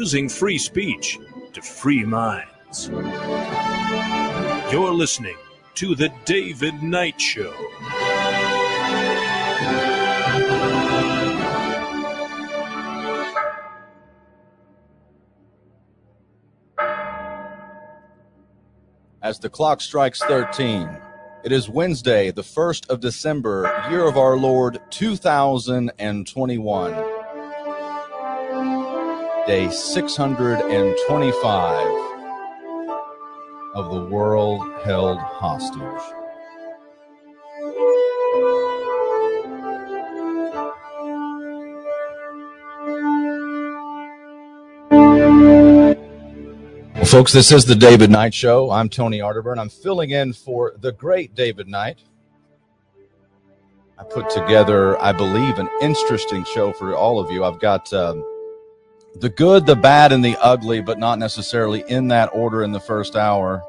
using free speech to free minds. You're listening to The David Knight Show. As the clock strikes 13, it is Wednesday, the 1st of December, year of our Lord, 2021. Day 625 of the world held hostage. Well, folks, this is the David Knight Show. I'm Tony Arterburn. I'm filling in for the great David Knight. I put together, I believe, an interesting show for all of you. I've got the good, the bad, and the ugly, but not necessarily in that order in the first hour.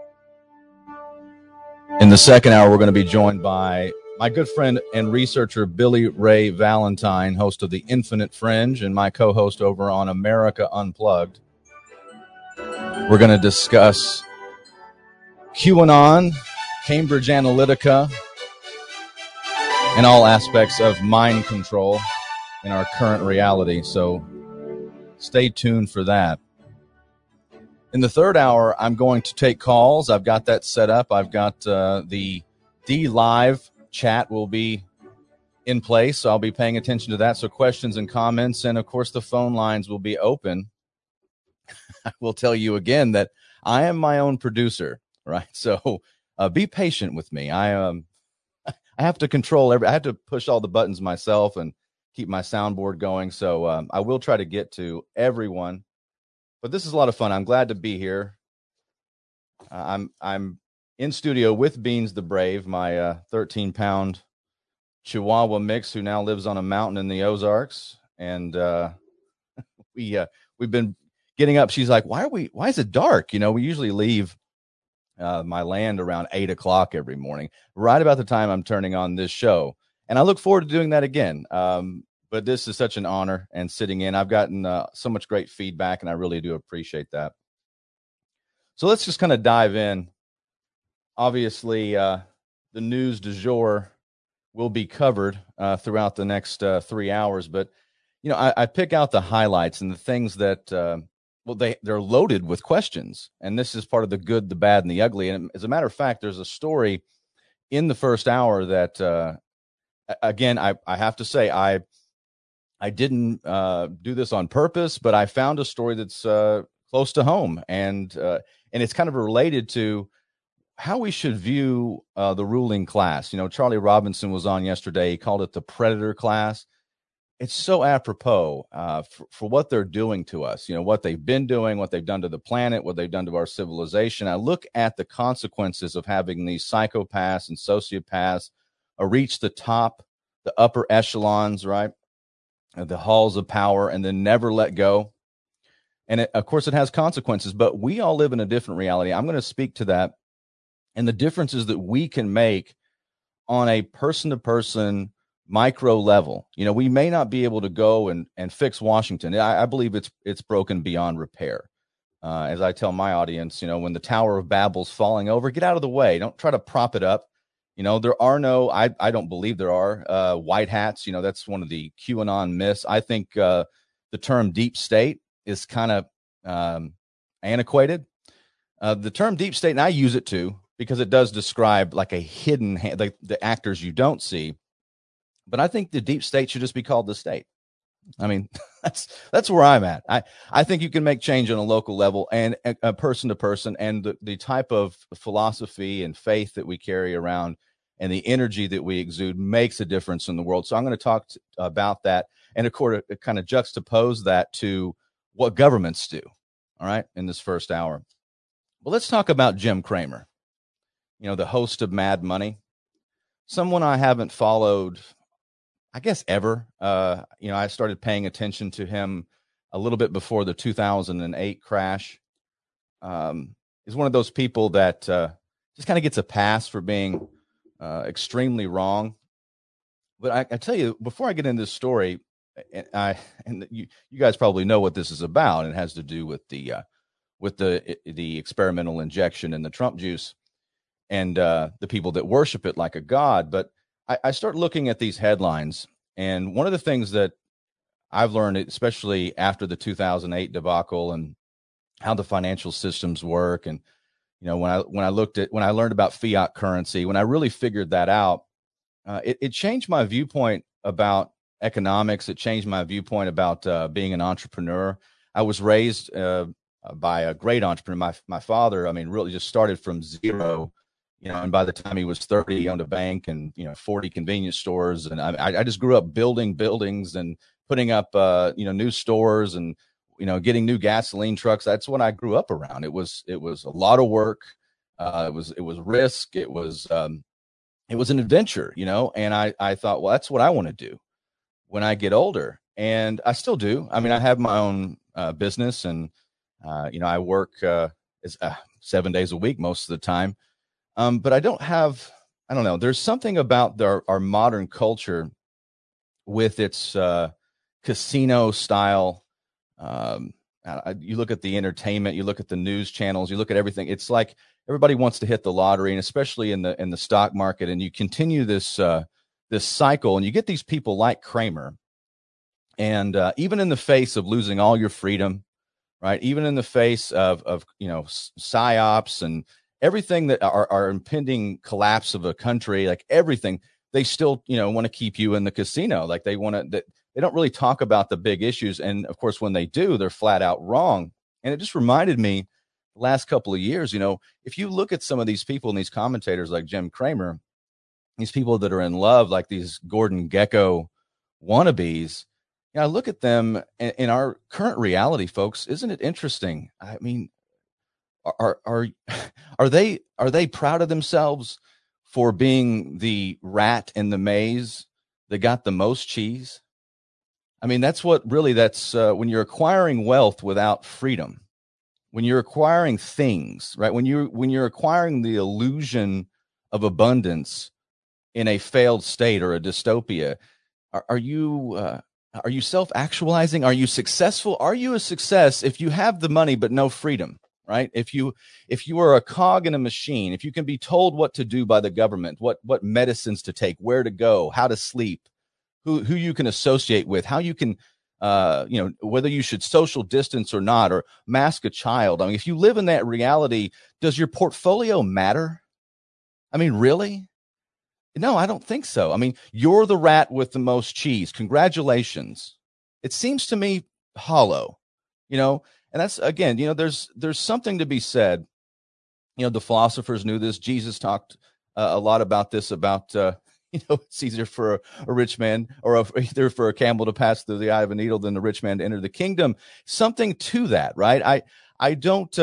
In the second hour, we're going to be joined by my good friend and researcher, Billy Ray Valentine, host of The Infinite Fringe, and my co-host over on America Unplugged. We're going to discuss QAnon, Cambridge Analytica, and all aspects of mind control in our current reality. So stay tuned for that. In the third hour, I'm going to take calls. I've got that set up. I've got the D-Live chat will be in place, so I'll be paying attention to that. So questions and comments, and of course the phone lines will be open. I will tell you again that I am my own producer, right? So be patient with me. I have to control I have to push all the buttons myself and keep my soundboard going. So I will try to get to everyone. But this is a lot of fun. I'm glad to be here. I'm in studio with Beans the Brave, my 13-pound Chihuahua mix who now lives on a mountain in the Ozarks. And we've been getting up. She's like, why is it dark? You know, we usually leave my land around 8 o'clock every morning, right about the time I'm turning on this show. And I look forward to doing that again. But this is such an honor and sitting in. I've gotten so much great feedback, and I really do appreciate that. So let's just kind of dive in. Obviously, the news du jour will be covered throughout the next 3 hours. But, you know, I pick out the highlights and the things that, they're loaded with questions. And this is part of the good, the bad, and the ugly. And as a matter of fact, there's a story in the first hour that, again, I have to say, I didn't do this on purpose, but I found a story that's close to home, and it's kind of related to how we should view the ruling class. You know, Charlie Robinson was on yesterday. He called it the predator class. It's so apropos for what they're doing to us. You know, what they've been doing, what they've done to the planet, what they've done to our civilization. I look at the consequences of having these psychopaths and sociopaths reach the top, the upper echelons, right? The halls of power, and then never let go. And of course, it has consequences, but we all live in a different reality. I'm going to speak to that and the differences that we can make on a person-to-person micro level. You know, we may not be able to go and fix Washington. I believe it's broken beyond repair. As I tell my audience, you know, when the Tower of Babel's falling over, get out of the way. Don't try to prop it up. You know, there are no, I don't believe there are white hats. You know, that's one of the QAnon myths. I think the term deep state is kind of antiquated. The term deep state, and I use it too, because it does describe like a hidden hand, like the actors you don't see. But I think the deep state should just be called the state. I mean, that's where I'm at. I think you can make change on a local level and a person to person, and the type of philosophy and faith that we carry around and the energy that we exude makes a difference in the world. So I'm going to talk about that, and of course, kind of juxtapose that to what governments do. All right, in this first hour. Well, let's talk about Jim Cramer. You know, the host of Mad Money, someone I haven't followed, I guess, ever. You know, I started paying attention to him a little bit before the 2008 crash. He's one of those people that just kind of gets a pass for being extremely wrong. But I tell you, before I get into this story, and you guys probably know what this is about. It has to do with the experimental injection in the Trump juice and the people that worship it like a god. But I start looking at these headlines, and one of the things that I've learned, especially after the 2008 debacle and how the financial systems work, and when I learned about fiat currency, when I really figured that out, it changed my viewpoint about economics. It changed my viewpoint about being an entrepreneur. I was raised by a great entrepreneur. My father, I mean, really just started from zero, and by the time he was 30, he owned a bank and 40 convenience stores, and I just grew up building buildings and putting up new stores and getting new gasoline trucks. That's what I grew up around. It was a lot of work. It was risk. It was an adventure, and I thought, well, that's what I want to do when I get older. And I still do. I mean, I have my own business, and I work 7 days a week most of the time. But I don't know. There's something about our modern culture with its casino style. You look at the entertainment, you look at the news channels, you look at everything. It's like everybody wants to hit the lottery, and especially in the stock market. And you continue this cycle, and you get these people like Cramer. And even in the face of losing all your freedom, right? Even in the face of psyops and everything that our impending collapse of a country, like everything, they still want to keep you in the casino. Like they don't really talk about the big issues. And of course, when they do, they're flat out wrong. And it just reminded me the last couple of years, if you look at some of these people and these commentators like Jim Cramer, these people that are in love, like these Gordon Gekko wannabes, I look at them in our current reality, folks. Isn't it interesting? I mean, are they proud of themselves for being the rat in the maze that got the most cheese? I mean, that's when you're acquiring wealth without freedom, when you're acquiring things, right? When you're acquiring the illusion of abundance in a failed state or a dystopia, are you self-actualizing? Are you successful? Are you a success if you have the money but no freedom, right? If you are a cog in a machine, if you can be told what to do by the government, what medicines to take, where to go, how to sleep, who you can associate with, how you can, whether you should social distance or not, or mask a child. I mean, if you live in that reality, does your portfolio matter? I mean, really? No, I don't think so. I mean, you're the rat with the most cheese. Congratulations. It seems to me hollow, and that's, again, there's something to be said. The philosophers knew this. Jesus talked a lot about this, about, it's easier for a rich man or either for a camel to pass through the eye of a needle than the rich man to enter the kingdom. Something to that, right? I don't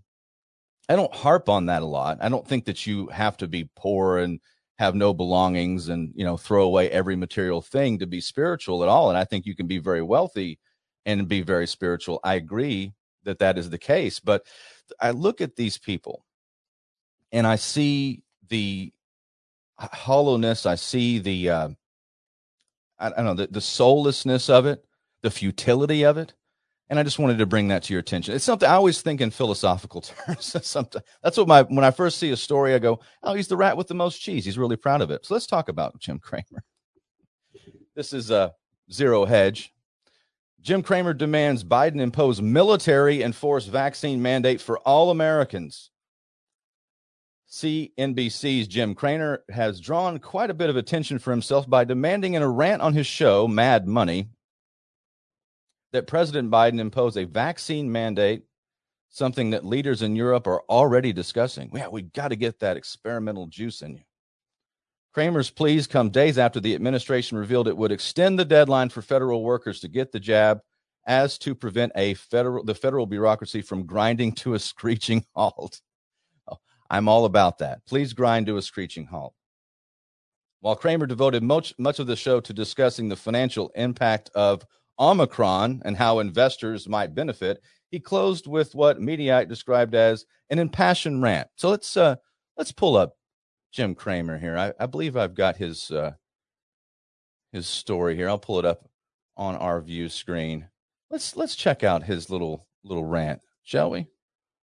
harp on that a lot. I don't think that you have to be poor and have no belongings and, throw away every material thing to be spiritual at all. And I think you can be very wealthy and be very spiritual. I agree that is the case. But I look at these people and I see the hollowness. I see the, I don't know, the soullessness of it, the futility of it. And I just wanted to bring that to your attention. It's something I always think in philosophical terms. That's what when I first see a story, I go, oh, he's the rat with the most cheese. He's really proud of it. So let's talk about Jim Cramer. This is Zero Hedge. Jim Cramer demands Biden impose military enforced vaccine mandate for all Americans. CNBC's Jim Cramer has drawn quite a bit of attention for himself by demanding in a rant on his show, Mad Money, that President Biden impose a vaccine mandate, something that leaders in Europe are already discussing. Yeah, we got to get that experimental juice in you. Cramer's pleas come days after the administration revealed it would extend the deadline for federal workers to get the jab as to prevent the federal bureaucracy from grinding to a screeching halt. Oh, I'm all about that. Please grind to a screeching halt. While Cramer devoted much of the show to discussing the financial impact of Omicron and how investors might benefit, he closed with what Mediaite described as an impassioned rant. So let's pull up Jim Cramer here. I believe I've got his story here. I'll pull it up on our view screen. Let's check out his little rant, shall we?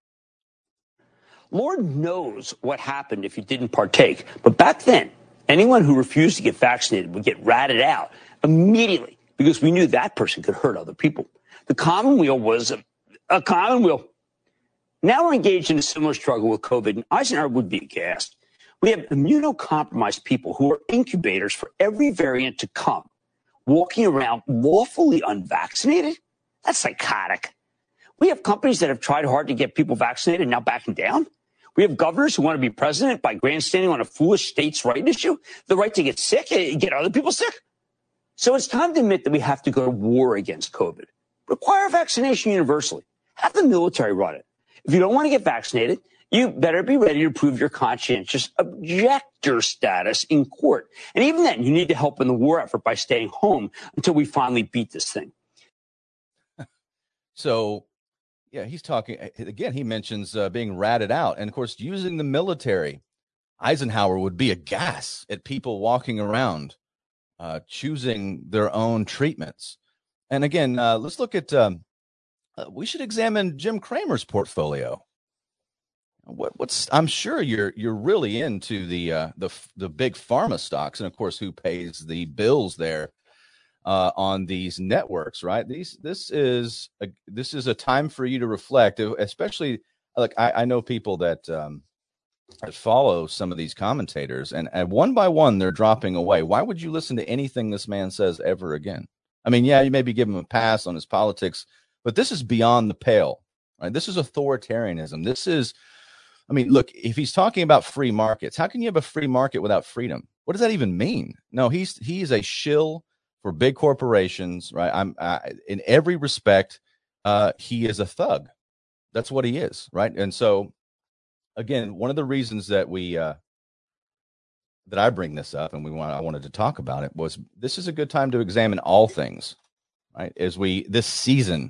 Lord knows what happened if you didn't partake. But back then, anyone who refused to get vaccinated would get ratted out immediately because we knew that person could hurt other people. The commonweal was a commonweal. Now we're engaged in a similar struggle with COVID, and Eisenhower would be aghast. We have immunocompromised people who are incubators for every variant to come, walking around lawfully unvaccinated? That's psychotic. We have companies that have tried hard to get people vaccinated and now backing down. We have governors who want to be president by grandstanding on a foolish states' right issue, the right to get sick and get other people sick. So it's time to admit that we have to go to war against COVID. Require vaccination universally. Have the military run it. If you don't want to get vaccinated, you better be ready to prove your conscientious objector status in court. And even then, you need to help in the war effort by staying home until we finally beat this thing. So, yeah, he's talking again. He mentions being ratted out, and of course, using the military. Eisenhower would be aghast at people walking around, choosing their own treatments. And again, let's look at. We should examine Jim Cramer's portfolio. What's? I'm sure you're really into the big pharma stocks, and of course, who pays the bills there on these networks, right? This is a time for you to reflect, especially like I know people that follow some of these commentators, and one by one they're dropping away. Why would you listen to anything this man says ever again? I mean, yeah, you maybe give him a pass on his politics, but this is beyond the pale, right? This is authoritarianism. This is, I mean, look, if he's talking about free markets, how can you have a free market without freedom? What does that even mean? No, he's a shill for big corporations, right? In every respect, he is a thug. That's what he is, right? And so, again, one of the reasons that that I bring this up and I wanted to talk about it was this is a good time to examine all things, right? As this season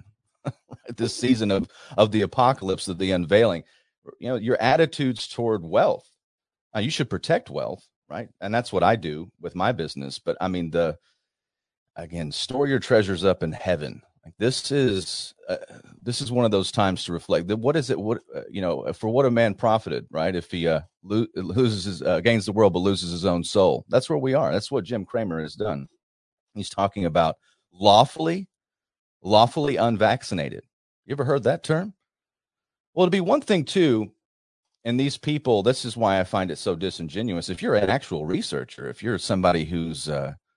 of the apocalypse, of the unveiling, you know, your attitudes toward wealth. Now, you should protect wealth, right? And that's what I do with my business. But I mean, again, store your treasures up in heaven. Like this is one of those times to reflect. What is it? For what a man profited, right? If he gains the world but loses his own soul. That's where we are. That's what Jim Cramer has done. He's talking about lawfully unvaccinated. You ever heard that term? Well, it'd be one thing too. And these people, this is why I find it so disingenuous. If you're an actual researcher, if you're somebody who's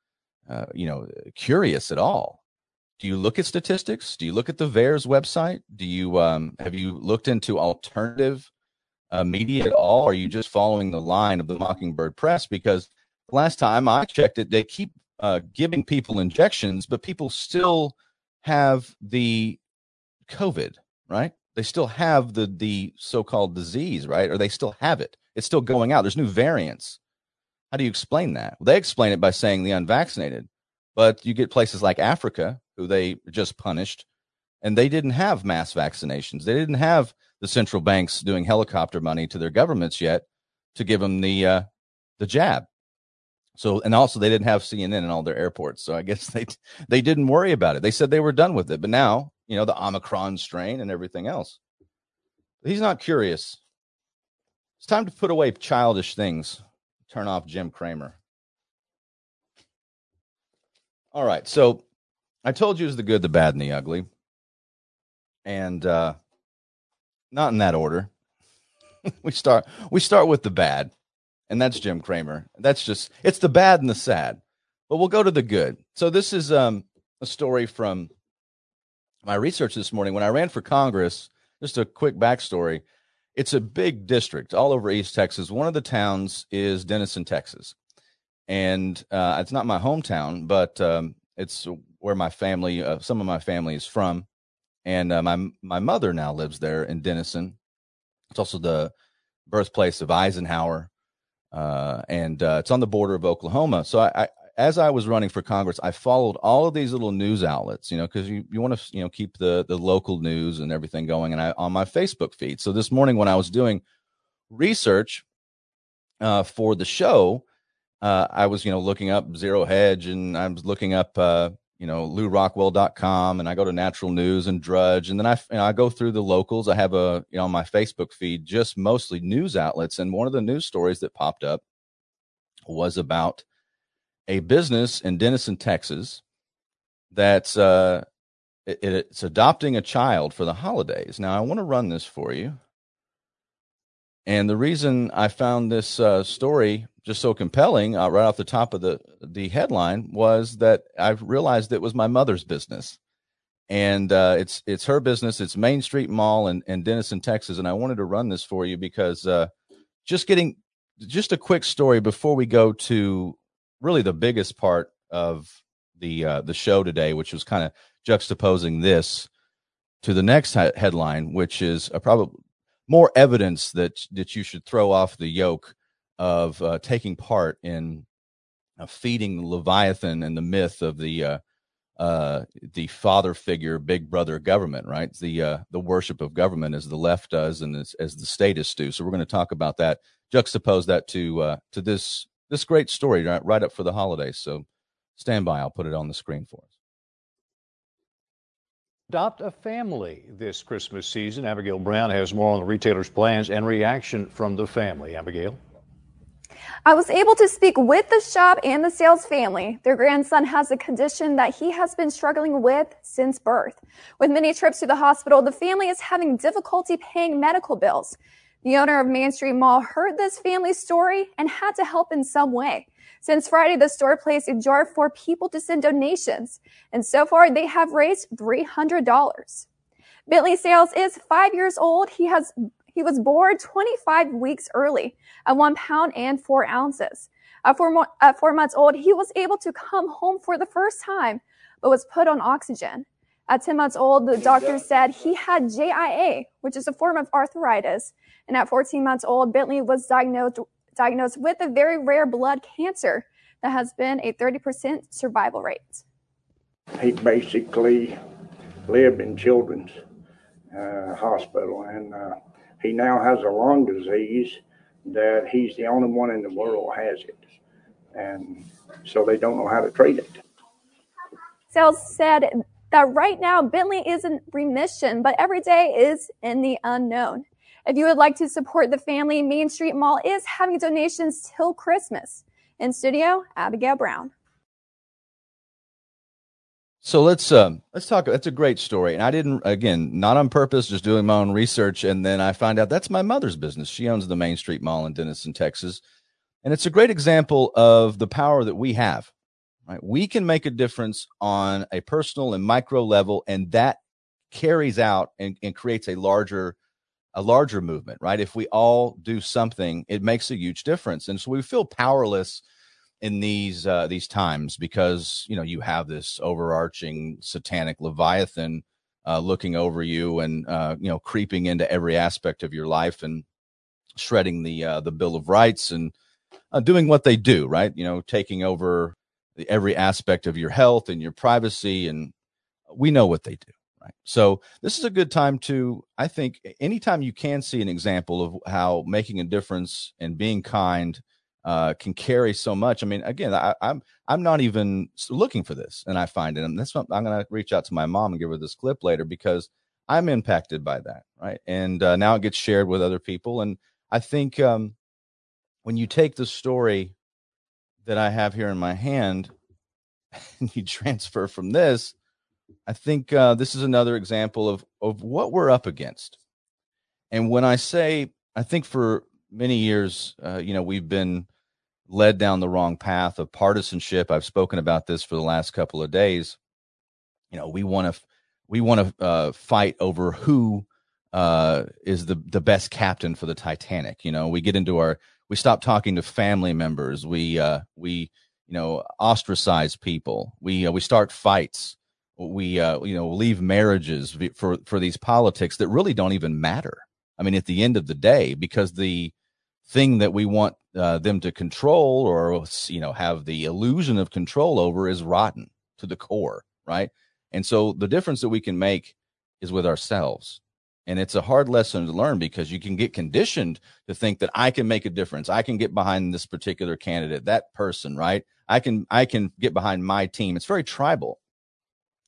curious at all, do you look at statistics? Do you look at the VAERS website? Do you have you looked into alternative media at all? Or are you just following the line of the Mockingbird Press? Because last time I checked it, they keep giving people injections, but people still have the COVID, right? They still have the so-called disease, right? Or they still have it. It's still going out. There's new variants. How do you explain that? Well, they explain it by saying the unvaccinated. But you get places like Africa, who they just punished, and they didn't have mass vaccinations. They didn't have the central banks doing helicopter money to their governments yet to give them the jab. So, and also they didn't have CNN in all their airports. So I guess they didn't worry about it. They said they were done with it. But now, you know, the Omicron strain and everything else. He's not curious. It's time to put away childish things. Turn off Jim Cramer. All right. So I told you it was the good, the bad, and the ugly. And not in that order. we start with the bad. And that's Jim Cramer. It's the bad and the sad. But we'll go to the good. So this is a story from my research this morning. When I ran for Congress, just a quick backstory. It's a big district all over East Texas. One of the towns is Denison, Texas. And it's not my hometown, but it's where my family, some of my family is from. And my mother now lives there in Denison. It's also the birthplace of Eisenhower. And it's on the border of Oklahoma. So as I was running for Congress, I followed all of these little news outlets, you know, because you want to, you know, keep the local news and everything going. And on my Facebook feed. So this morning when I was doing research for the show, I was, you know, looking up Zero Hedge, and I was looking up, LouRockwell.com, and I go to Natural News and Drudge, and then I go through the locals. I have on my Facebook feed, just mostly news outlets. And one of the news stories that popped up was about a business in Denison, Texas, that's it's adopting a child for the holidays. Now, I want to run this for you. And the reason I found this story just so compelling right off the top of the headline was that I realized it was my mother's business. And it's her business. It's Main Street Mall in Denison, Texas. And I wanted to run this for you because just a quick story before we go to really the biggest part of the show today, which was kind of juxtaposing this to the next headline, which is probably more evidence that you should throw off the yoke of taking part in feeding Leviathan and the myth of the father figure, big brother government, right? The worship of government as the left does and as the statists do. So we're going to talk about that, juxtapose that to this great story right up for the holidays. So stand by. I'll put it on the screen for us. Adopt a family this Christmas season. Abigail Brown has more on the retailer's plans and reaction from the family. Abigail. I was able to speak with the shop and the sales family. Their grandson has a condition that he has been struggling with since birth. With many trips to the hospital, the family is having difficulty paying medical bills. The owner of Main Street Mall heard this family's story and had to help in some way. Since Friday, the store placed a jar for people to send donations, and so far they have raised $300. Bentley Sales is 5 years old. He was born 25 weeks early at 1 pound and 4 ounces. At 4 months old, he was able to come home for the first time, but was put on oxygen. At 10 months old, the doctor said he had JIA, which is a form of arthritis. And at 14 months old, Bentley was diagnosed with a very rare blood cancer that has been a 30% survival rate. He basically lived in Children's Hospital, and he now has a lung disease that he's the only one in the world has it. And so they don't know how to treat it. Sales said that right now Bentley is in remission, but every day is in the unknown. If you would like to support the family, Main Street Mall is having donations till Christmas. In studio, Abigail Brown. So let's talk. That's a great story. And I didn't, again, not on purpose, just doing my own research. And then I find out that's my mother's business. She owns the Main Street Mall in Denison, Texas. And it's a great example of the power that we have, right? We can make a difference on a personal and micro level, and that carries out and creates a larger movement, right? If we all do something, it makes a huge difference. And so we feel powerless in these times because, you have this overarching satanic Leviathan looking over you and, creeping into every aspect of your life and shredding the Bill of Rights and doing what they do, right? Taking over every aspect of your health and your privacy. And we know what they do. Right. So this is a good time to, I think, anytime you can see an example of how making a difference and being kind can carry so much. I mean, again, I'm not even looking for this, and I find it. And that's what I'm going to reach out to my mom and give her this clip later because I'm impacted by that, right? And now it gets shared with other people. And I think when you take the story that I have here in my hand and you transfer from this, I think this is another example of what we're up against. And when I say, I think for many years, we've been led down the wrong path of partisanship. I've spoken about this for the last couple of days. We want to fight over who is the best captain for the Titanic. We get into we stop talking to family members. We ostracize people. We start fights. We leave marriages for these politics that really don't even matter. I mean, at the end of the day, because the thing that we want them to control or have the illusion of control over is rotten to the core, right? And so the difference that we can make is with ourselves. And it's a hard lesson to learn because you can get conditioned to think that I can make a difference. I can get behind this particular candidate, that person, right? I can get behind my team. It's very tribal.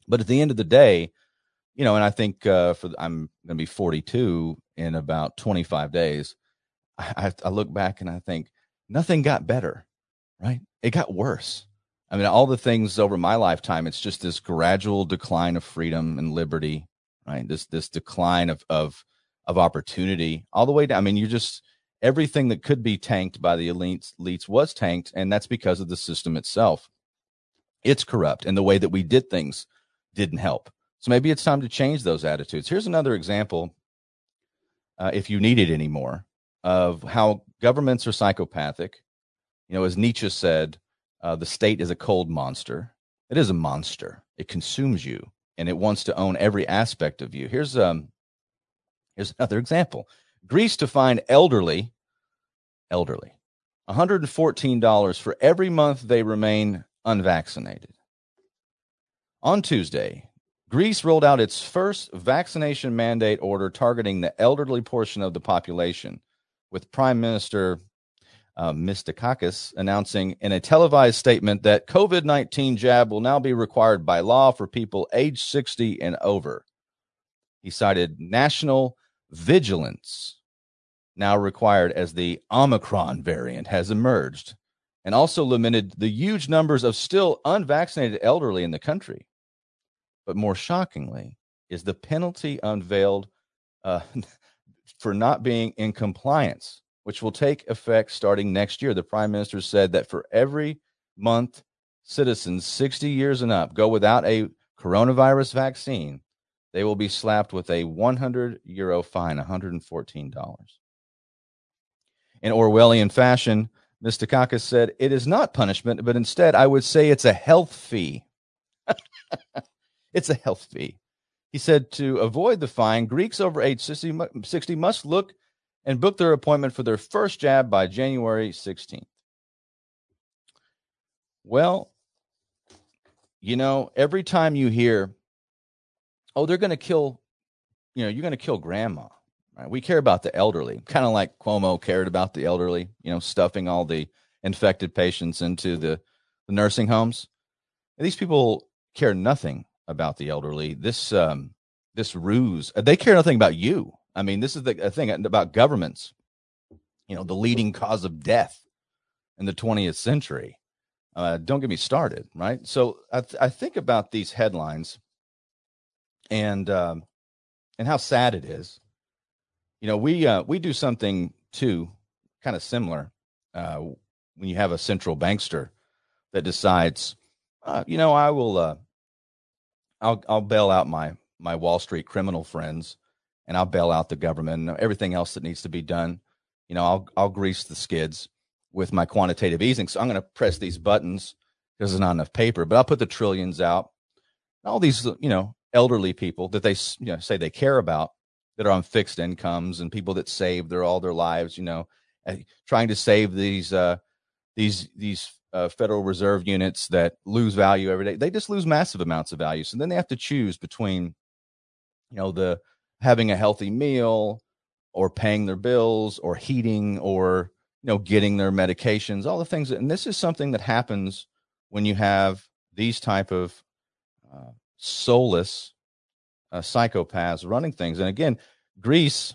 But at the end of the day, and I think I'm going to be 42 in about 25 days. I look back and I think nothing got better, right? It got worse. I mean, all the things over my lifetime, it's just this gradual decline of freedom and liberty, right? This decline of opportunity all the way down. I mean, everything that could be tanked by the elites was tanked, and that's because of the system itself. It's corrupt, and the way that we did things didn't help. So maybe it's time to change those attitudes. Here's another example, if you need it anymore, of how governments are psychopathic. As Nietzsche said, the state is a cold monster. It is a monster. It consumes you, and it wants to own every aspect of you. Here's another example. Greece to fine elderly, $114 for every month they remain unvaccinated. On Tuesday, Greece rolled out its first vaccination mandate order targeting the elderly portion of the population, with Prime Minister Mitsotakis announcing in a televised statement that COVID-19 jab will now be required by law for people age 60 and over. He cited national vigilance, now required as the Omicron variant has emerged, and also lamented the huge numbers of still unvaccinated elderly in the country. But more shockingly is the penalty unveiled for not being in compliance, which will take effect starting next year. The Prime Minister said that for every month citizens 60 years and up go without a coronavirus vaccine, they will be slapped with a €100 fine, $114. In Orwellian fashion, Mitsotakis said, "It is not punishment, but instead I would say it's a health fee." It's a health fee. He said to avoid the fine, Greeks over age 60 must look and book their appointment for their first jab by January 16th. Well, every time you hear, oh, they're going to kill, you're going to kill grandma. Right? We care about the elderly, kind of like Cuomo cared about the elderly, stuffing all the infected patients into the nursing homes. And these people care nothing about the elderly. This ruse, they care nothing about you. I mean, this is the thing about governments, the leading cause of death in the 20th century. Don't get me started, right? So I think about these headlines and how sad it is. We do something too kind of similar when you have a central bankster that decides, I will I'll bail out my Wall Street criminal friends, and I'll bail out the government and everything else that needs to be done. I'll grease the skids with my quantitative easing. So I'm going to press these buttons because there's not enough paper, but I'll put the trillions out. All these, elderly people that they, say they care about that are on fixed incomes, and people that saved all their lives, trying to save these Federal Reserve units that lose value every day. They just lose massive amounts of value. So then they have to choose between, the having a healthy meal or paying their bills or heating or, getting their medications, all the things. And this is something that happens when you have these type of soulless psychopaths running things. And again, Greece,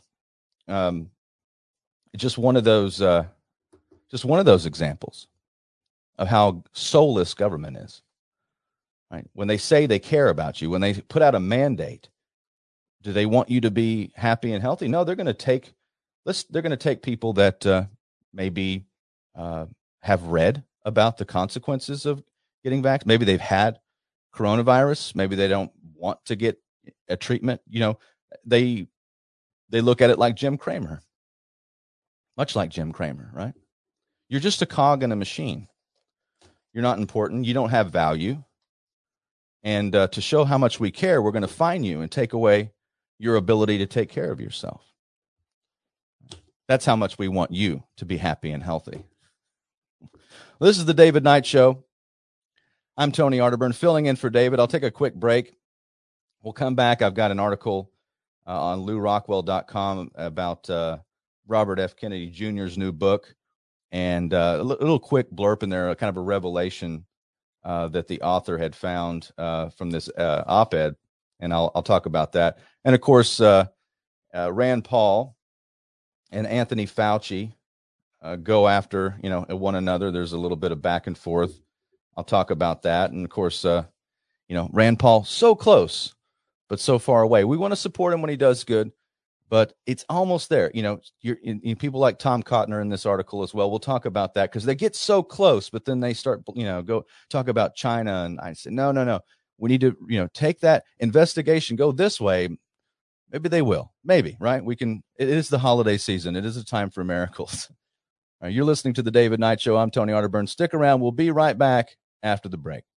just one of those examples of how soulless government is. Right? When they say they care about you, when they put out a mandate, do they want you to be happy and healthy? No, they're going to take people that maybe have read about the consequences of getting vaccinated. Maybe they've had coronavirus. Maybe they don't want to get a treatment. They look at it like Jim Cramer, much like Jim Cramer, right? You're just a cog in a machine. You're not important. You don't have value. And to show how much we care, we're going to fine you and take away your ability to take care of yourself. That's how much we want you to be happy and healthy. Well, this is the David Knight Show. I'm Tony Arterburn, filling in for David. I'll take a quick break. We'll come back. I've got an article on LouRockwell.com about Robert F. Kennedy Jr.'s new book, and a little quick blurb in there, kind of a revelation that the author had found from this op-ed, and I'll talk about that. And of course, Rand Paul and Anthony Fauci go after one another. There's a little bit of back and forth. I'll talk about that. And of course, Rand Paul, so close, but so far away. We want to support him when he does good, but it's almost there. People like Tom Cotton in this article as well. We'll talk about that because they get so close, but then they start, go talk about China. And I say, no. We need to, take that investigation, go this way. Maybe they will. Maybe, right? It is the holiday season. It is a time for miracles. All right, you're listening to the David Knight Show. I'm Tony Arterburn. Stick around. We'll be right back after the break.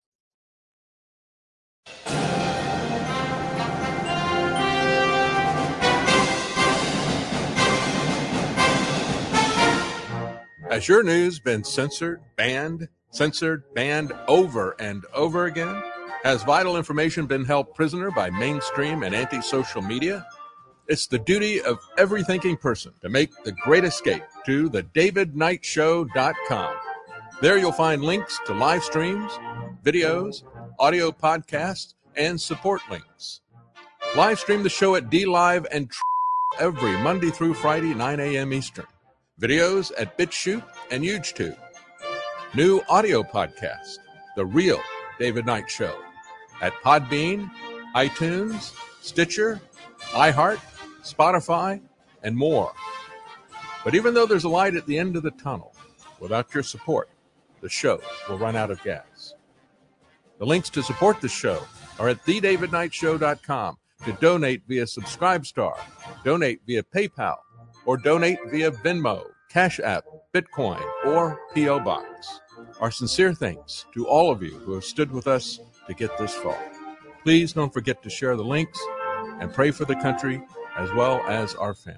Has your news been censored, banned over and over again? Has vital information been held prisoner by mainstream and anti-social media? It's the duty of every thinking person to make the great escape to thedavidknightshow.com. There you'll find links to live streams, videos, audio podcasts, and support links. Live stream the show at DLive and every Monday through Friday, 9 a.m. Eastern. Videos at BitChute and YouTube. New audio podcast, The Real David Knight Show, at Podbean, iTunes, Stitcher, iHeart, Spotify, and more. But even though there's a light at the end of the tunnel, without your support, the show will run out of gas. The links to support the show are at thedavidknightshow.com to donate via Subscribestar, donate via PayPal, or donate via Venmo, Cash App, Bitcoin, or P.O. Box. Our sincere thanks to all of you who have stood with us to get this far. Please don't forget to share the links and pray for the country as well as our family.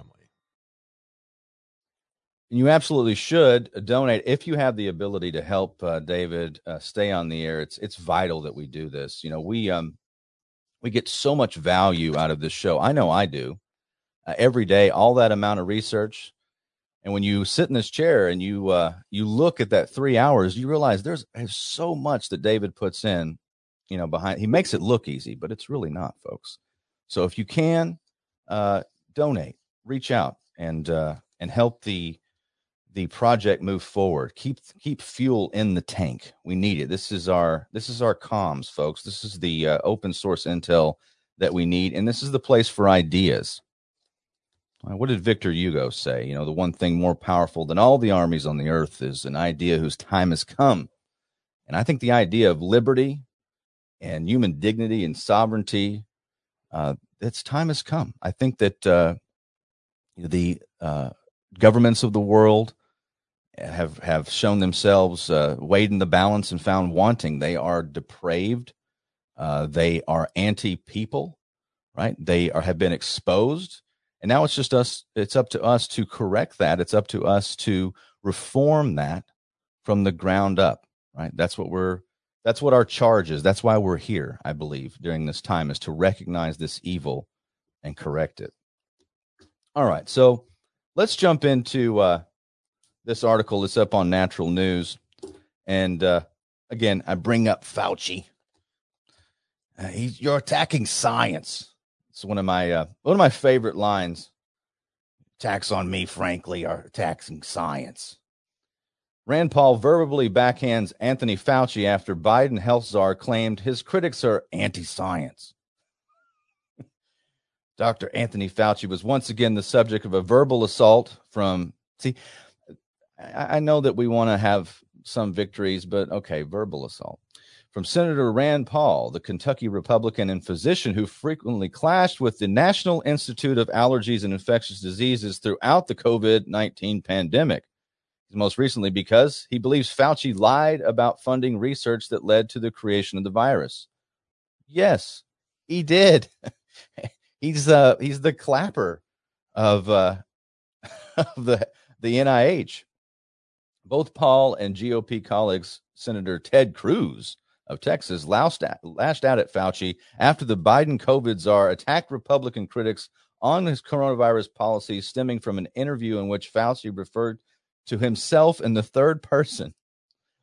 You absolutely should donate if you have the ability to help David stay on the air. It's vital that we do this. We get so much value out of this show. I know I do. Every day, all that amount of research. And when you sit in this chair and you look at that 3 hours, you realize there's so much that David puts in, behind. He makes it look easy, but it's really not, folks. So if you can, donate, reach out, and help the project move forward. Keep fuel in the tank. We need it. This is our comms, folks. This is the open source intel that we need, and this is the place for ideas. What did Victor Hugo say? The one thing more powerful than all the armies on the earth is an idea whose time has come. And I think the idea of liberty and human dignity and sovereignty, its time has come. I think that the governments of the world have shown themselves weighed in the balance and found wanting. They are depraved. They are anti-people, right? They have been exposed. And now it's just us. It's up to us to correct that. It's up to us to reform that from the ground up, right? That's what our charge is. That's why we're here, I believe, during this time, is to recognize this evil and correct it. All right. So let's jump into this article that's up on Natural News. And again, I bring up Fauci. You're attacking science. It's one of my favorite lines. Attacks on me, frankly, are attacking science. Rand Paul verbally backhands Anthony Fauci after Biden health czar claimed his critics are anti-science. Dr. Anthony Fauci was once again the subject of a verbal assault from, I know that we want to have some victories, but okay, verbal assault. From Senator Rand Paul, the Kentucky Republican and physician who frequently clashed with the National Institute of Allergies and Infectious Diseases throughout the COVID-19 pandemic. Most recently because he believes Fauci lied about funding research that led to the creation of the virus. Yes, he did. He's the clapper of the NIH. Both Paul and GOP colleagues, Senator Ted Cruz of Texas, lashed out at Fauci after the Biden COVID czar attacked Republican critics on his coronavirus policies, stemming from an interview in which Fauci referred to himself in the third person.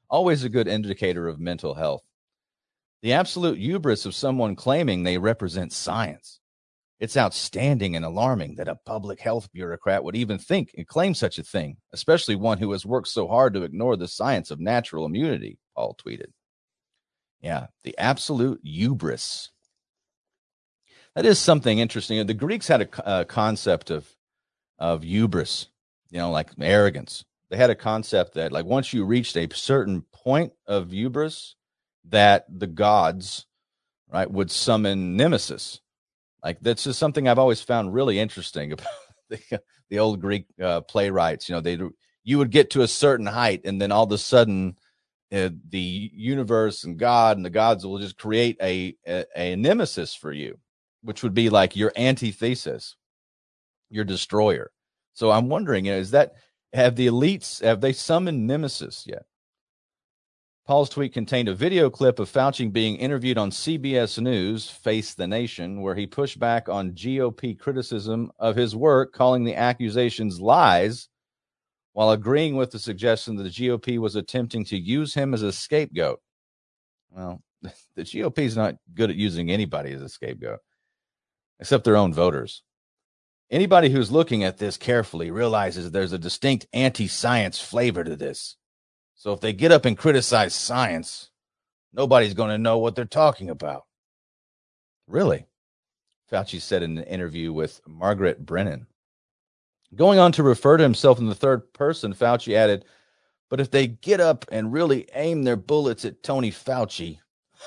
always a good indicator of mental health. The absolute hubris of someone claiming they represent science. It's outstanding and alarming that a public health bureaucrat would even think and claim such a thing, especially one who has worked so hard to ignore the science of natural immunity, Paul tweeted. Yeah, the absolute hubris. That is something interesting. The Greeks had a concept of hubris, like arrogance. They had a concept that, like, once you reached a certain point of hubris, that the gods, right, would summon nemesis. Like, that's just something I've always found really interesting about the old Greek playwrights. You would get to a certain height, and then all of a sudden, the universe and God and the gods will just create a nemesis for you, which would be like your antithesis, your destroyer. So I'm wondering, have the elites, have they summoned nemesis yet? Paul's tweet contained a video clip of Fauci being interviewed on CBS News, Face the Nation, where he pushed back on GOP criticism of his work, calling the accusations lies, while agreeing with the suggestion that the GOP was attempting to use him as a scapegoat. Well, the GOP is not good at using anybody as a scapegoat, except their own voters. Anybody who's looking at this carefully realizes there's a distinct anti-science flavor to this. So if they get up and criticize science, nobody's going to know what they're talking about. Really? Fauci said in an interview with Margaret Brennan. Going on to refer to himself in the third person, Fauci added, but if they get up and really aim their bullets at Tony Fauci,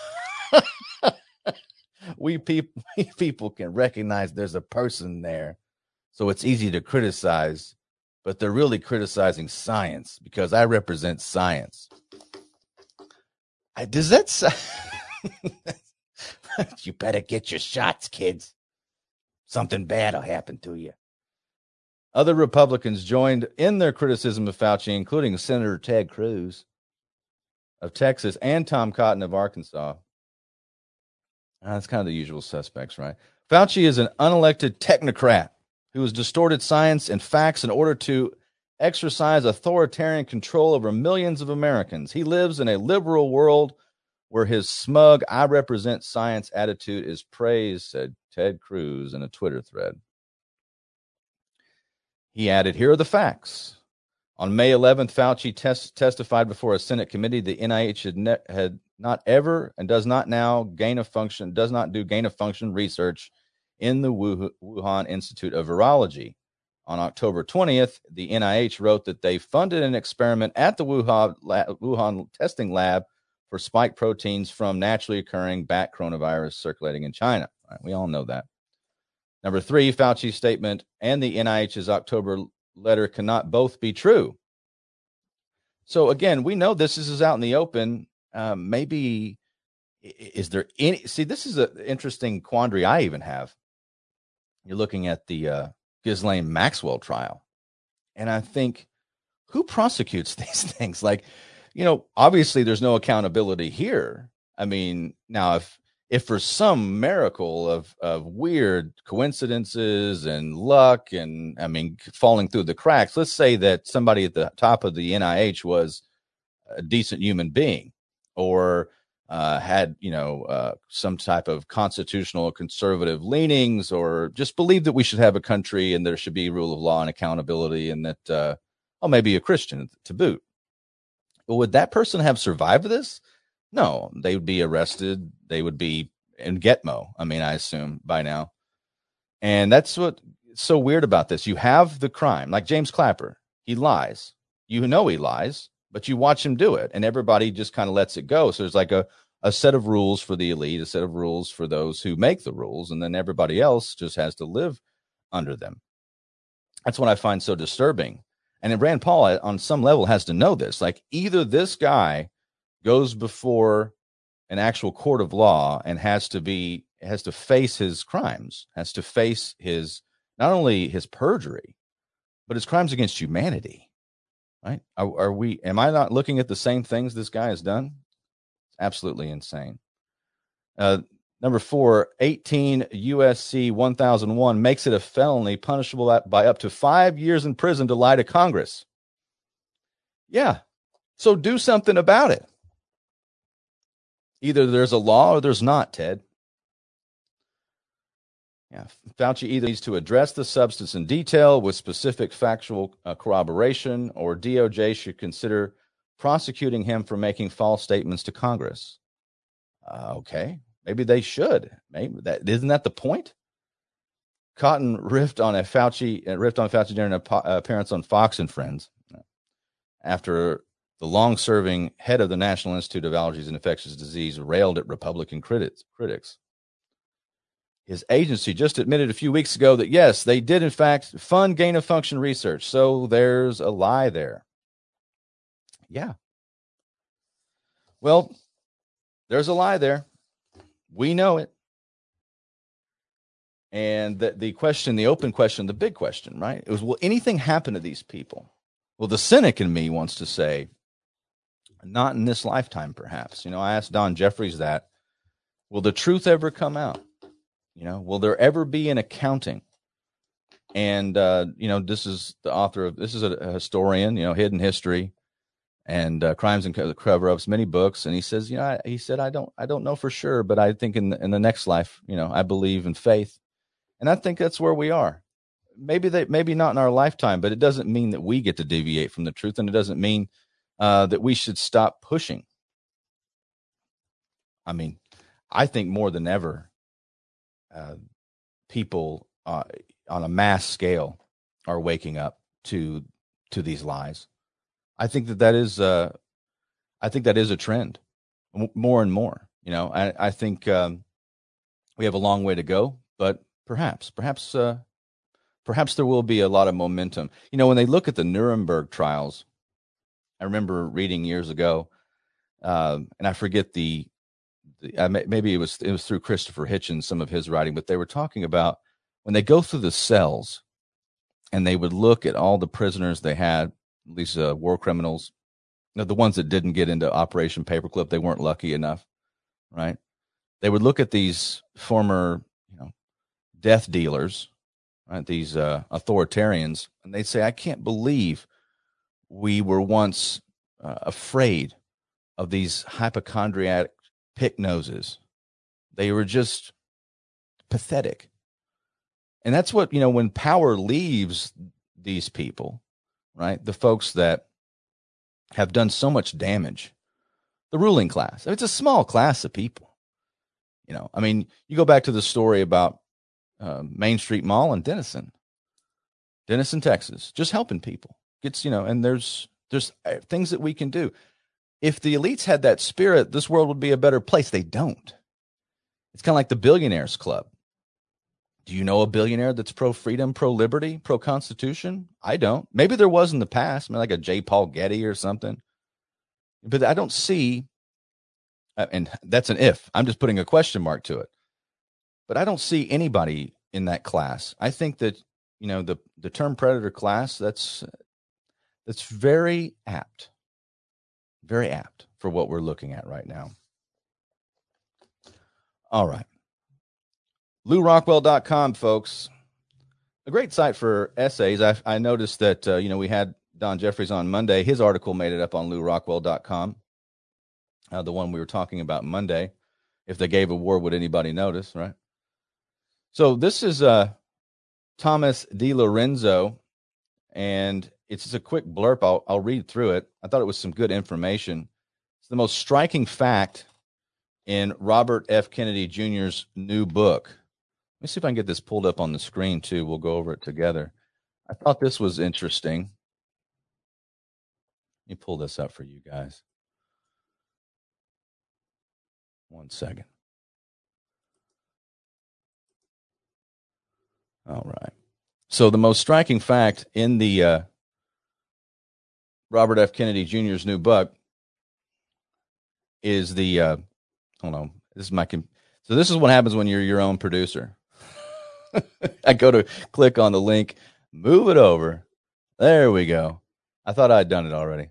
we people can recognize there's a person there. So it's easy to criticize, but they're really criticizing science because I represent science. Does that you better get your shots, kids. Something bad will happen to you. Other Republicans joined in their criticism of Fauci, including Senator Ted Cruz of Texas and Tom Cotton of Arkansas. That's kind of the usual suspects, right? Fauci is an unelected technocrat who has distorted science and facts in order to exercise authoritarian control over millions of Americans. He lives in a liberal world where his smug, I represent science attitude is praised, said Ted Cruz in a Twitter thread. He added, here are the facts. On May 11th, Fauci testified before a Senate committee the NIH had not ever and does not now do gain of function research in the Wuhan Institute of Virology. On October 20th, the NIH wrote that they funded an experiment at the Wuhan testing lab for spike proteins from naturally occurring bat coronavirus circulating in China. Right, we all know that. Number 3, Fauci's statement and the NIH's October letter cannot both be true. So again, we know this is out in the open. Maybe is there any? See, this is an interesting quandary I even have. You're looking at the Ghislaine Maxwell trial, and I think, who prosecutes these things? Like, obviously there's no accountability here. I mean, now if for some miracle of weird coincidences and luck and, falling through the cracks, let's say that somebody at the top of the NIH was a decent human being or had, some type of constitutional conservative leanings or just believed that we should have a country and there should be rule of law and accountability and that, maybe a Christian to boot. But would that person have survived this? No, they would be arrested. They would be in Gitmo. I assume by now. And that's what's so weird about this. You have the crime, like James Clapper. He lies. He lies, but you watch him do it, and everybody just kind of lets it go. So there's like a set of rules for the elite, a set of rules for those who make the rules, and then everybody else just has to live under them. That's what I find so disturbing. And Rand Paul, on some level, has to know this. Like, either this guy goes before an actual court of law and has to face his crimes, has to face his, not only his perjury, but his crimes against humanity, right? Am I not looking at the same things this guy has done? It's absolutely insane. Number 4, 18 USC 1001 makes it a felony punishable by up to 5 years in prison to lie to Congress. Yeah. So do something about it. Either there's a law or there's not, Ted. Yeah, Fauci either needs to address the substance in detail with specific factual corroboration, or DOJ should consider prosecuting him for making false statements to Congress. Okay, maybe they should. Maybe that isn't that the point. Cotton riffed on Fauci during an appearance on Fox and Friends after the long-serving head of the National Institute of Allergies and Infectious Disease railed at Republican critics. His agency just admitted a few weeks ago that, yes, they did, in fact, fund gain-of-function research. So there's a lie there. Yeah. Well, there's a lie there. We know it. And the question, the open question, the big question, right? It was, will anything happen to these people? Well, the cynic in me wants to say, not in this lifetime, perhaps. I asked Don Jeffries that. Will the truth ever come out? Will there ever be an accounting? And, this is the author of, this is a historian, Hidden History and Crimes and Cover-Ups, many books. And he says, he said, I don't know for sure, but I think in the next life, I believe in faith. And I think that's where we are. Maybe not in our lifetime, but it doesn't mean that we get to deviate from the truth. And it doesn't mean that we should stop pushing. I mean, I think more than ever, people on a mass scale are waking up to these lies. I think that is a trend, more and more. I think we have a long way to go, but perhaps there will be a lot of momentum. When they look at the Nuremberg trials, I remember reading years ago, and I forget maybe it was through Christopher Hitchens, some of his writing, but they were talking about when they go through the cells and they would look at all the prisoners they had, these war criminals, the ones that didn't get into Operation Paperclip, they weren't lucky enough, right? They would look at these former, death dealers, right? These authoritarians, and they'd say, I can't believe we were once afraid of these hypochondriac pick noses. They were just pathetic. And that's what, when power leaves these people, right? The folks that have done so much damage, the ruling class. It's a small class of people. You go back to the story about Main Street Mall in Denison, Texas, just helping people. And there's things that we can do. If the elites had that spirit, this world would be a better place. They don't. It's kind of like the Billionaires Club. Do you know a billionaire that's pro-freedom, pro-liberty, pro-constitution? I don't. Maybe there was in the past, like a J. Paul Getty or something. But I don't see, and that's an if. I'm just putting a question mark to it. But I don't see anybody in that class. I think that, the term predator class, that's very apt. Very apt for what we're looking at right now. All right. LouRockwell.com, folks. A great site for essays. I noticed that, we had Don Jeffries on Monday. His article made it up on LouRockwell.com. The one we were talking about Monday. If they gave a war, would anybody notice, right? So this is Thomas DiLorenzo, and it's just a quick blurb. I'll read through it. I thought it was some good information. It's the most striking fact in Robert F. Kennedy Jr.'s new book. Let me see if I can get this pulled up on the screen, too. We'll go over it together. I thought this was interesting. Let me pull this up for you guys. 1 second. All right. So the most striking fact in the Robert F. Kennedy Jr.'s new book is the hold on. This is what happens when you're your own producer. I go to click on the link, move it over. There we go. I thought I'd done it already.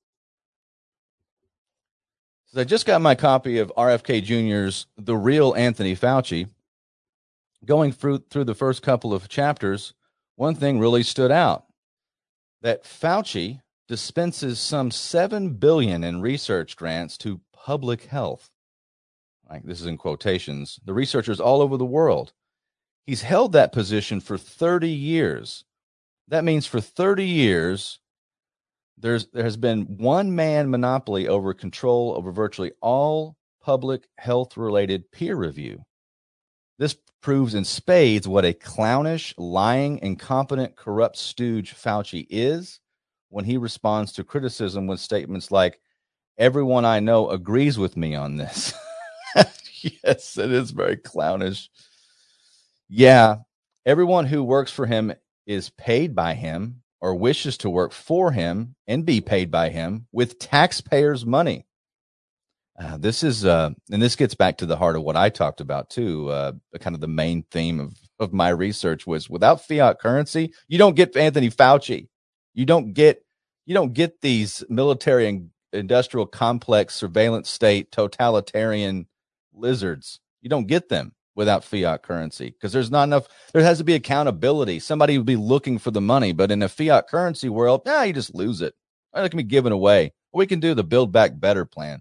So I just got my copy of RFK Jr.'s The Real Anthony Fauci. Going through the first couple of chapters, one thing really stood out. That Fauci dispenses some $7 billion in research grants to public health. Like, this is in quotations. The researchers all over the world. He's held that position for 30 years. That means for 30 years, there has been one-man monopoly over control over virtually all public health-related peer review. This proves in spades what a clownish, lying, incompetent, corrupt stooge Fauci is when he responds to criticism with statements like, "Everyone I know agrees with me on this." Yes, it is very clownish. Yeah, everyone who works for him is paid by him or wishes to work for him and be paid by him with taxpayers' money. This is, and this gets back to the heart of what I talked about too. Kind of the main theme of my research was, without fiat currency, you don't get Anthony Fauci. You don't get these military and industrial complex surveillance state totalitarian lizards. You don't get them without fiat currency, because there's not enough. There has to be accountability. Somebody would be looking for the money, but in a fiat currency world, you just lose it. It can be given away. We can do the Build Back Better plan.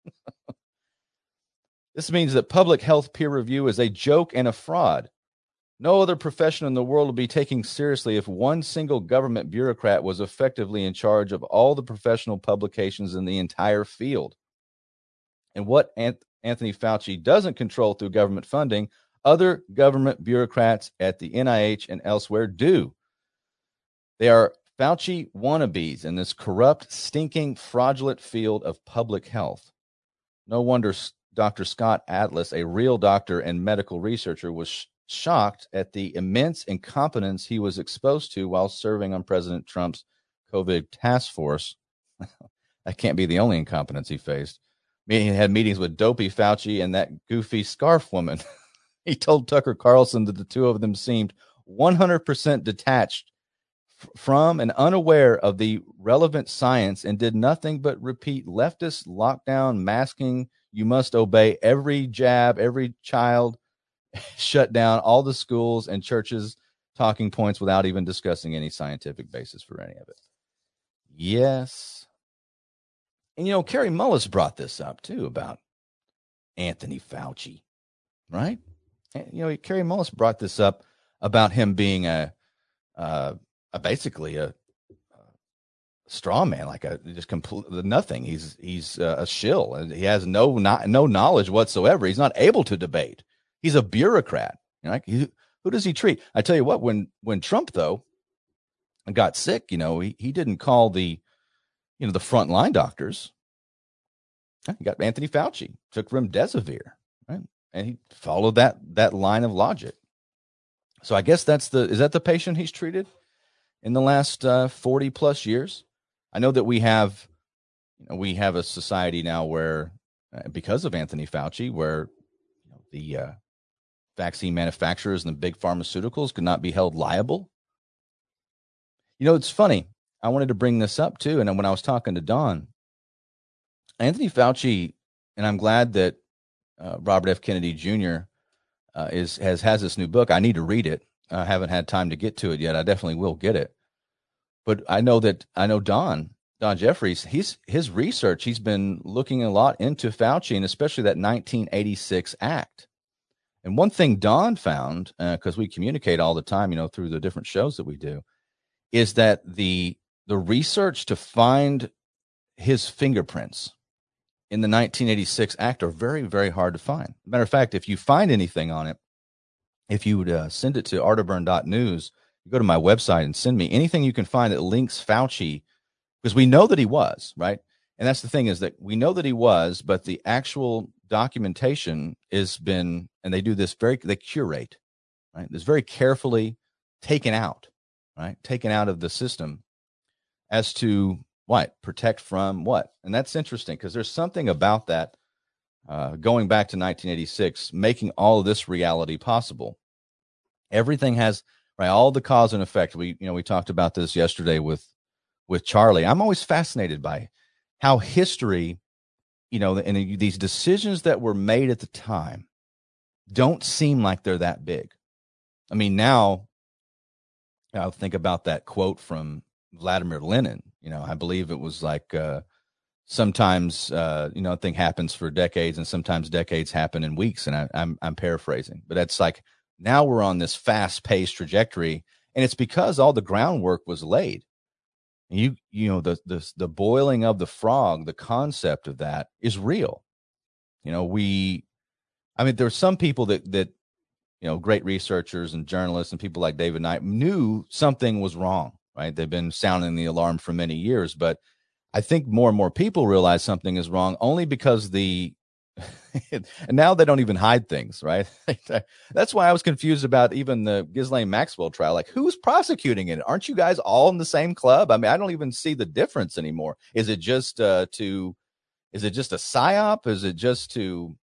This means that public health peer review is a joke and a fraud. No other profession in the world would be taken seriously if one single government bureaucrat was effectively in charge of all the professional publications in the entire field. And what Anthony Fauci doesn't control through government funding, other government bureaucrats at the NIH and elsewhere do. They are Fauci wannabes in this corrupt, stinking, fraudulent field of public health. No wonder Dr. Scott Atlas, a real doctor and medical researcher, was shocked at the immense incompetence he was exposed to while serving on President Trump's COVID task force. That can't be the only incompetence he faced. He had meetings with Dopey Fauci and that goofy scarf woman. He told Tucker Carlson that the two of them seemed 100% detached from and unaware of the relevant science and did nothing but repeat leftist lockdown, masking, you must obey every jab, every child, shut down all the schools and churches talking points without even discussing any scientific basis for any of it. Yes. And, Carrie Mullis brought this up, too, about Anthony Fauci, right? And, Carrie Mullis brought this up about him being basically a straw man, like just complete nothing. He's a shill, and he has no knowledge whatsoever. He's not able to debate. He's a bureaucrat. Who does he treat? I tell you what, when Trump, though, got sick, he didn't call the frontline doctors. He got Anthony Fauci, took remdesivir, right? And he followed that line of logic. So I guess is that the patient he's treated in the last 40 plus years? I know that we have a society now where, because of Anthony Fauci, where the vaccine manufacturers and the big pharmaceuticals could not be held liable. It's funny. I wanted to bring this up too, and when I was talking to Don, Anthony Fauci, and I'm glad that Robert F. Kennedy Jr. has this new book. I need to read it. I haven't had time to get to it yet. I definitely will get it. But I know Don Jeffries, his research, he's been looking a lot into Fauci, and especially that 1986 act. And one thing Don found, because we communicate all the time, through the different shows that we do, is that the research to find his fingerprints in the 1986 act are very, very hard to find. Matter of fact, if you find anything on it, if you would send it to arterburn.news, go to my website and send me anything you can find that links Fauci, because we know that he was, right? And that's the thing, is that we know that he was, but the actual documentation has been, and they do this they curate, right? This very carefully taken out, right? Taken out of the system as to what? Protect from what? And that's interesting, because there's something about that going back to 1986, making all of this reality possible. Everything has, right, all the cause and effect. We talked about this yesterday with Charlie. I'm always fascinated by how history, and these decisions that were made at the time don't seem like they're that big. I mean, now I'll think about that quote from Vladimir Lenin, I believe it was like sometimes a thing happens for decades, and sometimes decades happen in weeks. And I'm paraphrasing, but that's like now we're on this fast-paced trajectory, and it's because all the groundwork was laid. And the boiling of the frog, the concept of that is real. There's some people that great researchers and journalists and people like David Knight knew something was wrong, right? They've been sounding the alarm for many years, but I think more and more people realize something is wrong only because and now they don't even hide things, right? That's why I was confused about even the Ghislaine Maxwell trial. Like, who's prosecuting it? Aren't you guys all in the same club? I mean, I don't even see the difference anymore. Is it just is it just a psyop? Is it just to,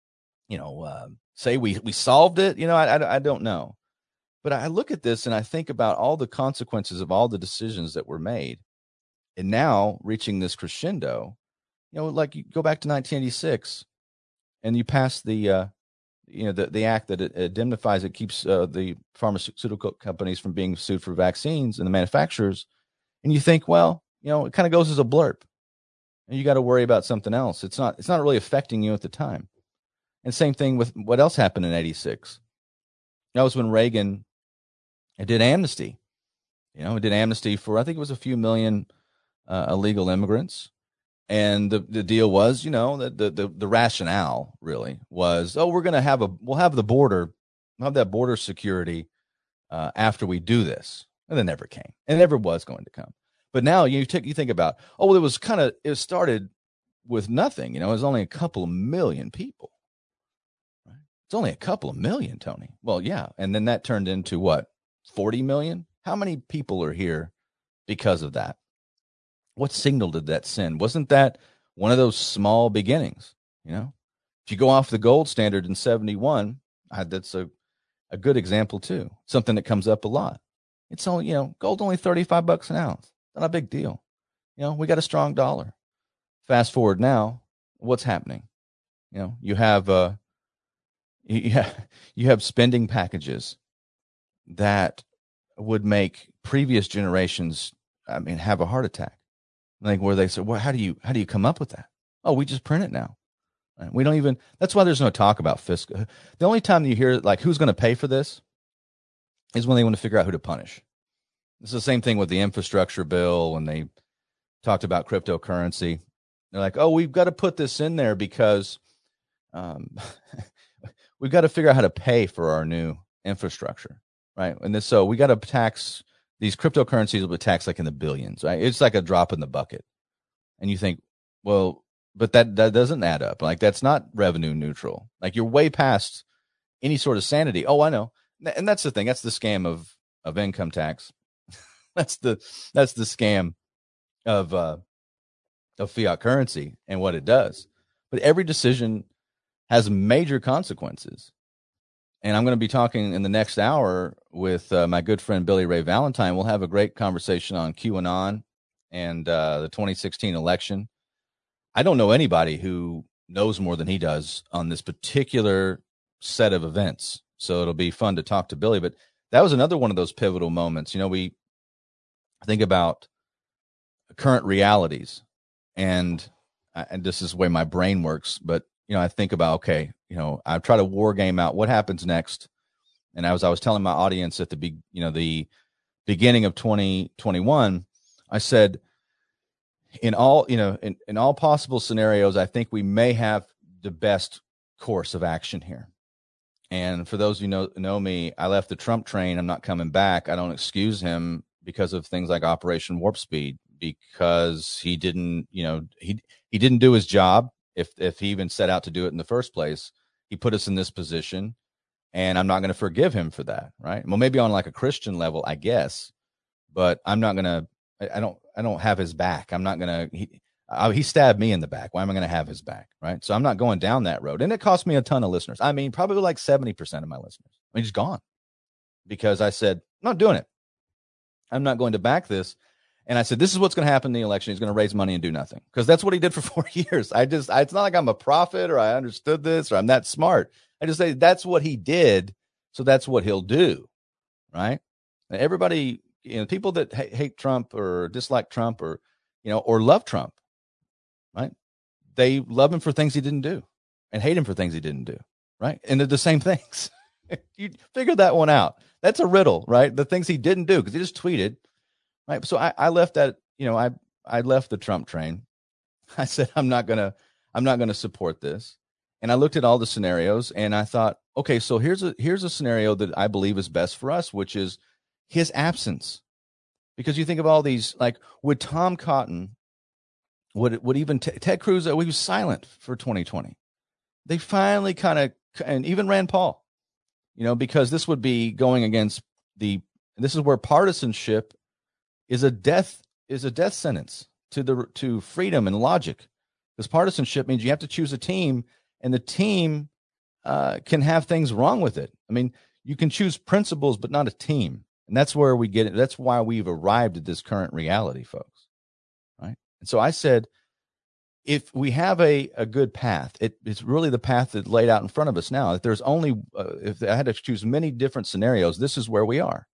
say we solved it? I don't know. But I look at this and I think about all the consequences of all the decisions that were made. And now reaching this crescendo, like you go back to 1986 and you pass the act that it indemnifies, it keeps the pharmaceutical companies from being sued for vaccines and the manufacturers. And you think, well, it kind of goes as a blurb and you got to worry about something else. It's not really affecting you at the time. And same thing with what else happened in 86. That was when Reagan did amnesty. It did amnesty for, I think it was a few million illegal immigrants. And the deal was, that the rationale really was, we'll have that border security after we do this. And it never came. It never was going to come. But now you think about, it started with nothing. It was only a couple of million people. Right? It's only a couple of million, Tony. Well, yeah. And then that turned into what? 40 million? How many people are here because of that? What signal did that send? Wasn't that one of those small beginnings? If you go off the gold standard in 71, that's a good example too. Something that comes up a lot. It's only, gold only $35 an ounce. Not a big deal. We got a strong dollar. Fast forward now, what's happening? You have spending packages that would make previous generations, have a heart attack. Like where they say, well, how do you come up with that? Oh, we just print it now. Right? We don't even, that's why there's no talk about fiscal. The only time you hear like who's going to pay for this is when they want to figure out who to punish. It's the same thing with the infrastructure bill when they talked about cryptocurrency. They're like, oh, we've got to put this in there because we've got to figure out how to pay for our new infrastructure, right? And so we got to tax these cryptocurrencies will be taxed like in the billions, right? It's like a drop in the bucket. And you think, well, but that doesn't add up. Like that's not revenue neutral. Like you're way past any sort of sanity. Oh, I know. And that's the thing. That's the scam of income tax. that's the scam of fiat currency and what it does. But every decision has major consequences. And I'm going to be talking in the next hour with my good friend Billy Ray Valentine. We'll have a great conversation on QAnon and the 2016 election. I don't know anybody who knows more than he does on this particular set of events. So it'll be fun to talk to Billy. But that was another one of those pivotal moments. We think about current realities, and this is the way my brain works. But I think about, okay, I try to war game out what happens next. And as I was telling my audience at the beginning of 2021, I said, in all possible scenarios, I think we may have the best course of action here. And for those who know me, I left the Trump train. I'm not coming back. I don't excuse him because of things like Operation Warp Speed, because he didn't do his job. If he even set out to do it in the first place, he put us in this position, and I'm not going to forgive him for that. Right. Well, maybe on like a Christian level, I guess, but I'm not going to, I don't have his back. I'm not going to, he stabbed me in the back. Why am I going to have his back? Right. So I'm not going down that road. And it cost me a ton of listeners. Probably like 70% of my listeners. He's gone because I said, I'm not doing it. I'm not going to back this. And I said, this is what's going to happen in the election. He's going to raise money and do nothing, because that's what he did for 4 years. It's not like I'm a prophet or I understood this or I'm that smart. I just say that's what he did. So that's what he'll do. Right. And everybody, people that hate Trump or dislike Trump or or love Trump, right? They love him for things he didn't do and hate him for things he didn't do, right? And they're the same things. You figure that one out. That's a riddle, right? The things he didn't do because he just tweeted, right? So I left that, I left the Trump train. I said, I'm not gonna support this. And I looked at all the scenarios and I thought, okay, so here's a scenario that I believe is best for us, which is his absence. Because you think of all these, like, would Tom Cotton, would even Ted Cruz, he was silent for 2020. They finally and even Rand Paul, because this would be going against this is where partisanship is a death sentence to freedom and logic. Because partisanship means you have to choose a team, and the team can have things wrong with it. I mean, you can choose principles, but not a team. And that's where we get it. That's why we've arrived at this current reality, folks. Right. And so I said, if we have a good path, it's really the path that's laid out in front of us now. If there's only, if I had to choose many different scenarios, this is where we are.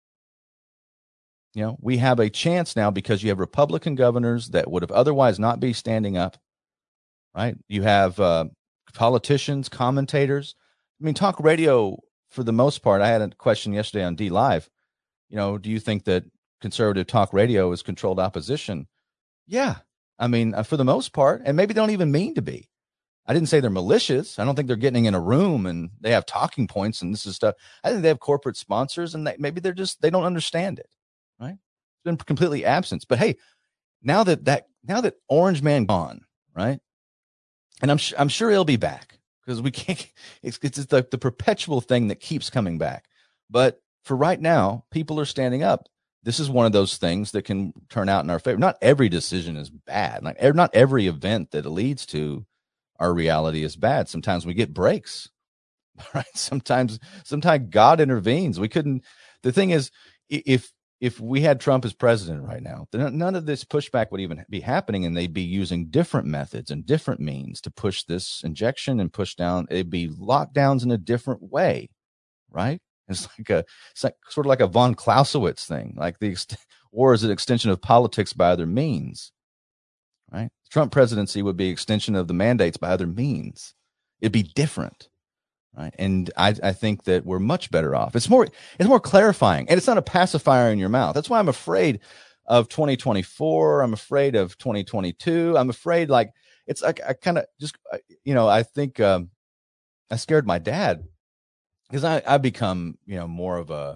We have a chance now because you have Republican governors that would have otherwise not be standing up. Right. You have politicians, commentators. I mean, talk radio for the most part. I had a question yesterday on D Live. Do you think that conservative talk radio is controlled opposition? Yeah. I mean, for the most part, and maybe they don't even mean to be. I didn't say they're malicious. I don't think they're getting in a room and they have talking points and this is stuff. I think they have corporate sponsors and maybe they don't understand it. Right. It's been completely absent. But hey, now that Orange Man gone, right? And I'm sure he'll be back because we can't. It's the perpetual thing that keeps coming back. But for right now, people are standing up. This is one of those things that can turn out in our favor. Not every decision is bad. Like not every event that leads to our reality is bad. Sometimes we get breaks, right? Sometimes God intervenes. The thing is, if we had Trump as president right now, then none of this pushback would even be happening, and they'd be using different methods and different means to push this injection and push down. It'd be lockdowns in a different way, right? It's like sort of like a von Clausewitz thing, like war is an extension of politics by other means, right? The Trump presidency would be an extension of the mandates by other means. It'd be different. Right. And I think that we're much better off. It's more clarifying, and it's not a pacifier in your mouth. That's why I'm afraid of 2024. I'm afraid of 2022. I'm afraid it's like I kind of just, I think I scared my dad because I become, more of a,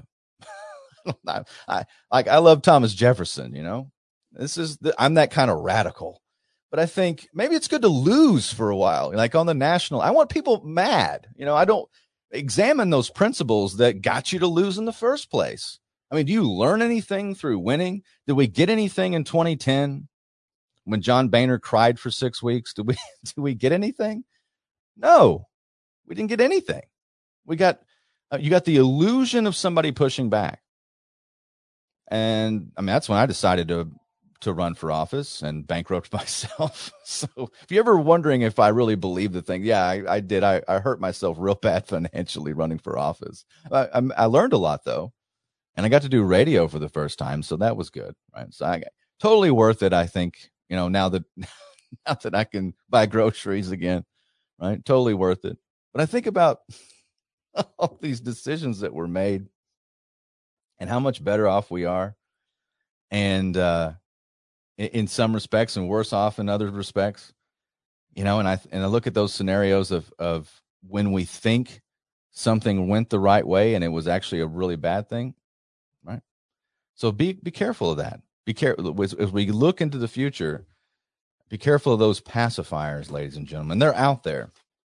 I love Thomas Jefferson, I'm that kind of radical. But I think maybe it's good to lose for a while. Like on the national, I want people mad. I don't examine those principles that got you to lose in the first place. I mean, do you learn anything through winning? Did we get anything in 2010 when John Boehner cried for 6 weeks? Did we get anything? No, we didn't get anything. We got, you got the illusion of somebody pushing back. And I mean, that's when I decided to run for office and bankrupt myself. So if you're ever wondering if I really believe the thing, yeah, I did. I hurt myself real bad financially running for office. I learned a lot though. And I got to do radio for the first time. So that was good. Right. So totally worth it. I think, now that I can buy groceries again, right. Totally worth it. But I think about all these decisions that were made and how much better off we are. And, in some respects and worse off in other respects, and I look at those scenarios of when we think something went the right way and it was actually a really bad thing, right? So be careful of that. Be careful as we look into the future. Be careful of those pacifiers, ladies and gentlemen. They're out there.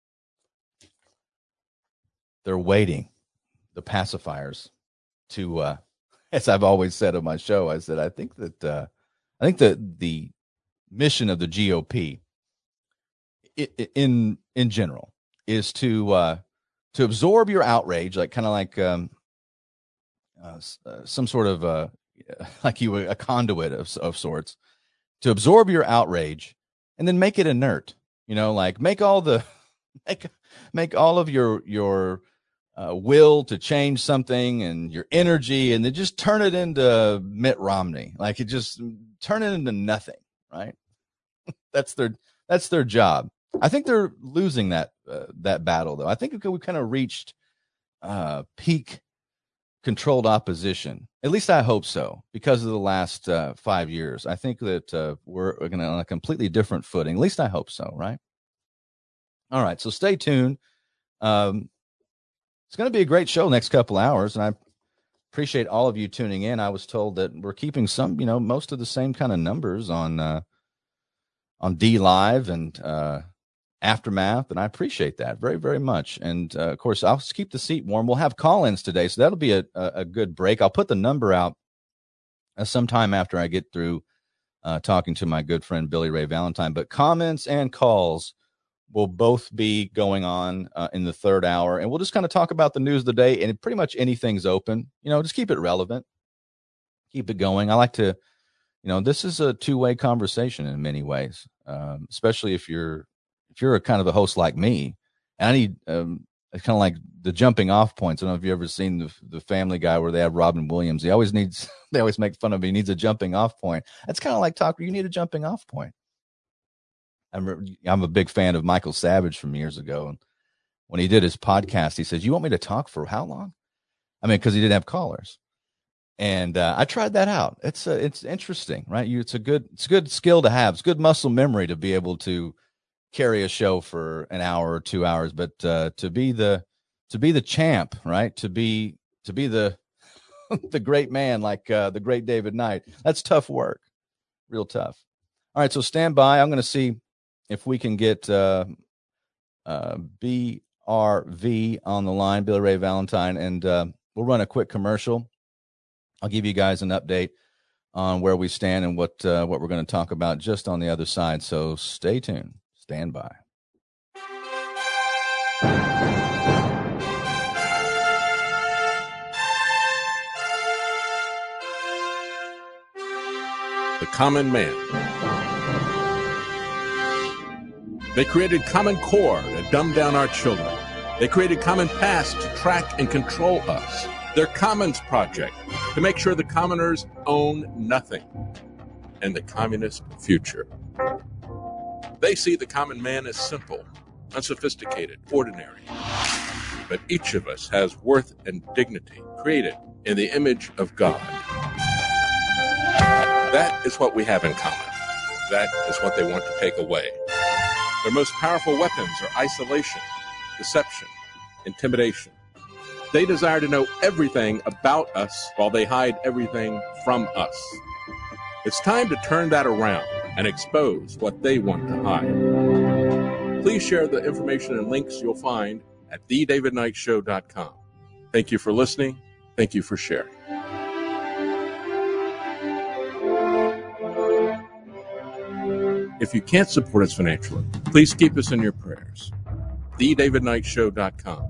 They're waiting. The pacifiers to, as I've always said on my show, I said I think that the mission of the GOP in general is to absorb your outrage, like kind of like some sort of like you were a conduit of sorts, to absorb your outrage and then make it inert. Like make all of your will to change something and your energy, and then just turn it into Mitt Romney. Like it just turn it into nothing, right? That's their job. I think they're losing that battle, though. I think we kind of reached peak controlled opposition. At least I hope so, because of the last 5 years. I think that we're going to on a completely different footing. At least I hope so, right? All right, so stay tuned. It's going to be a great show next couple hours, and I appreciate all of you tuning in. I was told that we're keeping most of the same kind of numbers on D Live and Aftermath, and I appreciate that very, very much. And of course, I'll keep the seat warm. We'll have call-ins today, so that'll be a good break. I'll put the number out sometime after I get through talking to my good friend Billy Ray Valentine. But comments and calls will both be going on in the third hour, and we'll just kind of talk about the news of the day, and pretty much anything's open. Just keep it relevant, keep it going. I like to, this is a two-way conversation in many ways, especially if you're a kind of a host like me. And I need kind of like the jumping off points. I don't know if you've ever seen the Family Guy where they have Robin Williams. They always make fun of him. He needs a jumping off point. That's kind of like talk where you need a jumping off point. I'm a big fan of Michael Savage from years ago. And when he did his podcast, he says, "You want me to talk for how long?" I mean, because he didn't have callers. And I tried that out. It's interesting, right? It's a good skill to have. It's good muscle memory to be able to carry a show for an hour or 2 hours. But to be the champ, right? To be the the great man like the great David Knight. That's tough work, real tough. All right, so stand by. I'm going to see if we can get BRV on the line, Billy Ray Valentine, and we'll run a quick commercial. I'll give you guys an update on where we stand and what we're going to talk about just on the other side. So stay tuned. Stand by. The Common Man. They created Common Core to dumb down our children. They created Common Pass to track and control us. Their Commons Project to make sure the commoners own nothing. And the communist future. They see the common man as simple, unsophisticated, ordinary. But each of us has worth and dignity created in the image of God. That is what we have in common. That is what they want to take away. Their most powerful weapons are isolation, deception, intimidation. They desire to know everything about us while they hide everything from us. It's time to turn that around and expose what they want to hide. Please share the information and links you'll find at thedavidknightshow.com. Thank you for listening. Thank you for sharing. If you can't support us financially, please keep us in your prayers. thedavidknightshow.com.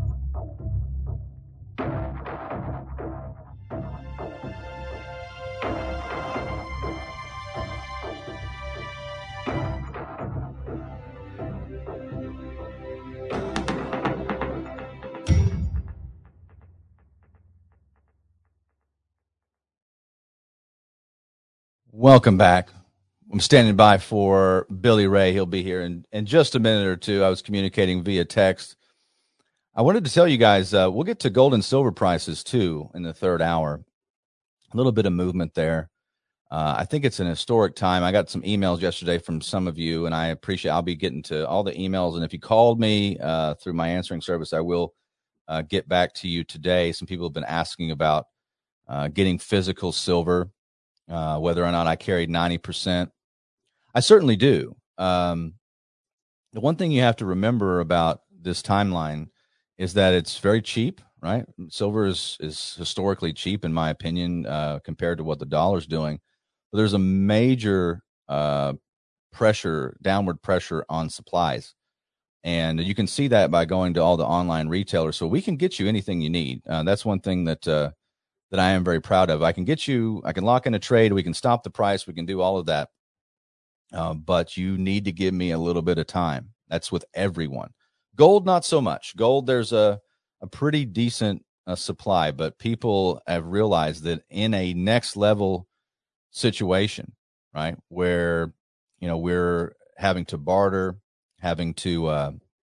Welcome back. I'm standing by for Billy Ray. He'll be here in just a minute or two. I was communicating via text. I wanted to tell you guys, we'll get to gold and silver prices too in the third hour. A little bit of movement there. I think it's an historic time. I got some emails yesterday from some of you, and I appreciate. I'll be getting to all the emails. And if you called me through my answering service, I will get back to you today. Some people have been asking about getting physical silver, whether or not I carried 90%. I certainly do. The one thing you have to remember about this timeline is that it's very cheap, right? Silver is historically cheap, in my opinion, compared to what the dollar's doing. But there's a major downward pressure on supplies. And you can see that by going to all the online retailers. So we can get you anything you need. That's one thing that I am very proud of. I can lock in a trade. We can stop the price. We can do all of that. But you need to give me a little bit of time. That's with everyone. Gold, not so much. Gold, there's a pretty decent supply, but people have realized that in a next level situation, right, where we're having to barter, having to,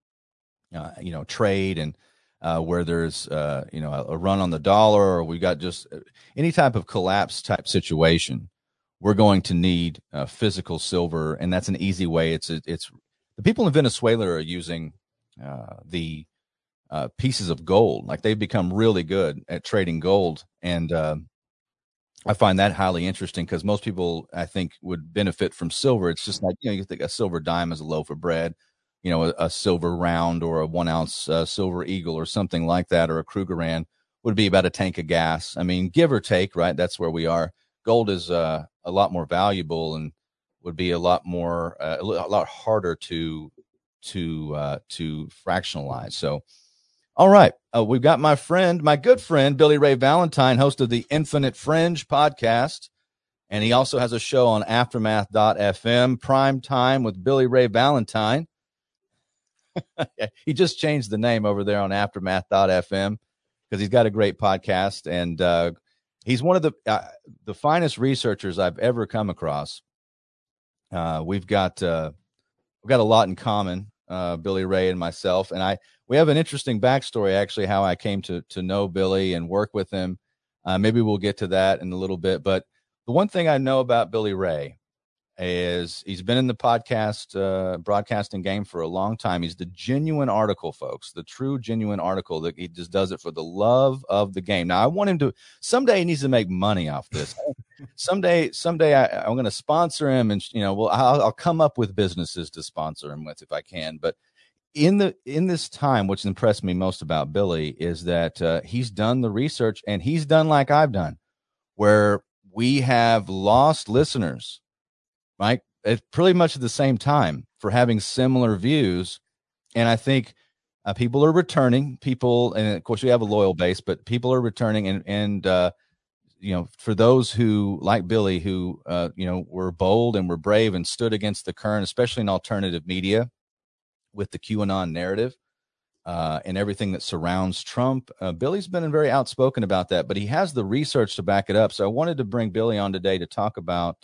trade, and where there's, a run on the dollar, or we got just any type of collapse type situation, we're going to need physical silver. And that's an easy way. It's the people in Venezuela are using the pieces of gold. Like, they've become really good at trading gold. And I find that highly interesting, because most people, I think, would benefit from silver. It's just like, you think a silver dime is a loaf of bread, a silver round or a 1 ounce silver eagle or something like that, or a Krugerrand would be about a tank of gas. I mean, give or take, right? That's where we are. Gold is a lot more valuable and would be a lot more, a lot harder to fractionalize. So, all right. We've got my good friend, Billy Ray Valentine, host of the Infinite Fringe podcast. And he also has a show on Aftermath.fm, Prime Time with Billy Ray Valentine. He just changed the name over there on Aftermath.fm because he's got a great podcast. And he's one of the finest researchers I've ever come across. We've got a lot in common, Billy Ray and myself. And we have an interesting backstory, actually, how I came to know Billy and work with him. Maybe we'll get to that in a little bit. But the one thing I know about Billy Ray is he's been in the podcast broadcasting game for a long time. He's the genuine article, folks, the true genuine article, that he just does it for the love of the game. Now, I want him to someday. He needs to make money off this. someday I'm going to sponsor him, and I'll come up with businesses to sponsor him with if I can. But in this time, what's impressed me most about Billy is that he's done the research, and he's done like I've done, where we have lost listeners, right, at pretty much at the same time, for having similar views. And I think people are returning. People, and of course we have a loyal base, but people are returning. And for those who, like Billy, who were bold and were brave and stood against the current, especially in alternative media, with the QAnon narrative and everything that surrounds Trump. Billy's been very outspoken about that, but he has the research to back it up. So I wanted to bring Billy on today to talk about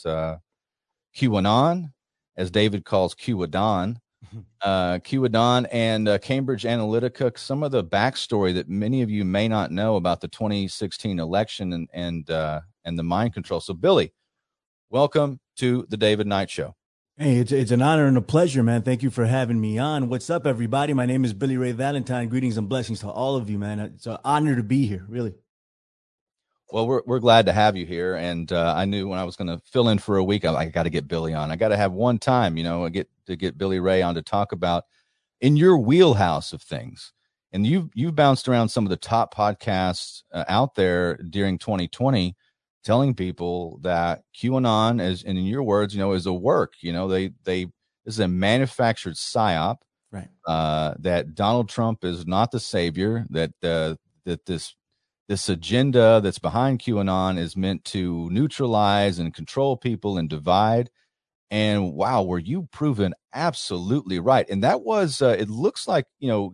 QAnon, as David calls QAnon, QAnon and Cambridge Analytica, some of the backstory that many of you may not know about the 2016 election and the mind control. So, Billy, welcome to the David Knight Show. Hey, it's an honor and a pleasure, man. Thank you for having me on. What's up, everybody? My name is Billy Ray Valentine. Greetings and blessings to all of you, man. It's an honor to be here, really. Well, we're glad to have you here. And I knew when I was going to fill in for a week, I got to get Billy on. I got to have one time, get Billy Ray on to talk about in your wheelhouse of things. And you've bounced around some of the top podcasts out there during 2020, telling people that QAnon is, and in your words, is a work. This is a manufactured psyop, right? That Donald Trump is not the savior. That this agenda that's behind QAnon is meant to neutralize and control people and divide. And wow, were you proven absolutely right? And that was, it looks like,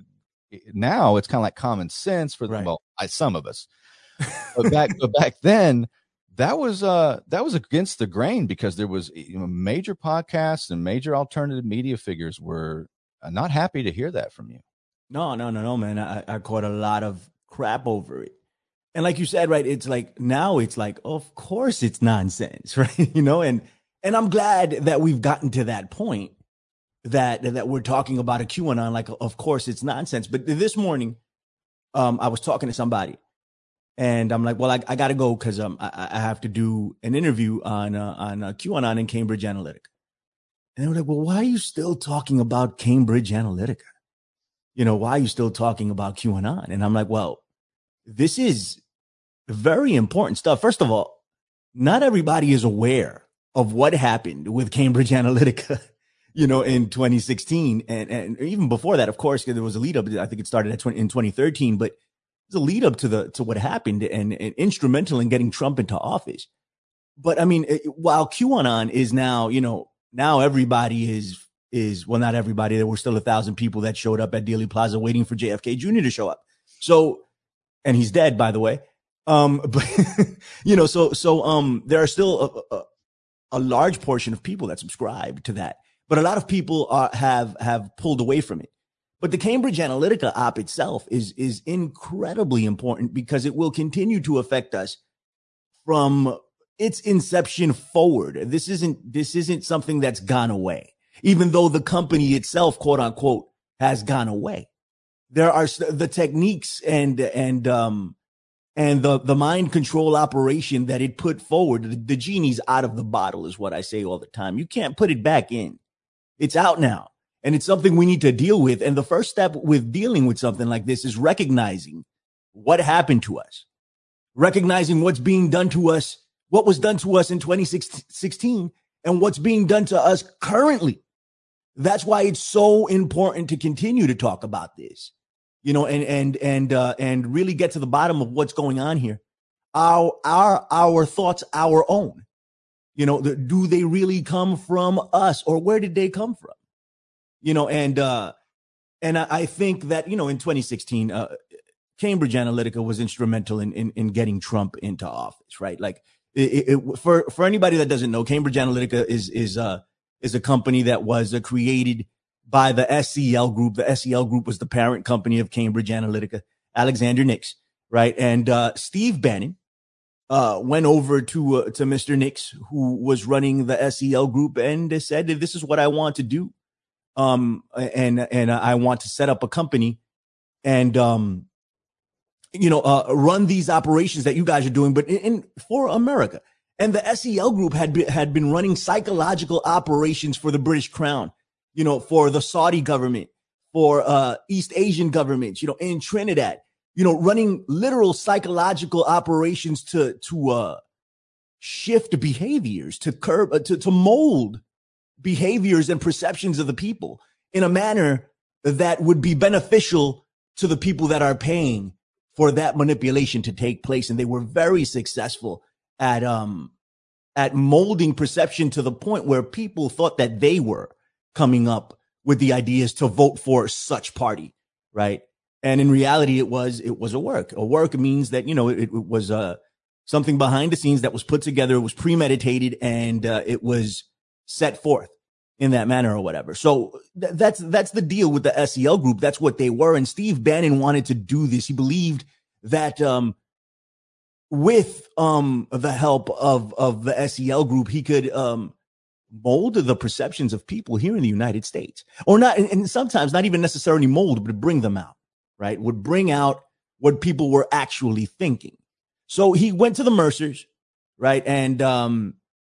now it's kind of like common sense for right. Some of us, but back then that was against the grain, because there was major podcasts and major alternative media figures were not happy to hear that from you. No, man. I caught a lot of crap over it. And like you said, right, it's like, now it's like, of course it's nonsense, right? And I'm glad that we've gotten to that point that we're talking about a QAnon, like, of course it's nonsense. But this morning, I was talking to somebody, and I'm like, well, I got to go because I have to do an interview on QAnon and Cambridge Analytica. And they were like, well, why are you still talking about Cambridge Analytica? Why are you still talking about QAnon? And I'm like, well, this is very important stuff. First of all, not everybody is aware of what happened with Cambridge Analytica, in 2016. And even before that, of course, there was a lead up. I think it started in 2013, but it's a lead up to what happened and instrumental in getting Trump into office. But I mean, while QAnon is now, now everybody is, well, not everybody. There were still 1,000 people that showed up at Dealey Plaza waiting for JFK Jr. to show up. So, and he's dead, by the way. But, so there are still a large portion of people that subscribe to that, but a lot of people have pulled away from it. But the Cambridge Analytica op itself is incredibly important because it will continue to affect us from its inception forward. This isn't something that's gone away, even though the company itself, quote unquote, has gone away. There are the techniques and the mind control operation that it put forward. The genie's out of the bottle is what I say all the time. You can't put it back in. It's out now. And it's something we need to deal with. And the first step with dealing with something like this is recognizing what happened to us, recognizing what's being done to us, what was done to us in 2016 and what's being done to us currently. That's why it's so important to continue to talk about this, you know, and really get to the bottom of what's going on here. Our thoughts, our own, you know, do they really come from us, or where did they come from? You know, and I think that, you know, in 2016, Cambridge Analytica was instrumental in getting Trump into office, right? Like for anybody that doesn't know, Cambridge Analytica is a company that was created by the SCL Group. The SCL Group was the parent company of Cambridge Analytica, Alexander Nix, right? And Steve Bannon went over to Mr. Nix, who was running the SCL Group, and said, "This is what I want to do. And I want to set up a company and, run these operations that you guys are doing, but for America." And the SEL Group had been running psychological operations for the British Crown, you know, for the Saudi government, for East Asian governments, you know, in Trinidad, you know, running literal psychological operations to shift behaviors, to curb, to mold behaviors and perceptions of the people in a manner that would be beneficial to the people that are paying for that manipulation to take place. And they were very successful at molding perception to the point where people thought that they were coming up with the ideas to vote for such party, right? And in reality, it was a work. A work means that, you know, it was something behind the scenes that was put together, it was premeditated, and it was set forth in that manner or whatever. So that's the deal with the SEL Group. That's what they were. And Steve Bannon wanted to do this. He believed that with the help of the SEL Group, he could mold the perceptions of people here in the United States, or not, and sometimes not even necessarily mold, but bring them out, right? Would bring out what people were actually thinking. So he went to the Mercers, right? And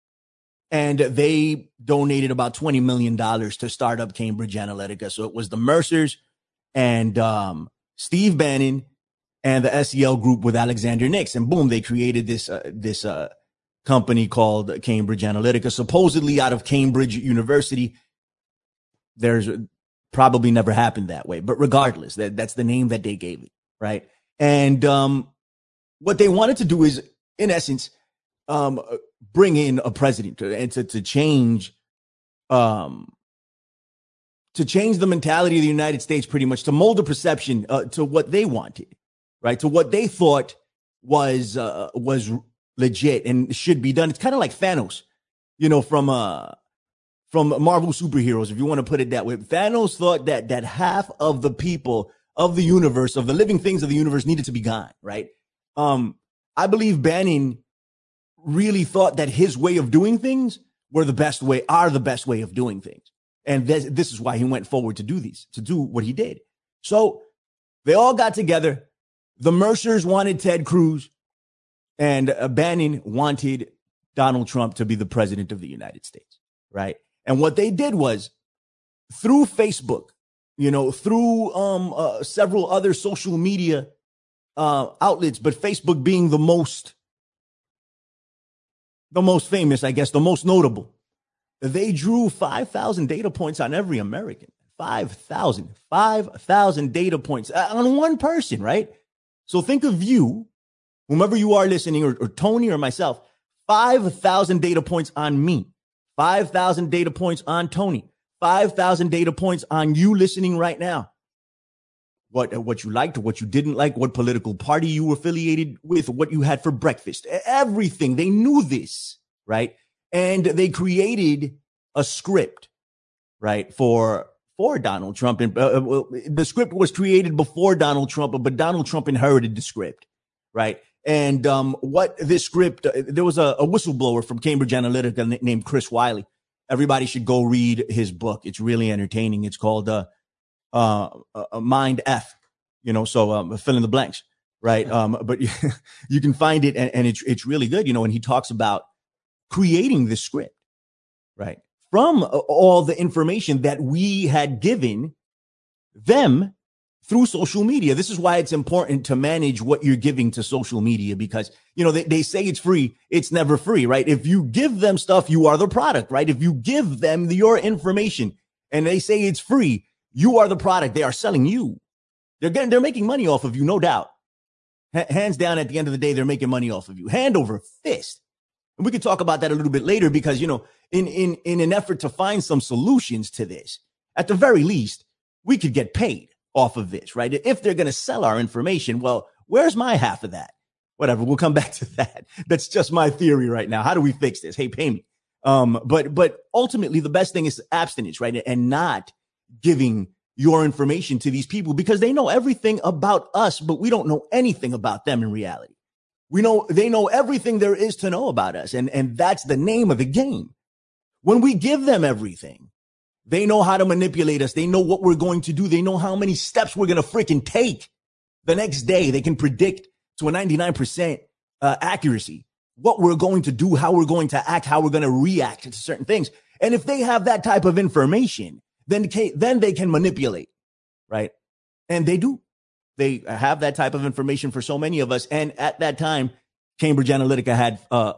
they donated about $20 million to start up Cambridge Analytica. So it was the Mercers and Steve Bannon and the SEL Group with Alexander Nix. And boom, they created this company called Cambridge Analytica, supposedly out of Cambridge University. There's probably never happened that way, but regardless, that's the name that they gave it, right? And what they wanted to do is, in essence, bring in a president to change the mentality of the United States, pretty much, to mold a perception to what they wanted, right? To what they thought was legit and should be done. It's kind of like Thanos, you know, from Marvel superheroes, if you want to put it that way. Thanos thought that half of the people of the universe, of the living things of the universe, needed to be gone, right? I believe Bannon really thought that his way of doing things are the best way of doing things. And this is why he went forward to do what he did. So they all got together. The Mercers wanted Ted Cruz, and Bannon wanted Donald Trump to be the president of the United States, right? And what they did was, through Facebook, you know, through several other social media outlets, but Facebook being the most famous, I guess, the most notable, they drew 5,000 data points on every American. 5,000 data points on one person, right? So think of you, whomever you are listening, or Tony or myself, 5,000 data points on me, 5,000 data points on Tony, 5,000 data points on you listening right now. What you liked, what you didn't like, what political party you were affiliated with, what you had for breakfast, everything. They knew this, right? And they created a script, right, for Donald Trump. And the script was created before Donald Trump, but Donald Trump inherited the script, right? And what this script, there was a whistleblower from Cambridge Analytica named Chris Wiley. Everybody should go read his book. It's really entertaining. It's called Mind F, so fill in the blanks, right? But you can find it, and it's really good, and he talks about creating this script, right, from all the information that we had given them through social media. This is why it's important to manage what you're giving to social media, because, they say it's free. It's never free, right? If you give them stuff, you are the product, right? If you give them your information and they say it's free, you are the product. They are selling you. They're making money off of you, no doubt. Hands down, at the end of the day, they're making money off of you, hand over fist. And we can talk about that a little bit later, because, in an effort to find some solutions to this, at the very least, we could get paid off of this, right? If they're going to sell our information, well, where's my half of that? Whatever. We'll come back to that. That's just my theory right now. How do we fix this? Hey, pay me. But ultimately, the best thing is abstinence, right? And not giving your information to these people, because they know everything about us, but we don't know anything about them in reality. They know everything there is to know about us. And that's the name of the game. When we give them everything, they know how to manipulate us. They know what we're going to do. They know how many steps we're going to freaking take the next day. They can predict to a 99% accuracy what we're going to do, how we're going to act, how we're going to react to certain things. And if they have that type of information, then they can manipulate, right? And they do. They have that type of information for so many of us. And at that time, Cambridge Analytica had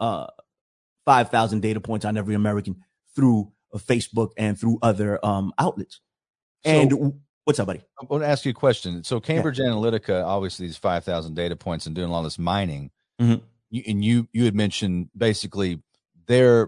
5,000 data points on every American through Facebook and through other outlets. And what's up, buddy? I want to ask you a question. So Cambridge Analytica, obviously these 5,000 data points and doing all this mining, you had mentioned basically they're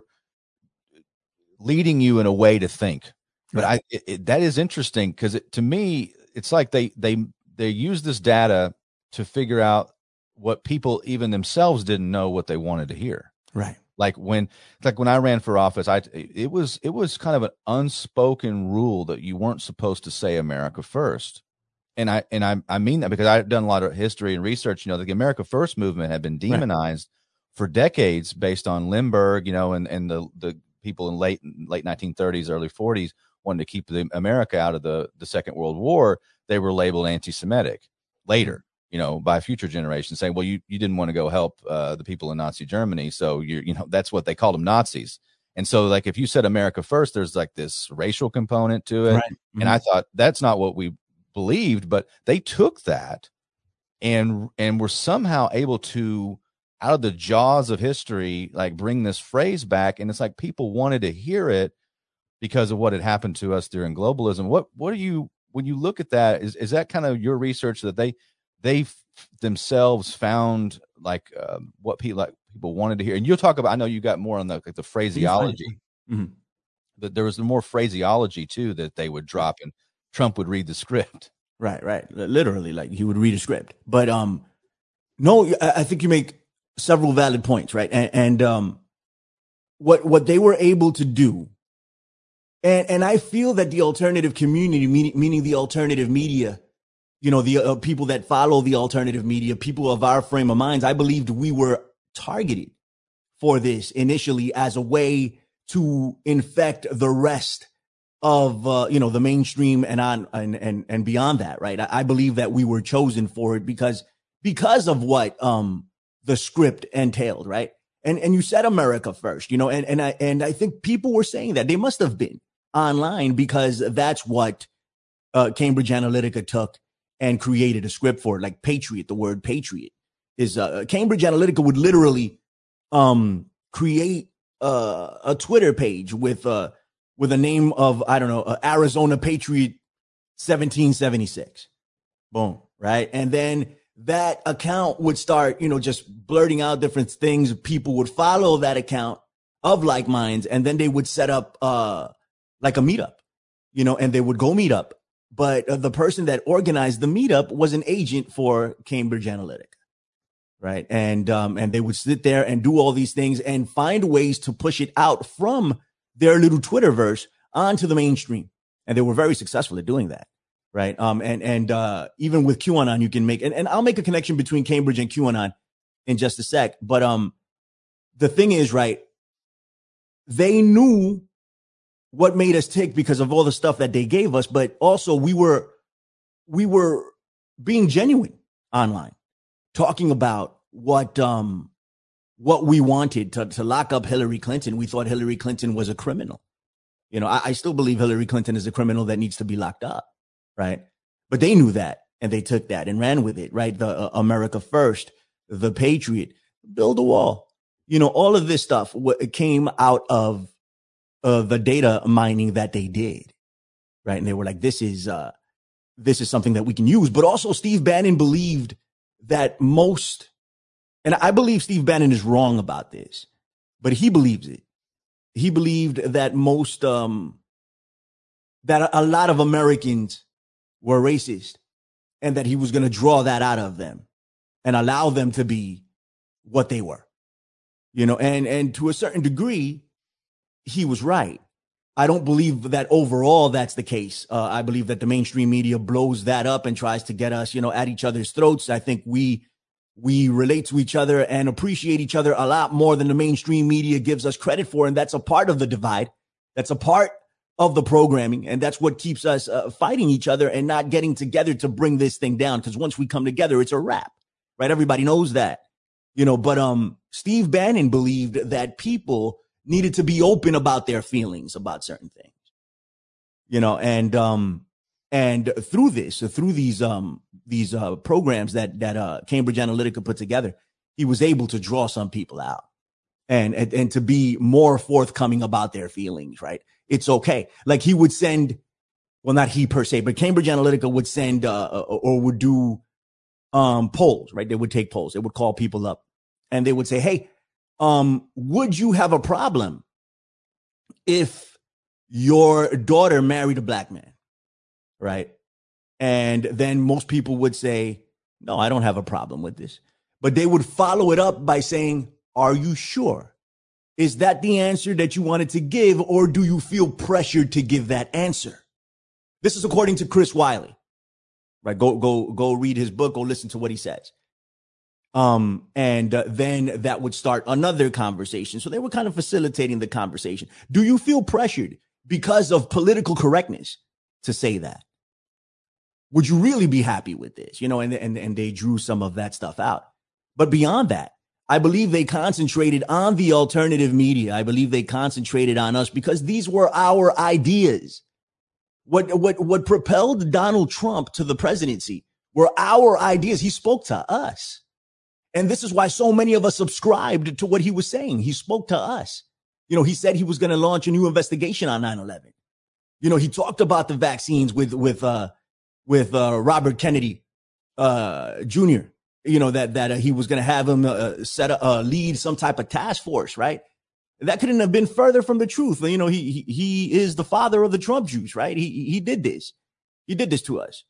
leading you in a way to think. But that is interesting, because to me, it's like they use this data to figure out what people even themselves didn't know what they wanted to hear. Right. Like when I ran for office, it was kind of an unspoken rule that you weren't supposed to say America first. And I mean that because I've done a lot of history and research. The America First movement had been demonized for decades based on Lindbergh, and the people in late 1930s, early 40s wanted to keep America out of the Second World War. They were labeled anti-Semitic later, by future generations, saying, well, you didn't want to go help the people in Nazi Germany. So that's what they called them, Nazis. And so like, if you said America first, there's like this racial component to it. Right. Mm-hmm. And I thought that's not what we believed, but they took that and were somehow able to, out of the jaws of history, like bring this phrase back. And it's like people wanted to hear it because of what had happened to us during globalism. What are you, when you look at that, is that kind of your research that they themselves found like what people wanted to hear? And you'll talk about, I know you got more on the phraseology, but there was more phraseology too that they would drop, and Trump would read the script. Right. Literally, like he would read a script. But no, I think you make several valid points, right? And what they were able to do, and I feel that the alternative community, meaning the alternative media, the people that follow the alternative media, people of our frame of minds, I believed we were targeted for this initially as a way to infect the rest of the mainstream and beyond that, right? I believe that we were chosen for it because of what the script entailed, right? And you said America first, and I think people were saying that they must have been online because that's what Cambridge Analytica took and created a script for it, like Patriot. The word Patriot is Cambridge Analytica would literally create a Twitter page with a name of, I don't know, Arizona Patriot 1776. Boom. Right. And then that account would start, just blurting out different things. People would follow that account of like minds, and then they would set up like a meetup, and they would go meet up. But the person that organized the meetup was an agent for Cambridge Analytica. right? And they would sit there and do all these things and find ways to push it out from their little Twitterverse onto the mainstream. And they were very successful at doing that, right? And even with QAnon, you can make, and I'll make a connection between Cambridge and QAnon in just a sec. But the thing is, right, they knew what made us tick because of all the stuff that they gave us, but also we were being genuine online, talking about what we wanted to lock up Hillary Clinton. We thought Hillary Clinton was a criminal. You know, I still believe Hillary Clinton is a criminal that needs to be locked up, right? But they knew that, and they took that and ran with it, right? The America First, the Patriot, build a wall. You know, all of this stuff came out of the data mining that they did, right? And they were like, this is something that we can use. But also Steve Bannon believed that most, and I believe Steve Bannon is wrong about this, but he believes it. He believed that that a lot of Americans were racist and that he was going to draw that out of them and allow them to be what they were, you know, and to a certain degree, he was right. I don't believe that overall that's the case. I believe that the mainstream media blows that up and tries to get us, you know, at each other's throats. I think we relate to each other and appreciate each other a lot more than the mainstream media gives us credit for. And that's a part of the divide. That's a part of the programming. And that's what keeps us fighting each other and not getting together to bring this thing down. Because once we come together, it's a wrap, right? Everybody knows that, you know, but Steve Bannon believed that people needed to be open about their feelings about certain things, you know, and through these programs that Cambridge Analytica put together, he was able to draw some people out and to be more forthcoming about their feelings, right? It's okay. Like he would send, well, not he per se, but Cambridge Analytica would send or would do polls, right? They would take polls. They would call people up and they would say, hey, would you have a problem if your daughter married a black man? Right. And then most people would say, no, I don't have a problem with this. But they would follow it up by saying, are you sure? Is that the answer that you wanted to give? Or do you feel pressured to give that answer? This is according to Chris Wiley. Right. Go read his book. Go listen to what he says. And then that would start another conversation. So they were kind of facilitating the conversation. Do you feel pressured because of political correctness to say that? Would you really be happy with this? You know, and they drew some of that stuff out. But beyond that, I believe they concentrated on the alternative media. I believe they concentrated on us because these were our ideas. What propelled Donald Trump to the presidency were our ideas. He spoke to us. And this is why so many of us subscribed to what he was saying. He spoke to us. You know, he said he was going to launch a new investigation on 9/11. You know, he talked about the vaccines with Robert Kennedy Jr. You know, that he was going to have him lead some type of task force, right? That couldn't have been further from the truth. You know, he is the father of the Trump Jews, right? He did this. He did this to us.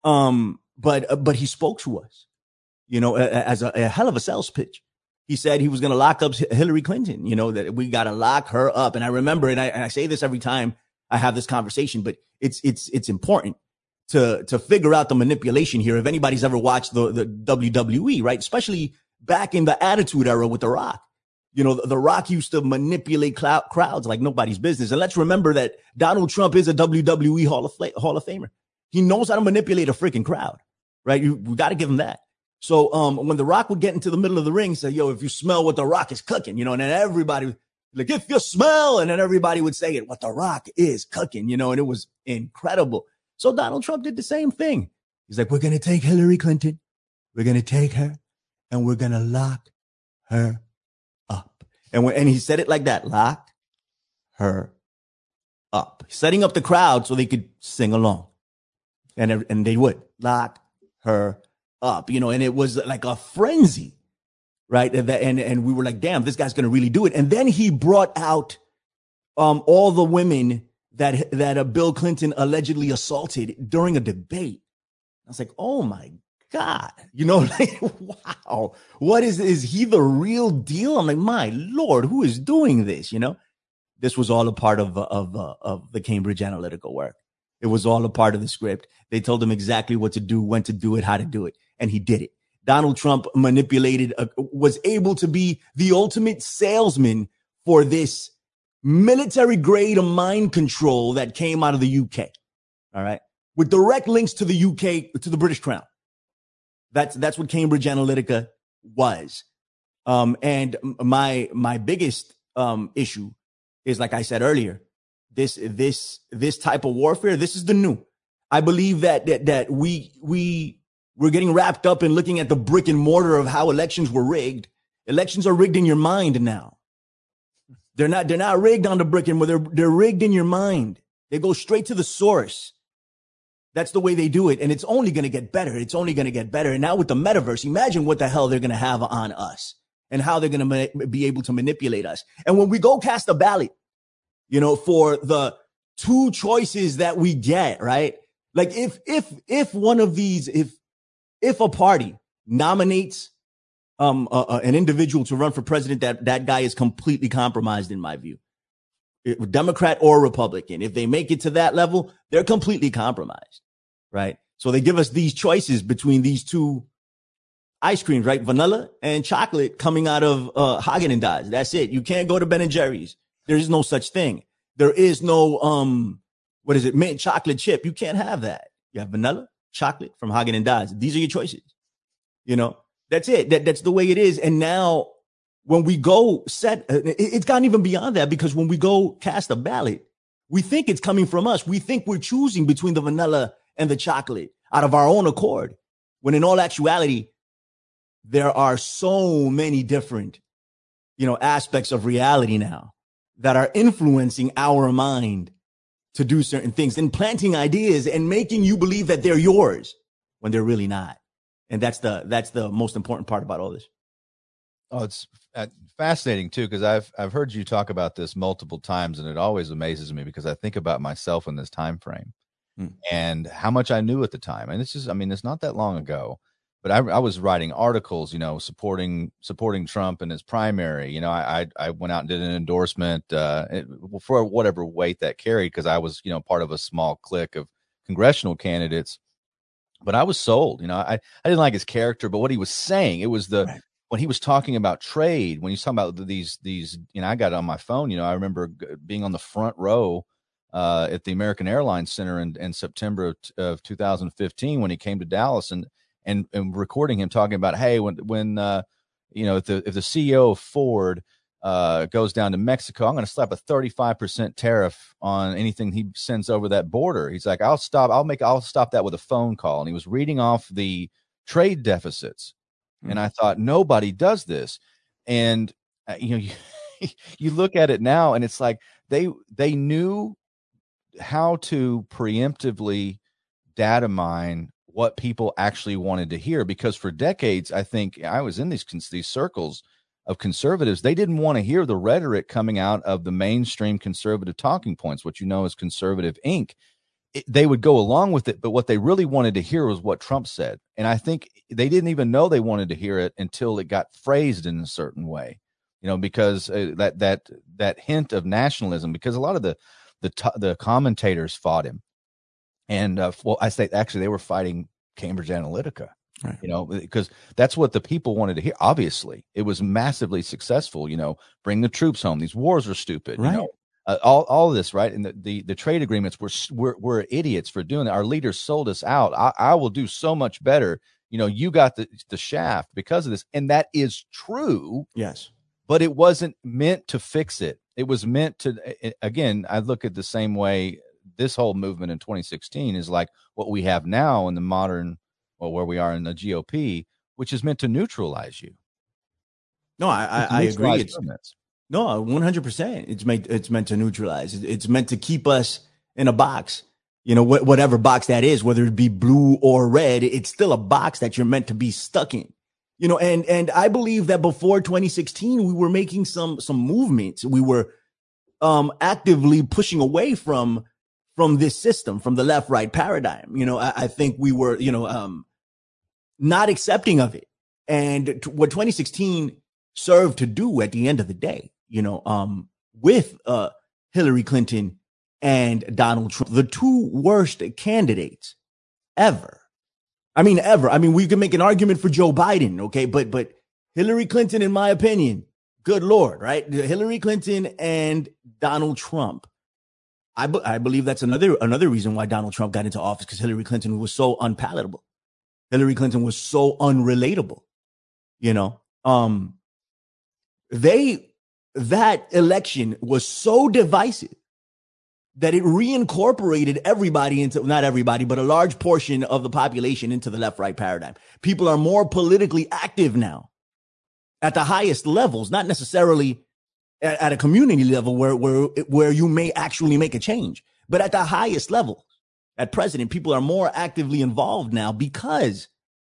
But he spoke to us. You know, as a hell of a sales pitch. He said he was going to lock up Hillary Clinton, you know, that we got to lock her up. And I remember, and I say this every time I have this conversation, but it's important to figure out the manipulation here. If anybody's ever watched the WWE, right? Especially back in the Attitude Era with The Rock. You know, The Rock used to manipulate crowds like nobody's business. And let's remember that Donald Trump is a WWE Hall of Famer. He knows how to manipulate a freaking crowd, right? We got to give him that. So when The Rock would get into the middle of the ring, say, yo, if you smell what The Rock is cooking, you know, and then everybody would like, if you smell, and then everybody would say it, what The Rock is cooking, you know, and it was incredible. So Donald Trump did the same thing. He's like, we're going to take Hillary Clinton. We're going to take her and we're going to lock her up. And he said it like that, lock her up, setting up the crowd so they could sing along. And they would lock her up, you know, and it was like a frenzy, right? And we were like, damn, this guy's going to really do it. And then he brought out all the women that Bill Clinton allegedly assaulted during a debate. I was like, oh my God, like, wow, what is he the real deal? I'm like, my Lord, who is doing this? This was all a part of the Cambridge Analytica work. It was all a part of the script. They told him exactly what to do, when to do it, how to do it. And he did it. Donald Trump was able to be the ultimate salesman for this military grade of mind control that came out of the UK. All right. With direct links to the UK, to the British Crown. That's what Cambridge Analytica was. And my biggest issue is, like I said earlier, this type of warfare. This is the new. I believe that we're getting wrapped up in looking at the brick and mortar of how elections were rigged. Elections are rigged in your mind now. They're not rigged on the brick and mortar. They're rigged in your mind. They go straight to the source. That's the way they do it. And it's only going to get better. It's only going to get better. And now with the metaverse, imagine what the hell they're going to have on us and how they're going to be able to manipulate us. And when we go cast a ballot, for the two choices that we get, right? Like if one of these, if a party nominates an individual to run for president, that guy is completely compromised in my view. Democrat or Republican. If they make it to that level, they're completely compromised, right? So they give us these choices between these two ice creams, right? Vanilla and chocolate coming out of Häagen-Dazs. That's it. You can't go to Ben & Jerry's. There is no such thing. There is no, mint chocolate chip. You can't have that. You have vanilla, chocolate from Häagen-Dazs. These are your choices. That's it. That's the way it is. And now, when we go it's gotten even beyond that, because when we go cast a ballot, we think it's coming from us. We think we're choosing between the vanilla and the chocolate out of our own accord, when in all actuality, there are so many different, aspects of reality now that are influencing our mind to do certain things and planting ideas and making you believe that they're yours when they're really not. And that's the most important part about all this. Oh, it's fascinating too, because I've heard you talk about this multiple times, and it always amazes me because I think about myself in this time frame and how much I knew at the time. And it's not that long ago, but I was writing articles, supporting Trump in his primary. I went out and did an endorsement for whatever weight that carried, because I was part of a small clique of congressional candidates. But I was sold. I didn't like his character, but what he was saying, it was when he was talking about trade, when he's talking about these, I got it on my phone. I remember being on the front row at the American Airlines Center in September of 2015 when he came to Dallas, and recording him talking about, hey, when if the CEO of Ford goes down to Mexico, I'm going to slap a 35% tariff on anything he sends over that border. He's like, I'll stop that with a phone call. And he was reading off the trade deficits. And I thought, nobody does this. And, you look at it now and it's like they knew how to preemptively data mine what people actually wanted to hear, because for decades, I think I was in these circles of conservatives. They didn't want to hear the rhetoric coming out of the mainstream conservative talking points, what is conservative Inc. They would go along with it, but what they really wanted to hear was what Trump said. And I think they didn't even know they wanted to hear it until it got phrased in a certain way, because that hint of nationalism, because a lot of the commentators fought him. And I say actually they were fighting Cambridge Analytica, right. Because that's what the people wanted to hear. Obviously, it was massively successful. Bring the troops home. These wars are stupid. Right. All of this, right? And the trade agreements we're idiots for doing that. Our leaders sold us out. I will do so much better. You got the shaft because of this, and that is true. Yes, but it wasn't meant to fix it. It was meant to. Again, I look at the same way. This whole movement in 2016 is like what we have now in the modern, where we are in the GOP, which is meant to neutralize you. No, I agree. No, 100%. It's meant to neutralize. It's meant to keep us in a box. Whatever box that is, whether it be blue or red, it's still a box that you're meant to be stuck in. And I believe that before 2016, we were making some movements. We were actively pushing away from this system, from the left-right paradigm. I think we were, not accepting of it. And what 2016 served to do at the end of the day, with Hillary Clinton and Donald Trump, the two worst candidates ever. I mean, we can make an argument for Joe Biden, okay? But Hillary Clinton, in my opinion, good Lord, right? Hillary Clinton and Donald Trump. I believe that's another reason why Donald Trump got into office, because Hillary Clinton was so unpalatable. Hillary Clinton was so unrelatable, that election was so divisive that it reincorporated everybody into, not everybody, but a large portion of the population into the left-right paradigm. People are more politically active now at the highest levels, not necessarily at a community level where you may actually make a change, but at the highest level, at president, people are more actively involved now because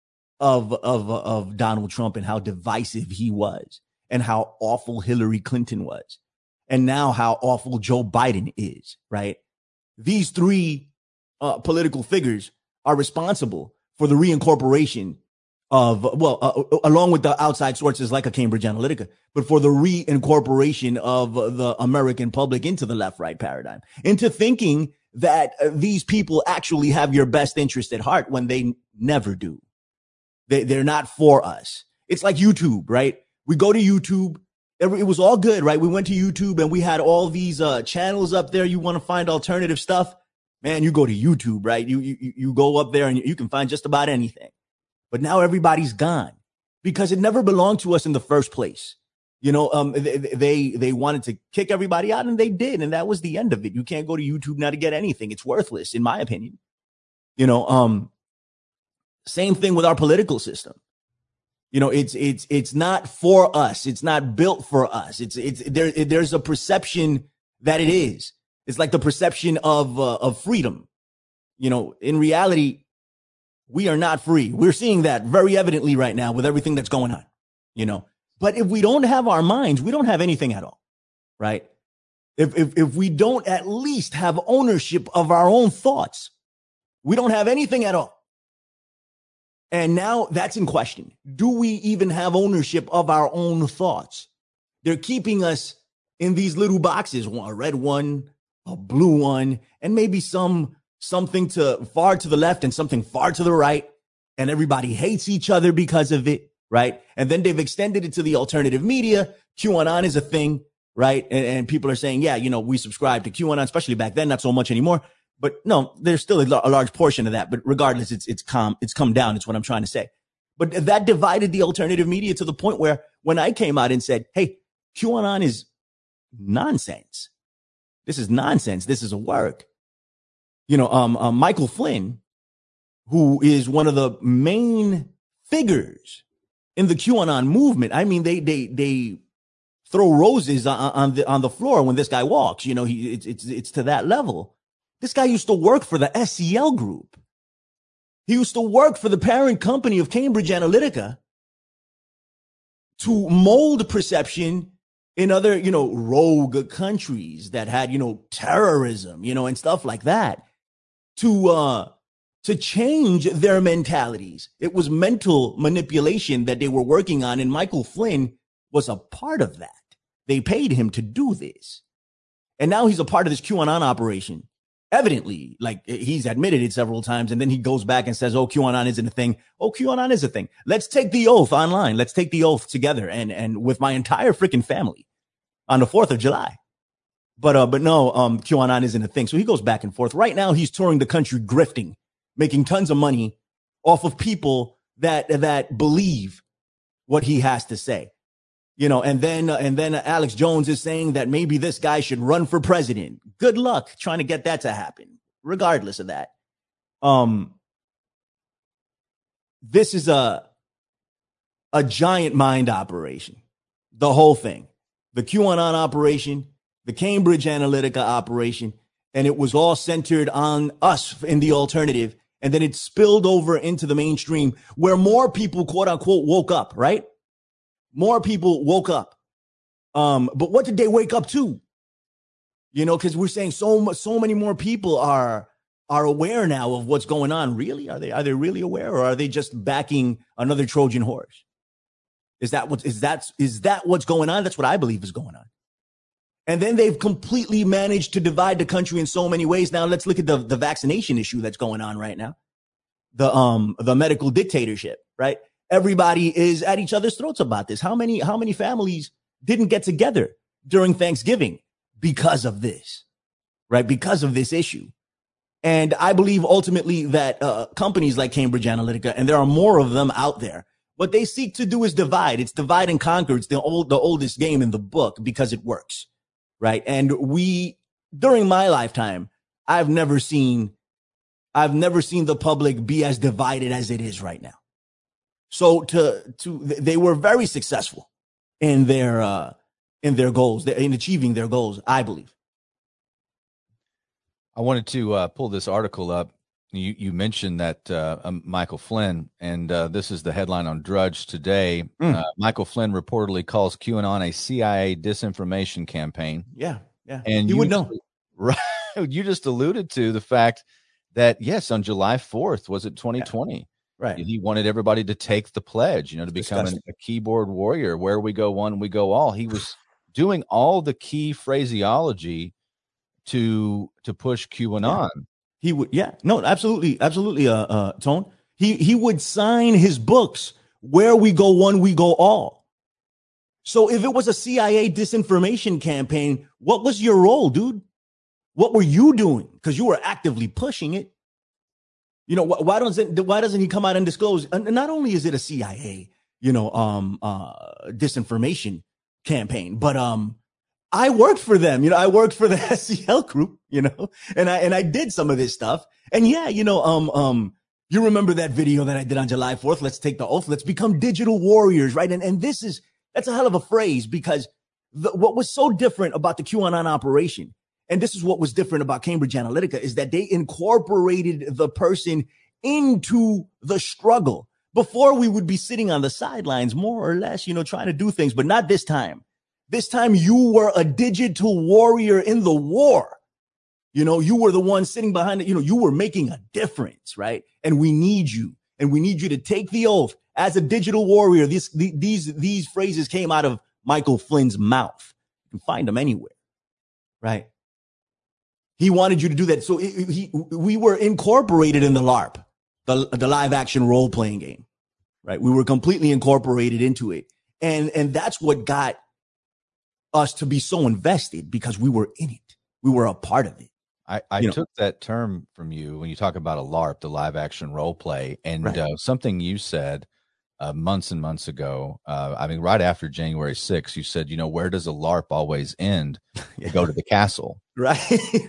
of Donald Trump and how divisive he was and how awful Hillary Clinton was. And now how awful Joe Biden is, right? These three political figures are responsible for the reincorporation of, along with the outside sources like a Cambridge Analytica, but for the reincorporation of the American public into the left-right paradigm, into thinking that these people actually have your best interest at heart when they never do. They're not for us. It's like YouTube, right? We go to YouTube. It was all good, right? We went to YouTube and we had all these channels up there. You want to find alternative stuff, man, you go to YouTube, right? You go up there and you can find just about anything. But now everybody's gone because it never belonged to us in the first place. They wanted to kick everybody out, and they did, and that was the end of it. You can't go to YouTube now to get anything. It's worthless, in my opinion. Same thing with our political system. It's not for us. It's not built for us. There's a perception that it is. It's like the perception of freedom. In reality, we are not free. We're seeing that very evidently right now with everything that's going on, But if we don't have our minds, we don't have anything at all, right? If we don't at least have ownership of our own thoughts, we don't have anything at all. And now that's in question. Do we even have ownership of our own thoughts? They're keeping us in these little boxes, a red one, a blue one, and maybe something far to the left and something far to the right. And everybody hates each other because of it, right? And then they've extended it to the alternative media. QAnon is a thing, right? And people are saying, yeah, we subscribe to QAnon, especially back then, not so much anymore. But no, there's still a large portion of that. But regardless, it's come down. It's what I'm trying to say. But that divided the alternative media to the point where when I came out and said, hey, QAnon is nonsense. This is nonsense. This is a work. Michael Flynn, who is one of the main figures in the QAnon movement. I mean, they throw roses on the floor when this guy walks. It's to that level. This guy used to work for the SEL group. He used to work for the parent company of Cambridge Analytica to mold perception in other, rogue countries that had, terrorism, and stuff like that to change their mentalities. It was mental manipulation that they were working on. And Michael Flynn was a part of that. They paid him to do this. And now he's a part of this QAnon operation. Evidently, like he's admitted it several times, and then he goes back and says, oh, QAnon isn't a thing. Oh, QAnon is a thing. Let's take the oath online. Let's take the oath together and with my entire freaking family on the 4th of July. But no, QAnon isn't a thing. So he goes back and forth. Right now, he's touring the country grifting, making tons of money off of people that believe what he has to say. And then Alex Jones is saying that maybe this guy should run for president. Good luck trying to get that to happen. Regardless of that, this is a giant mind operation. The whole thing, the QAnon operation, the Cambridge Analytica operation, and it was all centered on us in the alternative. And then it spilled over into the mainstream where more people, quote unquote, woke up, right? More people woke up. But what did they wake up to? Because we're saying so many more people are are aware now of what's going on. Really? Are they really aware, or are they just backing another Trojan horse? Is that what's going on? That's what I believe is going on. And then they've completely managed to divide the country in so many ways. Now let's look at the vaccination issue that's going on right now. The medical dictatorship, right? Everybody is at each other's throats about this. How many families didn't get together during Thanksgiving because of this, right? Because of this issue. And I believe ultimately that companies like Cambridge Analytica, and there are more of them out there, what they seek to do is divide. It's divide and conquer. It's the oldest game in the book because it works, right? And during my lifetime, I've never seen the public be as divided as it is right now. So they were very successful in their goals, in achieving their goals, I believe. I wanted to pull this article up. You mentioned that Michael Flynn, and this is the headline on Drudge today. Michael Flynn reportedly calls QAnon a CIA disinformation campaign. Yeah. And you would know. Right. You just alluded to the fact that, yes, on July 4th, was it 2020? Right. He wanted everybody to take the pledge, to become a keyboard warrior. Where we go one, we go all. He was doing all the key phraseology to push QAnon. He would, absolutely, Tone. He would sign his books, where we go one, we go all. So if it was a CIA disinformation campaign, what was your role, dude? What were you doing? Because you were actively pushing it. Why doesn't he come out and disclose? And not only is it a CIA, disinformation campaign, but I worked for them. I worked for the SCL group, and I did some of this stuff. And you remember that video that I did on July 4th? Let's take the oath. Let's become digital warriors, right? And that's a hell of a phrase, because what was so different about the QAnon operation, and this is what was different about Cambridge Analytica, is that they incorporated the person into the struggle. Before, we would be sitting on the sidelines, more or less, trying to do things, but not this time. This time you were a digital warrior in the war. You were the one sitting behind it. You were making a difference, right? And we need you. And we need you to take the oath as a digital warrior. These phrases came out of Michael Flynn's mouth. You can find them anywhere, right? He wanted you to do that. So we were incorporated in the LARP, the live action role playing game, right? We were completely incorporated into it. And that's what got us to be so invested, because we were in it. We were a part of it. I took that term from you when you talk about a LARP, the live action role play, and right. Something you said months and months ago. Right after January 6th, you said, where does a LARP always end? You go to the castle. Right.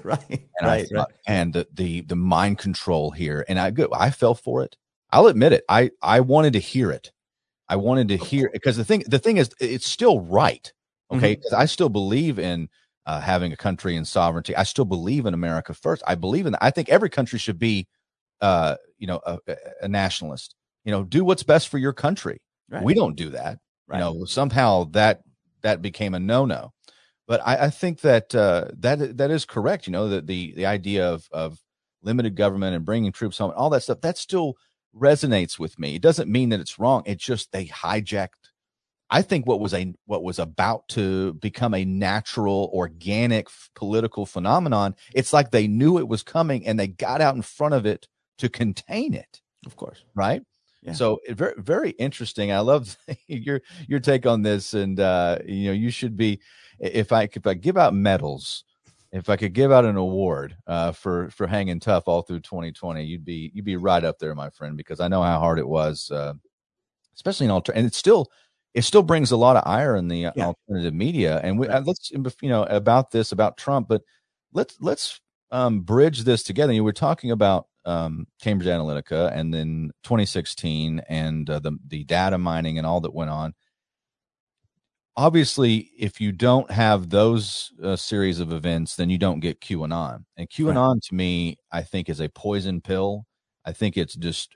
And and the mind control here. And I fell for it. I'll admit it. I wanted to hear it. I wanted to hear, because the thing is, it's still right. Okay. Because I still believe in having a country and sovereignty. I still believe in America first. I believe in that. I think every country should be, a nationalist. Do what's best for your country. Right. We don't do that. Right. Somehow that became a no-no. But I think that that is correct. The idea of limited government and bringing troops home, all that stuff, that still resonates with me. It doesn't mean that it's wrong. It's just they hijacked. I think what was about to become a natural, organic political phenomenon. It's like they knew it was coming and they got out in front of it to contain it. Of course, right? Yeah. So very, very interesting. I love your take on this, and you should be. If I give out medals, if I could give out an award for hanging tough all through 2020, you'd be right up there, my friend, because I know how hard it was, especially in and it still brings a lot of ire in the alternative media. And let's about Trump, but let's bridge this together. You were talking about Cambridge Analytica, and then 2016, and the data mining and all that went on. Obviously, if you don't have those series of events, then you don't get QAnon. And QAnon, to me, I think is a poison pill. I think it's just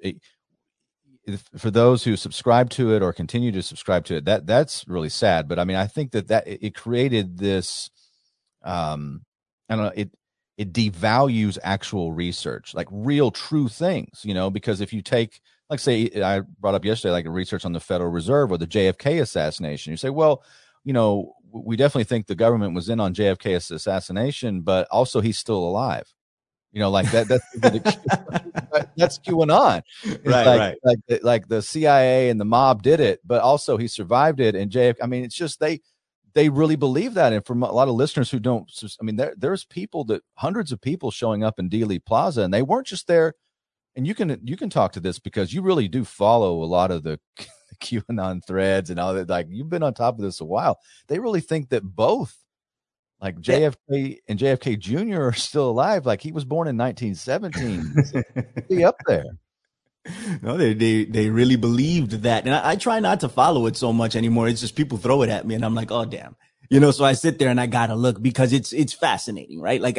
for those who subscribe to it or continue to subscribe to it. That's really sad. But I mean, I think that it created this. I don't know. it devalues actual research, like real true things, because if you take, like, say, I brought up yesterday, like a research on the Federal Reserve or the JFK assassination, you say, well, we definitely think the government was in on JFK's assassination, but also he's still alive. Like that's QAnon. Right. Like the CIA and the mob did it, but also he survived it. And it's just they really believe that. And from a lot of listeners who don't, there's hundreds of people showing up in Dealey Plaza, and they weren't just there. And you can talk to this because you really do follow a lot of the QAnon threads and all that. Like, you've been on top of this a while. They really think that both, like, JFK and JFK Jr. are still alive. Like, he was born in 1917. So be up there. No, they really believed that. And I try not to follow it so much anymore. It's just people throw it at me and I'm like, oh, damn. So I sit there and I got to look because it's fascinating, right? Like,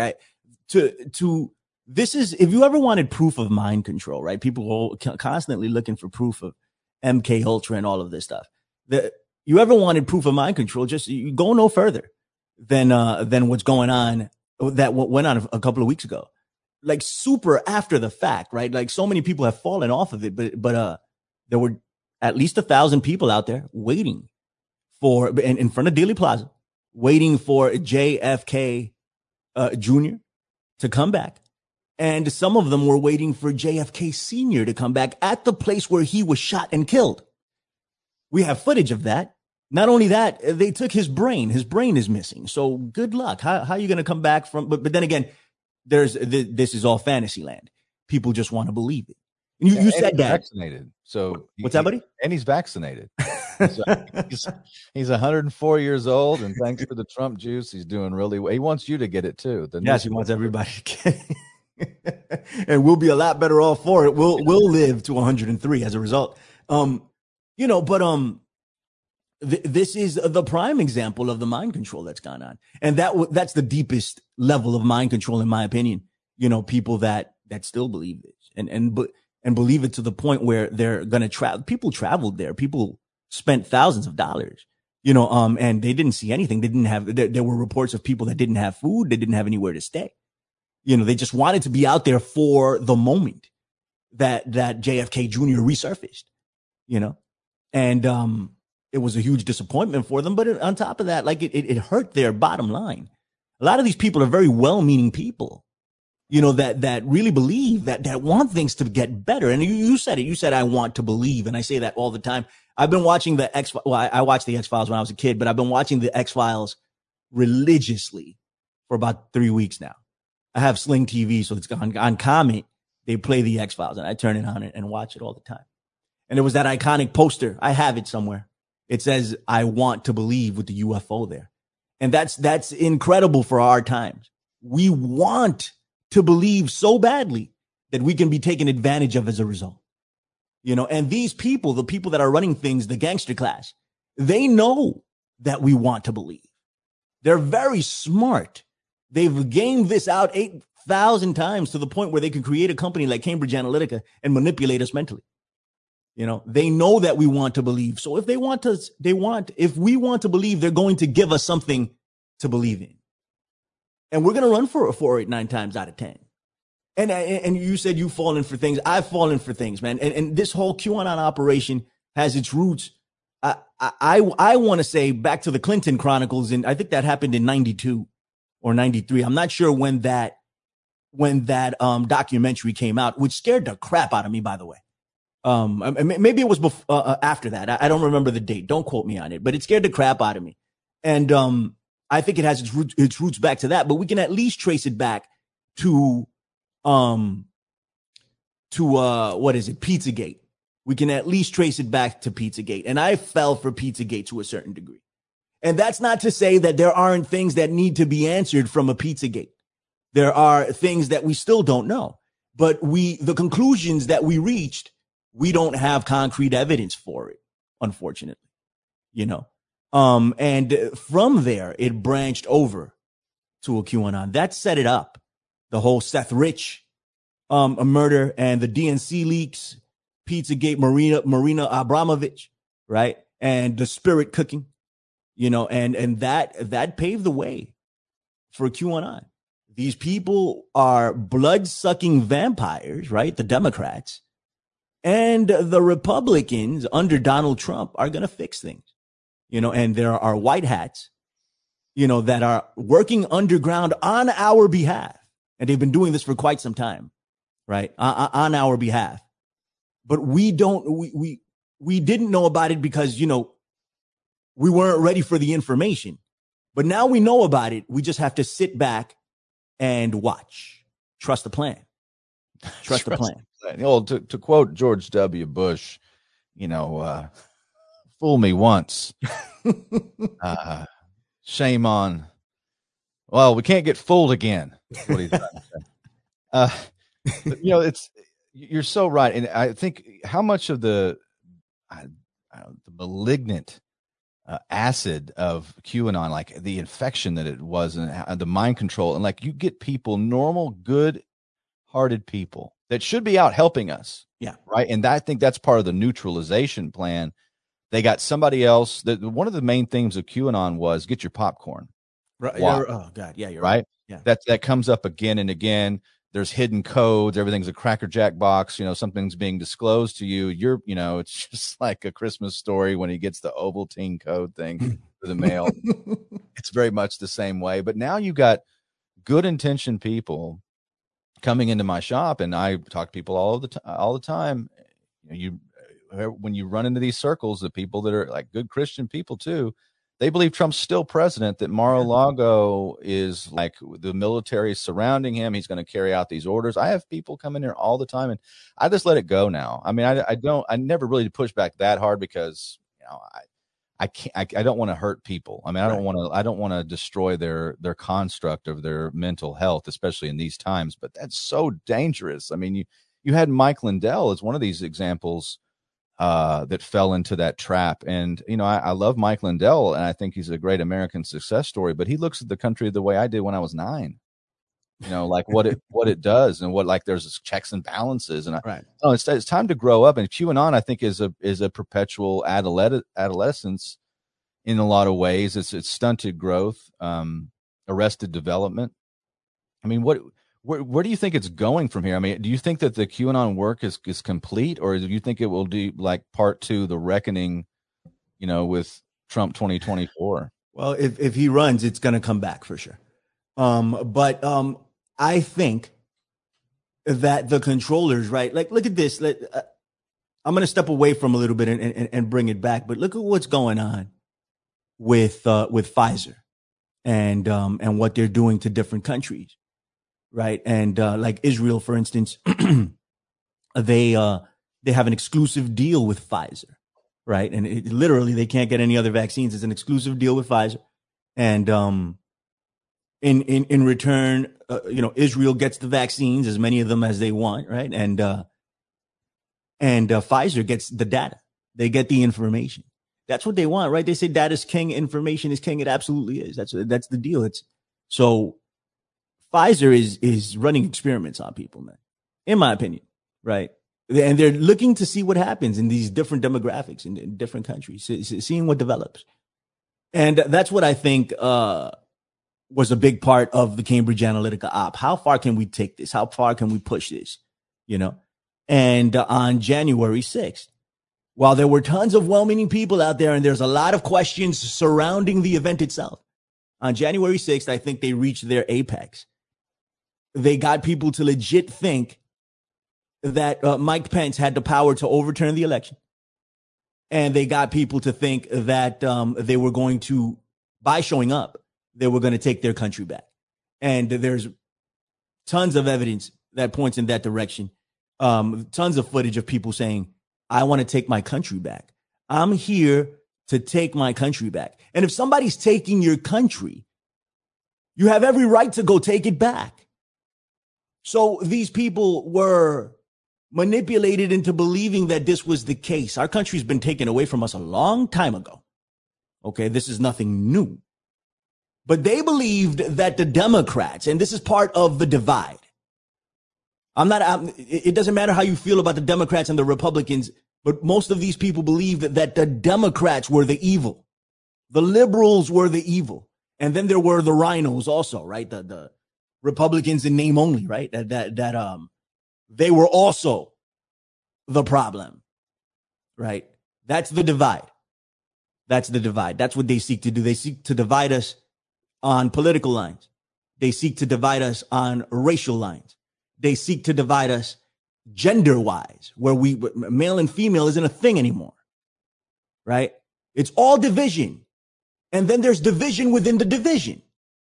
this is, if you ever wanted proof of mind control, right? People are constantly looking for proof of MK Ultra and all of this stuff. You ever wanted proof of mind control, just you go no further than what's going on, that what went on a couple of weeks ago, like super after the fact, right? Like, so many people have fallen off of it, but there were at least 1,000 people out there waiting for, in front of Dealey Plaza, waiting for JFK Jr. to come back. And some of them were waiting for JFK Sr. to come back at the place where he was shot and killed. We have footage of that. Not only that, they took his brain. His brain is missing. So good luck. How are you going to come back from? But then again, this is all fantasy land. People just want to believe it. And you said that. Vaccinated. So what's that, buddy? And he's vaccinated. So he's 104 years old, and thanks to the Trump juice, he's doing really well. He wants you to get it too. Yes, he wants everybody to get it. And we'll be a lot better off for it. We'll live to 103 as a result. This is the prime example of the mind control that's gone on. And that's the deepest level of mind control, in my opinion. People that still believe this and believe it to the point where they're going to travel. People traveled there. People spent thousands of dollars, and they didn't see anything. They didn't have, there were reports of people that didn't have food. They didn't have anywhere to stay. They just wanted to be out there for the moment that JFK Jr. resurfaced, and, it was a huge disappointment for them. But on top of that, like, it hurt their bottom line. A lot of these people are very well-meaning people, that really believe that want things to get better. And you said it. You said, I want to believe. And I say that all the time. I've been watching I watched the X-Files when I was a kid, but I've been watching the X-Files religiously for about 3 weeks now. I have Sling TV, so it's on Comet. They play the X-Files, and I turn it on and watch it all the time. And there was that iconic poster. I have it somewhere. It says, I want to believe, with the UFO there. And that's incredible for our times. We want to believe so badly that we can be taken advantage of as a result. And these people, the people that are running things, the gangster class, they know that we want to believe. They're very smart. They've gamed this out 8,000 times to the point where they can create a company like Cambridge Analytica and manipulate us mentally. They know that we want to believe. So if if we want to believe, they're going to give us something to believe in. And we're going to run for it 9 times out of 10. And you said you've fallen for things. I've fallen for things, man. And this whole QAnon operation has its roots. I want to say back to the Clinton Chronicles. And I think that happened in 92 or 93. I'm not sure when that documentary came out, which scared the crap out of me, by the way. Maybe it was after that. I don't remember the date. Don't quote me on it, but it scared the crap out of me. And, I think it has its roots back to that, but we can at least trace it back to what is it? Pizzagate. We can at least trace it back to Pizzagate. And I fell for Pizzagate to a certain degree. And that's not to say that there aren't things that need to be answered from a Pizzagate. There are things that we still don't know, but the conclusions that we reached, we don't have concrete evidence for it, unfortunately, and from there, it branched over to a QAnon. That set it up. The whole Seth Rich, murder, and the DNC leaks, Pizzagate, Marina Abramovich, right? And the spirit cooking, and that paved the way for QAnon. These people are blood-sucking vampires, right? The Democrats. And the Republicans under Donald Trump are going to fix things, and there are white hats, that are working underground on our behalf. And they've been doing this for quite some time, right? On our behalf. But we didn't know about it because, we weren't ready for the information. But now we know about it. We just have to sit back and watch. Trust the plan. Trust the plan. Well, to quote George W. Bush, fool me once. Shame on. Well, we can't get fooled again. That's what he's trying to say. But, you're so right. And I think how much of the malignant acid of QAnon, like the infection that it was and the mind control, and like you get people, normal, good-hearted people that should be out helping us. Yeah. Right. And I think that's part of the neutralization plan. They got somebody else that one of the main themes of QAnon was get your popcorn. Right. Oh God. Yeah. You're right. Yeah. That comes up again and again. There's hidden codes. Everything's a Cracker Jack box. Something's being disclosed to you. It's just like a Christmas Story when he gets the Ovaltine code thing for the mail. It's very much the same way. But now you got good intentioned people coming into my shop, and I talk to people all the time. When you run into these circles, the people that are like good Christian people too, they believe Trump's still president, that Mar-a-Lago is like the military surrounding him. He's going to carry out these orders. I have people come in here all the time, and I just let it go now. I mean, I never really push back that hard because, I don't want to hurt people. I mean, I don't want to destroy their construct of their mental health, especially in these times, but that's so dangerous. I mean, you had Mike Lindell as one of these examples that fell into that trap. And, I love Mike Lindell, and I think he's a great American success story, but he looks at the country the way I did when I was 9, like what it does and what, like, there's checks and balances. And it's time to grow up. And QAnon, I think, is a perpetual adolescence in a lot of ways. It's stunted growth, arrested development. I mean, where do you think it's going from here? I mean, do you think that the QAnon work is complete, or do you think it will do like part 2, the reckoning, with Trump 2024? Well, if he runs, it's going to come back for sure. But I think that the controllers, right? Like, look at this. I'm going to step away from a little bit and bring it back. But look at what's going on with Pfizer and what they're doing to different countries. Right. And like Israel, for instance, they have an exclusive deal with Pfizer. Right. And literally they can't get any other vaccines. It's an exclusive deal with Pfizer. And in return, Israel gets the vaccines, as many of them as they want. Right. And Pfizer gets the data. They get the information. That's what they want. Right. They say data is king. Information is king. It absolutely is. That's the deal. So Pfizer is running experiments on people, man, in my opinion, right? And they're looking to see what happens in these different demographics in different countries, seeing what develops. And that's what I think was a big part of the Cambridge Analytica op. How far can we take this? How far can we push this? And on January 6th, while there were tons of well-meaning people out there and there's a lot of questions surrounding the event itself, on January 6th, I think they reached their apex. They got people to legit think that Mike Pence had the power to overturn the election. And they got people to think that they were going to, by showing up, they were going to take their country back. And there's tons of evidence that points in that direction. Tons of footage of people saying, I want to take my country back. I'm here to take my country back. And if somebody's taking your country, you have every right to go take it back. So these people were manipulated into believing that this was the case. Our country's been taken away from us a long time ago. Okay, this is nothing new. But they believed that the Democrats, and this is part of the divide. It doesn't matter how you feel about the Democrats and the Republicans, but most of these people believed that the Democrats were the evil. The liberals were the evil. And then there were the rhinos also, right? The Republicans in name only, right? That they were also the problem, right? That's the divide. That's the divide. That's what they seek to do. They seek to divide us on political lines. They seek to divide us on racial lines. They seek to divide us gender-wise, where male and female isn't a thing anymore, right? It's all division. And then there's division within the division.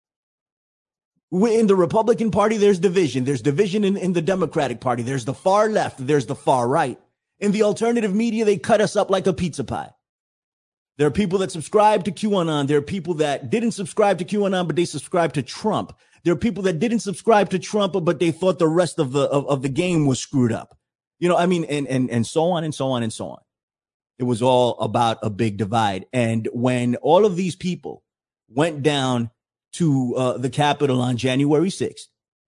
In the Republican Party, there's division. There's division in the Democratic Party. There's the far left. There's the far right. In the alternative media, they cut us up like a pizza pie. There are people that subscribe to QAnon. There are people that didn't subscribe to QAnon, but they subscribe to Trump. There are people that didn't subscribe to Trump, but they thought the rest of the game was screwed up. You know, I mean, and so on and so on and so on. It was all about a big divide. And when all of these people went down to the Capitol on January 6th,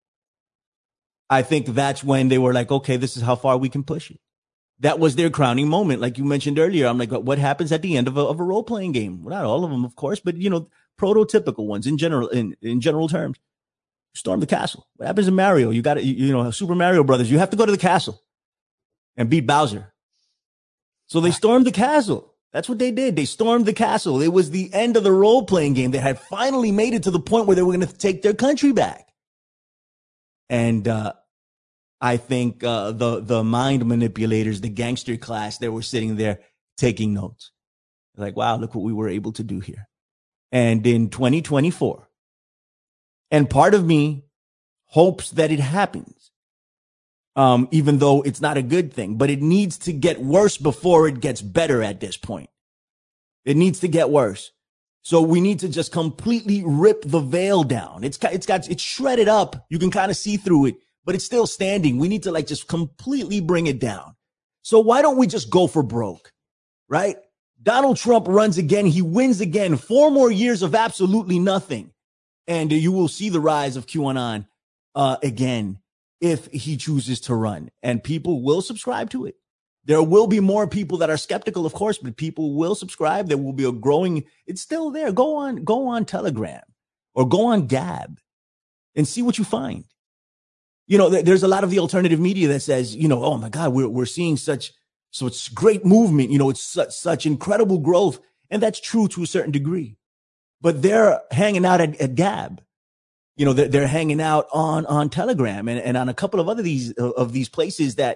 I think that's when they were like, okay, this is how far we can push it. That was their crowning moment. Like you mentioned earlier, I'm like, what happens at the end of a role-playing game? Well, not all of them, of course, but, you know, prototypical ones in general, in general terms. Storm the castle. What happens in Mario? You got to, you know, Super Mario Brothers. You have to go to the castle and beat Bowser. So they stormed the castle. That's what they did. They stormed the castle. It was the end of the role-playing game. They had finally made it to the point where they were going to take their country back. And I think the mind manipulators, the gangster class, they were sitting there taking notes. Like, wow, look what we were able to do here. And in 2024, and part of me hopes that it happens, even though it's not a good thing, but it needs to get worse before it gets better at this point. It needs to get worse. So we need to just completely rip the veil down. It's shredded up. You can kind of see through it, but it's still standing. We need to like just completely bring it down. So why don't we just go for broke, right? Donald Trump runs again. He wins again. 4 more years of absolutely nothing. And you will see the rise of QAnon again if he chooses to run. And people will subscribe to it. There will be more people that are skeptical, of course, but people will subscribe. There will be a growing. It's still there. Go on Telegram or go on Gab and see what you find. You know, there's a lot of the alternative media that says, you know, oh my God, we're seeing such great movement. You know, it's such incredible growth. And that's true to a certain degree. But they're hanging out at Gab. You know, they're hanging out on Telegram and on a couple of other these places that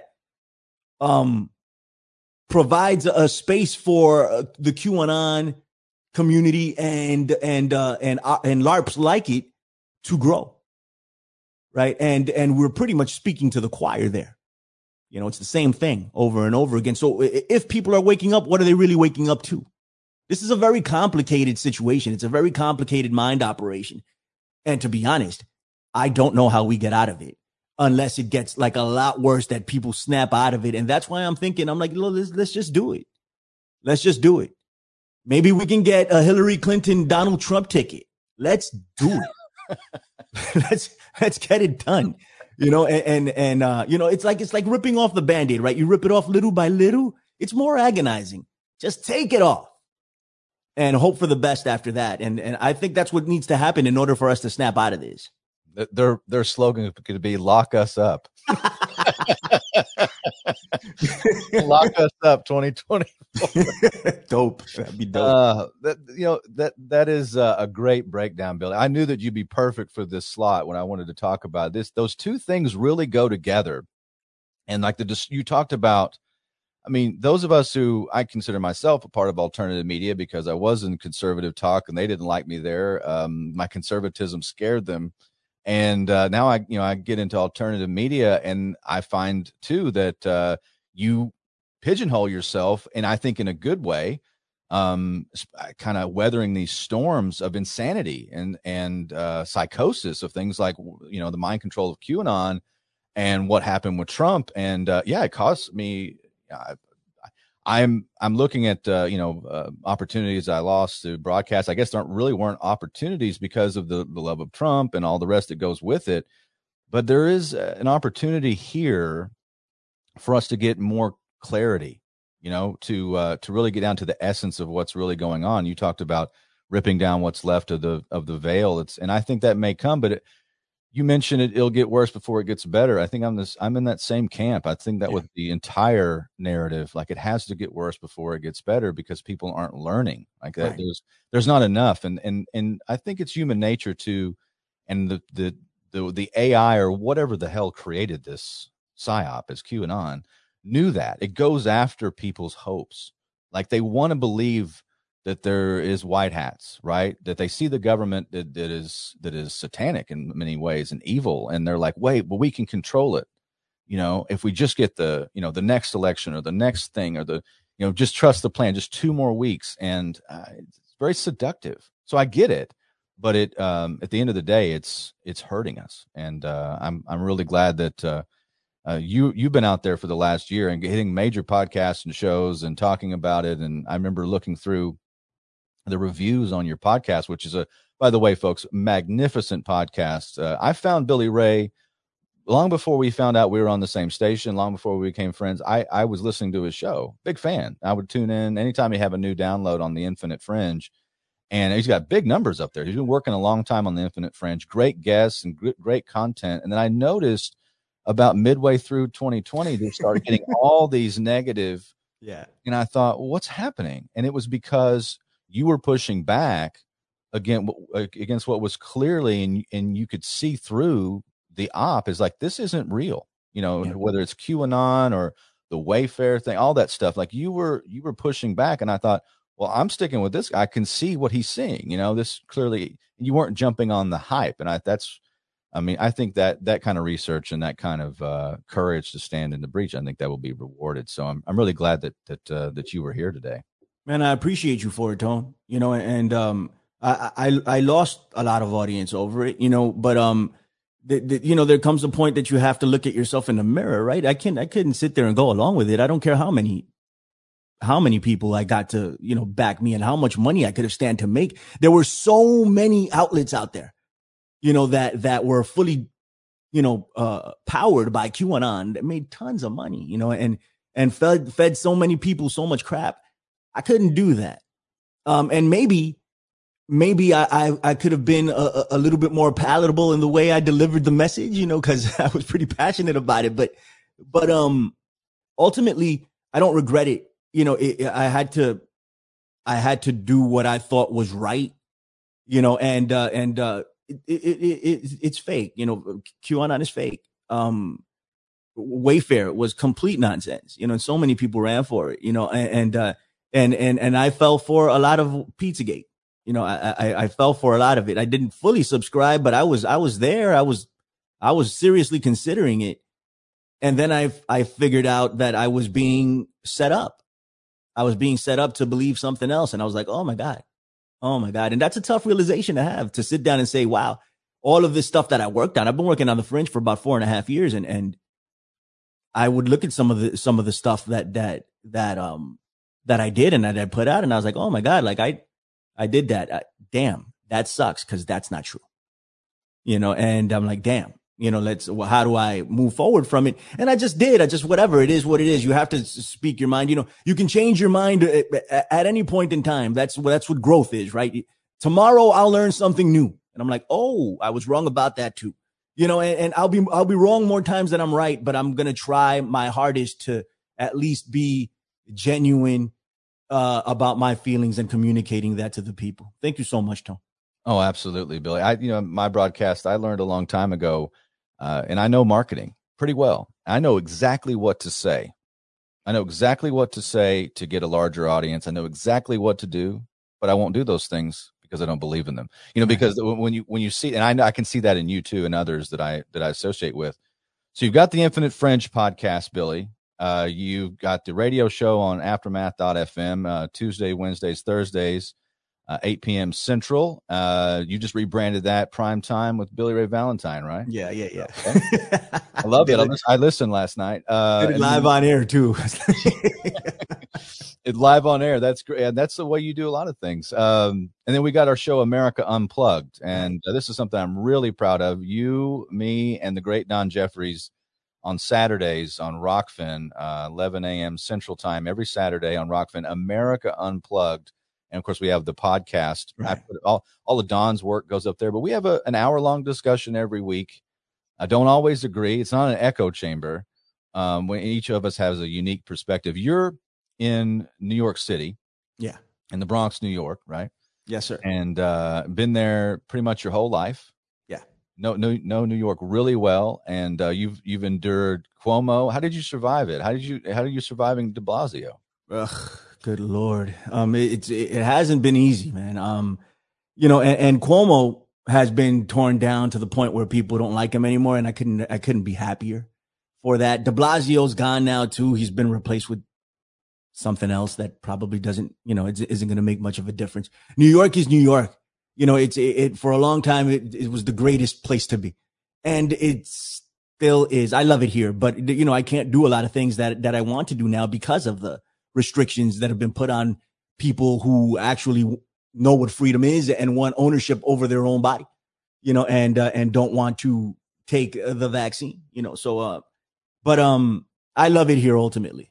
provides a space for the QAnon community and LARPs like it to grow. Right. And we're pretty much speaking to the choir there. You know, it's the same thing over and over again. So if people are waking up, what are they really waking up to? This is a very complicated situation. It's a very complicated mind operation. And to be honest, I don't know how we get out of it unless it gets like a lot worse that people snap out of it. And that's why I'm thinking, I'm like, let's just do it. Let's just do it. Maybe we can get a Hillary Clinton, Donald Trump ticket. Let's do it. let's get it done. You know, and you know, it's like ripping off the Band-Aid, right? You rip it off little by little. It's more agonizing. Just take it off. And hope for the best after that. And I think that's what needs to happen in order for us to snap out of this. Their slogan could be "Lock us up." Lock us up, 2024. Dope. That'd be dope. That is a great breakdown, Billy. I knew that you'd be perfect for this slot when I wanted to talk about this. Those two things really go together, and like you talked about. I mean, those of us who I consider myself a part of alternative media because I was in conservative talk and they didn't like me there. My conservatism scared them. And now I get into alternative media and I find too that you pigeonhole yourself, and I think in a good way, kind of weathering these storms of insanity and psychosis of things like, you know, the mind control of QAnon and what happened with Trump. And it cost me. I'm looking at opportunities I lost to broadcast. I guess there weren't opportunities because of the love of Trump and all the rest that goes with it. But there is an opportunity here for us to get more clarity, you know, to really get down to the essence of what's really going on. You talked about ripping down what's left of the veil. And I think that may come, but you mentioned it'll get worse before it gets better. I think I'm in that same camp. I think that with the entire narrative, like it has to get worse before it gets better because people aren't learning like that. Right. There's not enough. And I think it's human nature to, and the AI or whatever the hell created this psyop as QAnon knew that it goes after people's hopes. Like they want to believe that there is white hats, right? That they see the government that is satanic in many ways and evil. And they're like, wait, but we can control it. If we just get the next election or the next thing or just trust the plan, just 2 more weeks. And it's very seductive. So I get it, but it, at the end of the day, it's hurting us. And I'm really glad that you've been out there for the last year and hitting major podcasts and shows and talking about it. And I remember looking through the reviews on your podcast, which is by the way, folks, magnificent podcast. I found Billy Ray long before we found out we were on the same station, long before we became friends. I was listening to his show, big fan. I would tune in anytime he have a new download on the Infinite Fringe, and he's got big numbers up there. He's been working a long time on the Infinite Fringe, great guests and great content. And then I noticed about midway through 2020, they started getting all these negative. Yeah. And I thought, well, what's happening? And it was because you were pushing back against what was clearly, and you could see through the op is like, this isn't real, whether it's QAnon or the Wayfair thing, all that stuff. Like you were pushing back, and I thought, well, I'm sticking with this. I can see what he's seeing, this clearly, you weren't jumping on the hype. And I think that kind of research and that kind of courage to stand in the breach, I think that will be rewarded. So I'm really glad that you were here today. Man, I appreciate you for it, Tone. And I lost a lot of audience over it, but there comes a point that you have to look at yourself in the mirror, right? I couldn't sit there and go along with it. I don't care how many people I got to, back me and how much money I could have stand to make. There were so many outlets out there, that were fully, powered by QAnon that made tons of money, and fed so many people so much crap. I couldn't do that. And maybe I could have been a little bit more palatable in the way I delivered the message, because I was pretty passionate about it. But ultimately, I don't regret it. I had to do what I thought was right, and it's fake. QAnon is fake. Wayfair was complete nonsense, and so many people ran for it, and I fell for a lot of Pizzagate. I fell for a lot of it. I didn't fully subscribe, but I was there. I was seriously considering it. And then I figured out that I was being set up. I was being set up to believe something else. And I was like, oh my God. And that's a tough realization to have, to sit down and say, wow, all of this stuff that I worked on, I've been working on the Fringe for about 4.5 years. And I would look at some of the stuff that I did and that I put out. And I was like, oh my God, like I did that. Damn, that sucks. 'Cause that's not true, and I'm like, damn, how do I move forward from it? And I just did. Whatever it is, what it is, you have to speak your mind. You can change your mind at any point in time. That's what growth is, right? Tomorrow I'll learn something new. And I'm like, oh, I was wrong about that too. And I'll be wrong more times than I'm right, but I'm going to try my hardest to at least be genuine about my feelings and communicating that to the people. Thank you so much, Tom. Oh, absolutely, Billy. My broadcast, I learned a long time ago, and I know marketing pretty well. I know exactly what to say. I know exactly what to say to get a larger audience. I know exactly what to do, but I won't do those things because I don't believe in them. Because when you see, and I know I can see that in you too and others that I associate with. So you've got the Infinite Fringe podcast, Billy. You've got the radio show on Aftermath.fm, Tuesday, Wednesdays, Thursdays, 8 p.m. Central. You just rebranded that Prime Time with Billy Ray Valentine, right? Yeah. Okay. I love it. I listened last night. Live on air too. It's live on air. That's great. And that's the way you do a lot of things. And then we got our show America Unplugged. And this is something I'm really proud of. You, me, and the great Don Jeffries on Saturdays on Rockfin, 11 a.m. Central Time, every Saturday on Rockfin, America Unplugged. And of course, we have the podcast. Right. I put all of Don's work goes up there, but we have an hour-long discussion every week. I don't always agree. It's not an echo chamber. When each of us has a unique perspective. You're in New York City. Yeah. In the Bronx, New York, right? Yes, sir. And been there pretty much your whole life. Yeah. No, New York really well. And you've endured Cuomo. How did you survive it? How are you surviving de Blasio? Ugh, good Lord. It hasn't been easy, man. And Cuomo has been torn down to the point where people don't like him anymore. And I couldn't be happier for that. De Blasio's gone now too. He's been replaced with something else that probably isn't going to make much of a difference. New York is New York. It for a long time, it was the greatest place to be. And it still is. I love it here, but I can't do a lot of things that I want to do now because of the restrictions that have been put on people who actually know what freedom is and want ownership over their own body, and don't want to take the vaccine, but I love it here ultimately.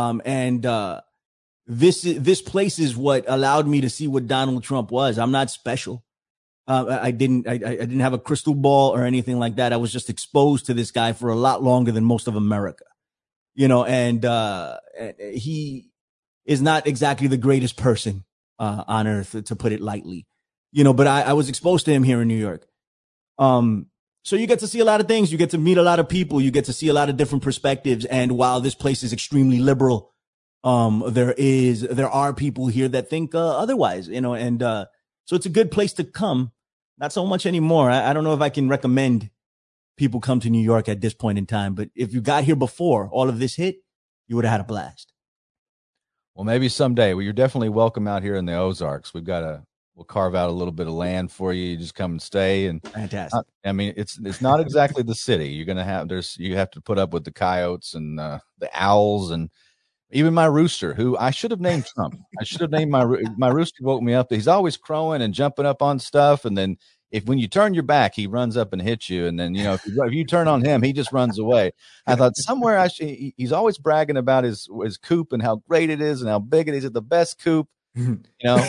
This place is what allowed me to see what Donald Trump was. I'm not special. I didn't have a crystal ball or anything like that. I was just exposed to this guy for a lot longer than most of America, and he is not exactly the greatest person on earth, to put it lightly, but I was exposed to him here in New York. So you get to see a lot of things. You get to meet a lot of people. You get to see a lot of different perspectives. And while this place is extremely liberal, there are people here that think otherwise, so it's a good place to come. Not so much anymore. I don't know if I can recommend people come to New York at this point in time, but if you got here before all of this hit, you would have had a blast. Well, maybe someday. Well, you're definitely welcome out here in the Ozarks. We'll carve out a little bit of land for you. You just come and stay. And fantastic. I mean, it's not exactly the city. You're going to you have to put up with the coyotes and the owls and even my rooster, who I should have named Trump. I should have named my rooster. Woke me up. He's always crowing and jumping up on stuff. And then when you turn your back, he runs up and hits you. And then, if you turn on him, he just runs away. I thought somewhere he's always bragging about his coop and how great it is and how big it is. It's the best coop. And,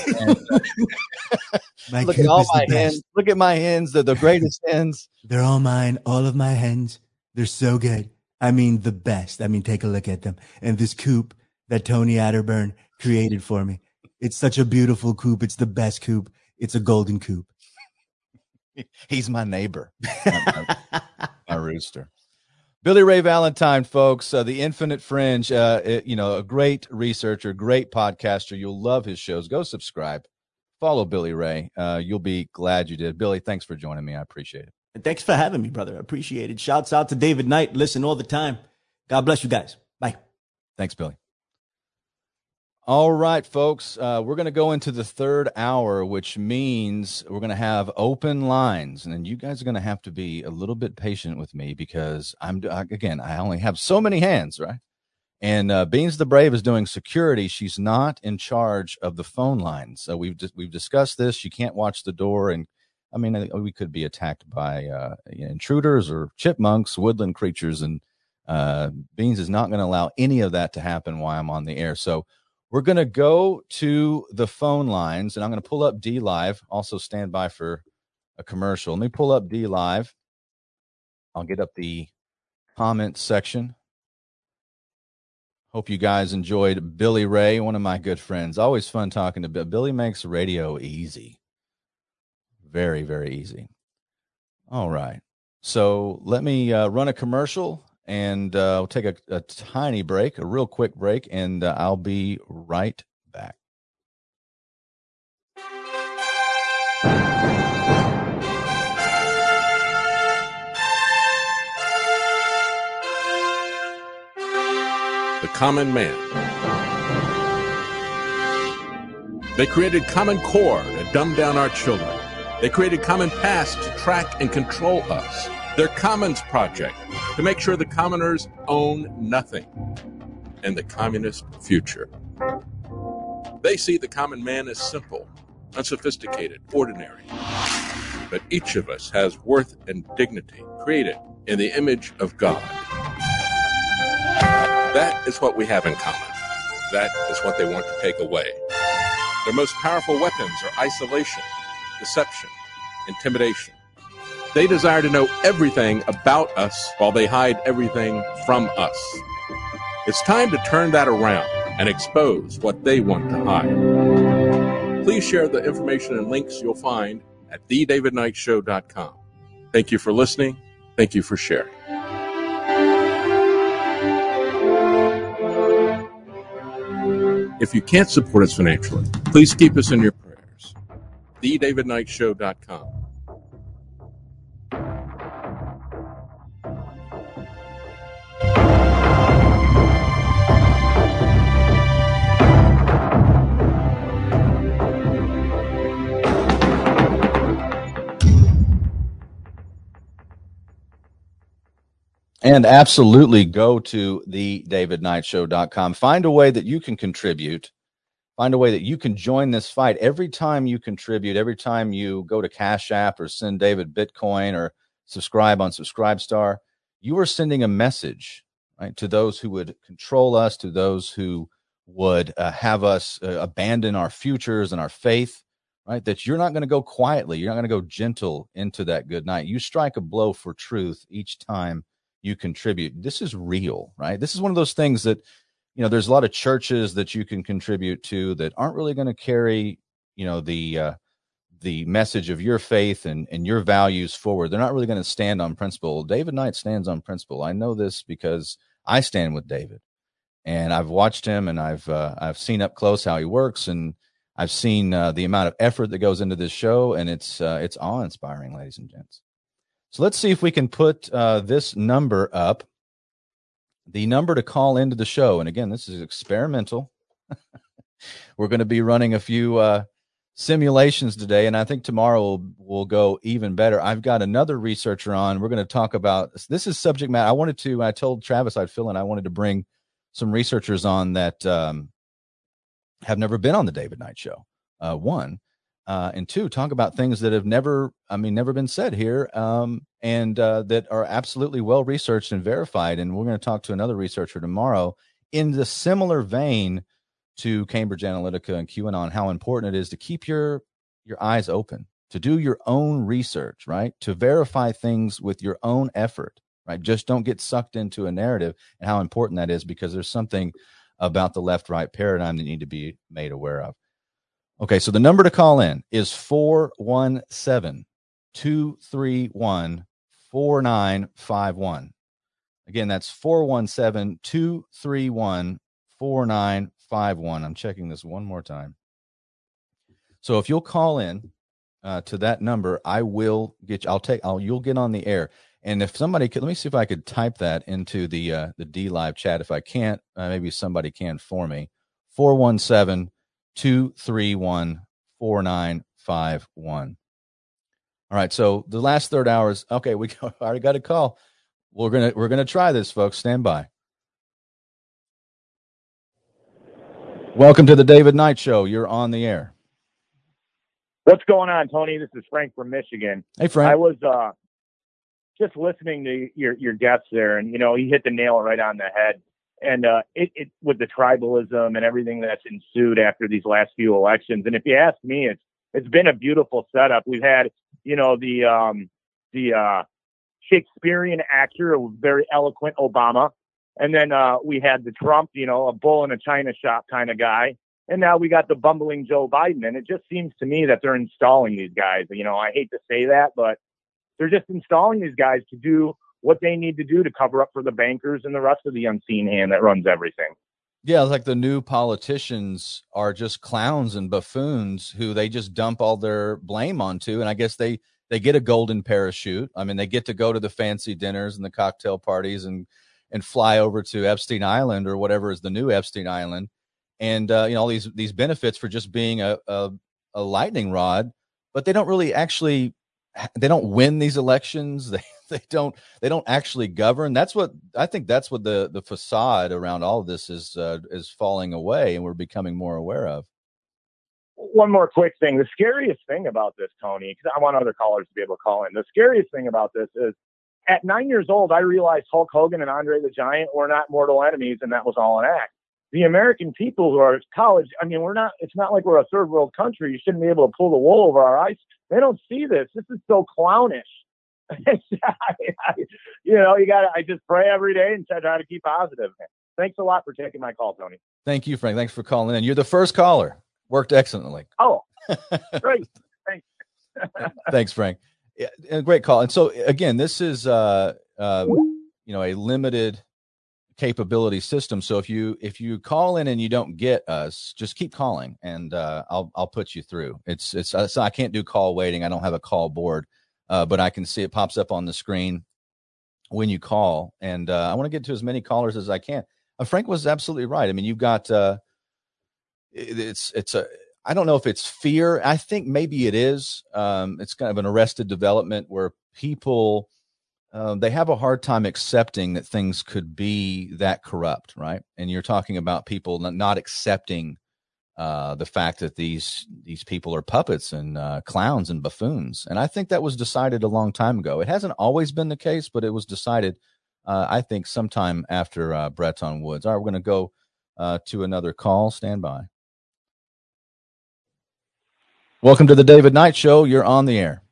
look at all my hens. Look at my hens. They're the greatest hens. They're all mine. All of my hens. They're so good. I mean, the best. I mean, take a look at them. And this coop that Tony Atterburn created for me. It's such a beautiful coop. It's the best coop. It's a golden coop. He's my neighbor. My rooster. Billy Ray Valentine, folks, the Infinite Fringe, a great researcher, great podcaster. You'll love his shows. Go subscribe. Follow Billy Ray. You'll be glad you did. Billy, thanks for joining me. I appreciate it. And thanks for having me, brother. I appreciate it. Shouts out to David Knight. Listen all the time. God bless you guys. Bye. Thanks, Billy. All right, folks, we're going to go into the third hour, which means we're going to have open lines. And then you guys are going to have to be a little bit patient with me because I only have so many hands, right? And Beans the Brave is doing security. She's not in charge of the phone lines. So we've discussed this. She can't watch the door. And I mean, we could be attacked by intruders or chipmunks, woodland creatures. And Beans is not going to allow any of that to happen while I'm on the air. So we're going to go to the phone lines, and I'm going to pull up D Live. Also stand by for a commercial. Let me pull up D Live. I'll get up the comment section. Hope you guys enjoyed Billy Ray, one of my good friends. Always fun talking to Billy. Billy makes radio easy. Very, very easy. All right. So let me run a commercial. And we'll take a tiny break, a real quick break, and I'll be right back. The Common Man. They created Common Core to dumb down our children. They created Common Pass to track and control us. Their Commons Project to make sure the commoners own nothing in the communist future. They see the common man as simple, unsophisticated, ordinary. But each of us has worth and dignity created in the image of God. That is what we have in common. That is what they want to take away. Their most powerful weapons are isolation, deception, intimidation. They desire to know everything about us while they hide everything from us. It's time to turn that around and expose what they want to hide. Please share the information and links you'll find at thedavidknightshow.com. Thank you for listening. Thank you for sharing. If you can't support us financially, please keep us in your prayers. thedavidknightshow.com. And absolutely go to thedavidknightshow.com. Find a way that you can contribute. Find a way that you can join this fight. Every time you contribute, every time you go to Cash App or send David Bitcoin or subscribe on Subscribestar, you are sending a message, right, to those who would control us, to those who would have us abandon our futures and our faith, right, that you're not going to go quietly. You're not going to go gentle into that good night. You strike a blow for truth each time you contribute. This is real, right? This is one of those things that, you know, there's a lot of churches that you can contribute to that aren't really going to carry, you know, the message of your faith and your values forward. They're not really going to stand on principle. David Knight stands on principle. I know this because I stand with David, and I've watched him, and I've seen up close how he works, and I've seen the amount of effort that goes into this show, and it's awe-inspiring, ladies and gents. So let's see if we can put this number up, the number to call into the show. And again, this is experimental. We're going to be running a few simulations today, and I think tomorrow will go even better. I've got another researcher on. We're going to talk about, this is subject matter. I told Travis I'd fill in. I wanted to bring some researchers on that have never been on the David Knight Show. One. And two, talk about things that have never been said here, and that are absolutely well researched and verified. And we're going to talk to another researcher tomorrow in the similar vein to Cambridge Analytica and QAnon, how important it is to keep your eyes open, to do your own research, right? To verify things with your own effort, right? Just don't get sucked into a narrative, and how important that is, because there's something about the left-right paradigm that you need to be made aware of. Okay, so the number to call in is 417-231-4951. Again, that's 417-231-4951. I'm checking this one more time. So if you'll call in to that number, I will get you. You'll get on the air. And if somebody could, let me see if I could type that into the D Live chat. If I can't, maybe somebody can for me. 417-231-4951. All right, so the last third hour is okay. We already got a call. We're gonna try this, folks. Stand by. Welcome to the David Knight Show. You're on the air. What's going on, Tony? This is Frank from Michigan. Hey, Frank. I was just listening to your guests there, and he hit the nail right on the head. And it with the tribalism and everything that's ensued after these last few elections. And if you ask me, it's been a beautiful setup. We've had, the Shakespearean actor, a very eloquent Obama. And then we had the Trump, a bull in a china shop kind of guy. And now we got the bumbling Joe Biden. And it just seems to me that they're installing these guys. I hate to say that, but they're just installing these guys to do what they need to do to cover up for the bankers and the rest of the unseen hand that runs everything. Yeah, like the new politicians are just clowns and buffoons who they just dump all their blame onto. And I guess they get a golden parachute. I mean, they get to go to the fancy dinners and the cocktail parties and fly over to Epstein Island or whatever is the new Epstein Island. And, all these benefits for just being a lightning rod, but they don't really actually, they don't win these elections. They don't actually govern. That's what the facade around all of this is falling away, and we're becoming more aware of. One more quick thing. The scariest thing about this, Tony, because I want other callers to be able to call in. The scariest thing about this is at 9 years old, I realized Hulk Hogan and Andre the Giant were not mortal enemies, and that was all an act. the American people who are college, I mean, it's not like we're a third world country. You shouldn't be able to pull the wool over our eyes. They don't see this. This is so clownish. I just pray every day and try to keep positive. Thanks a lot for taking my call, Tony. Thank you, Frank. Thanks for calling in. You're the first caller. Worked excellently. Oh, great. Thanks. Thanks, Frank. Yeah, a great call. And so again, this is a limited capability system. So if you call in and you don't get us, just keep calling, and I'll put you through. It's I can't do call waiting. I don't have a call board, but I can see it pops up on the screen when you call, and I want to get to as many callers as I can. Frank was absolutely right. I mean, you've got I don't know if it's fear. I think maybe it is. It's kind of an arrested development where people, they have a hard time accepting that things could be that corrupt, right? And you're talking about people not accepting the fact that these people are puppets and clowns and buffoons. And I think that was decided a long time ago. It hasn't always been the case, but it was decided, I think, sometime after Bretton Woods. All right, we're going to go to another call. Stand by. Welcome to the David Knight Show. You're on the air.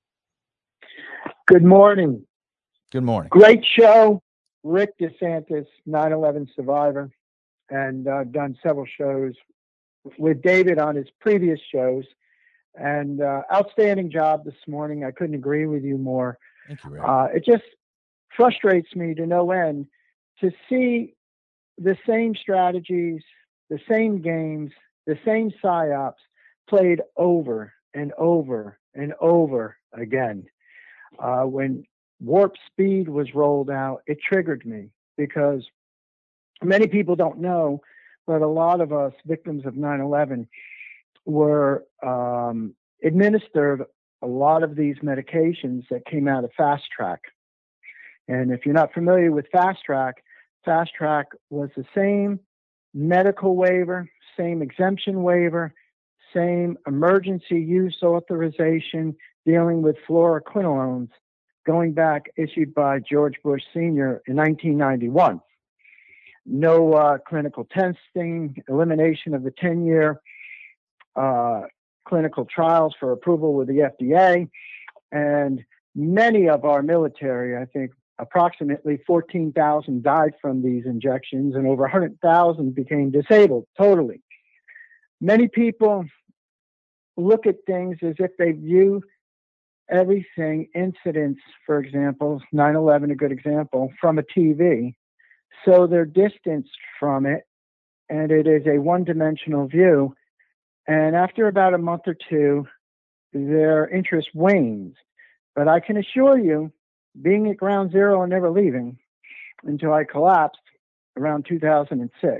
Good morning. Good morning. Great show. Rick DeSantis, 9/11 survivor, and done several shows with David on his previous shows. And outstanding job this morning. I couldn't agree with you more. Thank you, Rick. It just frustrates me to no end to see the same strategies, the same games, the same psyops played over and over and over again. When Warp Speed was rolled out, it triggered me because many people don't know, but a lot of us victims of 9/11 were administered a lot of these medications that came out of Fast Track. And if you're not familiar with Fast Track was the same medical waiver, same exemption waiver, same emergency use authorization dealing with fluoroquinolones going back, issued by George Bush Sr. in 1991. No clinical testing, elimination of the 10-year clinical trials for approval with the FDA. And many of our military, I think approximately 14,000 died from these injections, and over 100,000 became disabled totally. Many people look at things as if they view everything, incidents, for example, 9/11, a good example, from a TV. So they're distanced from it, and it is a one-dimensional view. And after about a month or two, their interest wanes. But I can assure you, being at ground zero and never leaving until I collapsed around 2006,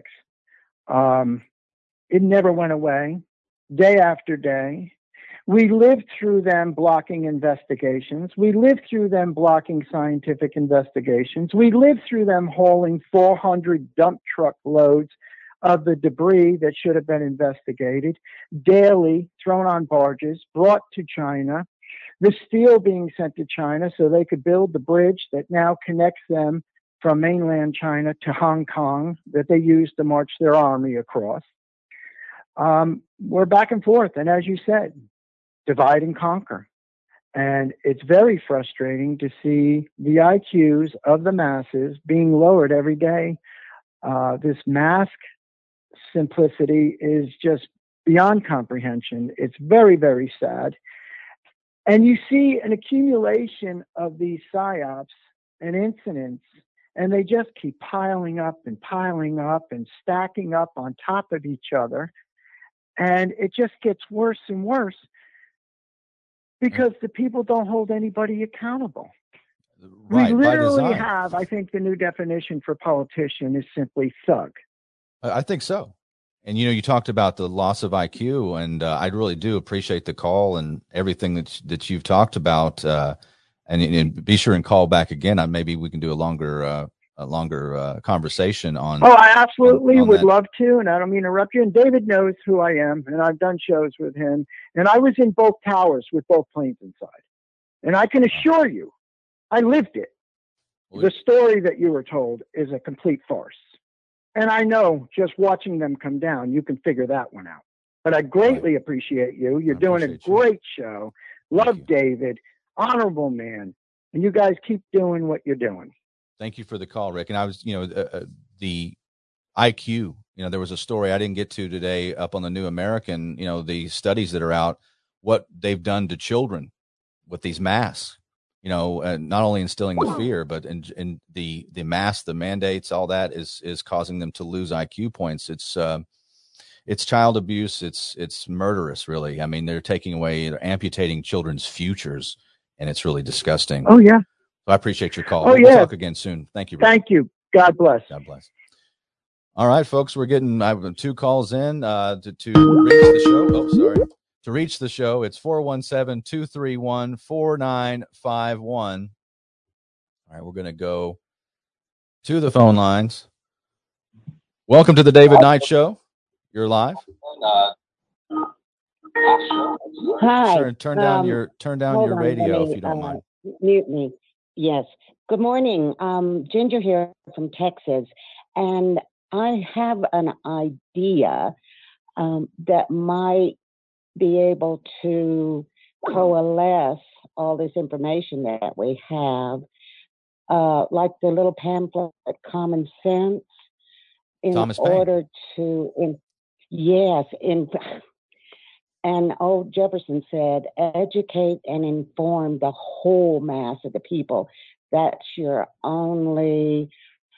it never went away. Day after day, we lived through them blocking investigations. We lived through them blocking scientific investigations. We lived through them hauling 400 dump truck loads of the debris that should have been investigated daily, thrown on barges, brought to China, the steel being sent to China so they could build the bridge that now connects them from mainland China to Hong Kong that they used to march their army across. We're back and forth. And as you said, divide and conquer. And it's very frustrating to see the IQs of the masses being lowered every day. This mask simplicity is just beyond comprehension. It's very, very sad. And you see an accumulation of these psyops and incidents, and they just keep piling up and stacking up on top of each other. And it just gets worse and worse because the people don't hold anybody accountable. Right, we literally have, I think the new definition for politician is simply thug. I think so. And, you talked about the loss of IQ, and I really do appreciate the call and everything that you've talked about. And be sure and call back again. Maybe we can do a longer conversation on. Oh, I absolutely would that. Love to. And I don't mean to interrupt you. And David knows who I am, and I've done shows with him. And I was in both towers with both planes inside. And I can assure you, I lived it. The story that you were told is a complete farce. And I know just watching them come down, you can figure that one out. But I greatly appreciate you. You're doing a great show. Love David, honorable man. And you guys keep doing what you're doing. Thank you for the call, Rick. And I was, the IQ, there was a story I didn't get to today up on the New American, the studies that are out, what they've done to children with these masks, not only instilling the fear, but in the masks, the mandates, all that is causing them to lose IQ points. It's child abuse. It's murderous, really. I mean, they're amputating children's futures, and it's really disgusting. Oh, yeah. So I appreciate your call. We'll talk again soon. Thank you, Rick. Thank you. God bless. God bless. All right, folks, we're getting 2 calls in to reach the show. Oh, sorry. To reach the show, it's 417-231-4951. All right, we're going to go to the phone lines. Welcome to the David Knight Show. You're live. Hi. Sure, turn down your radio if you don't mind. Mute me. Yes. Good morning. Ginger here from Texas, and I have an idea that might be able to coalesce all this information that we have, like the little pamphlet, Common Sense, in Thomas order to, and old Jefferson said, educate and inform the whole mass of the people. That's your only,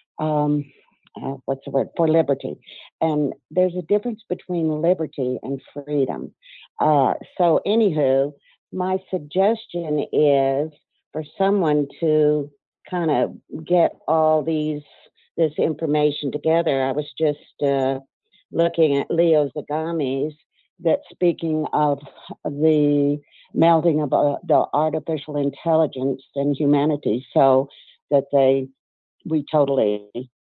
what's the word, for liberty. And there's a difference between liberty and freedom. So anywho, my suggestion is for someone to kind of get all this information together. I was just looking at Leo Zagami's, that speaking of the melding of the artificial intelligence and humanity, so that we totally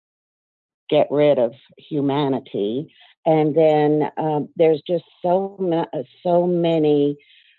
get rid of humanity. And then there's just so many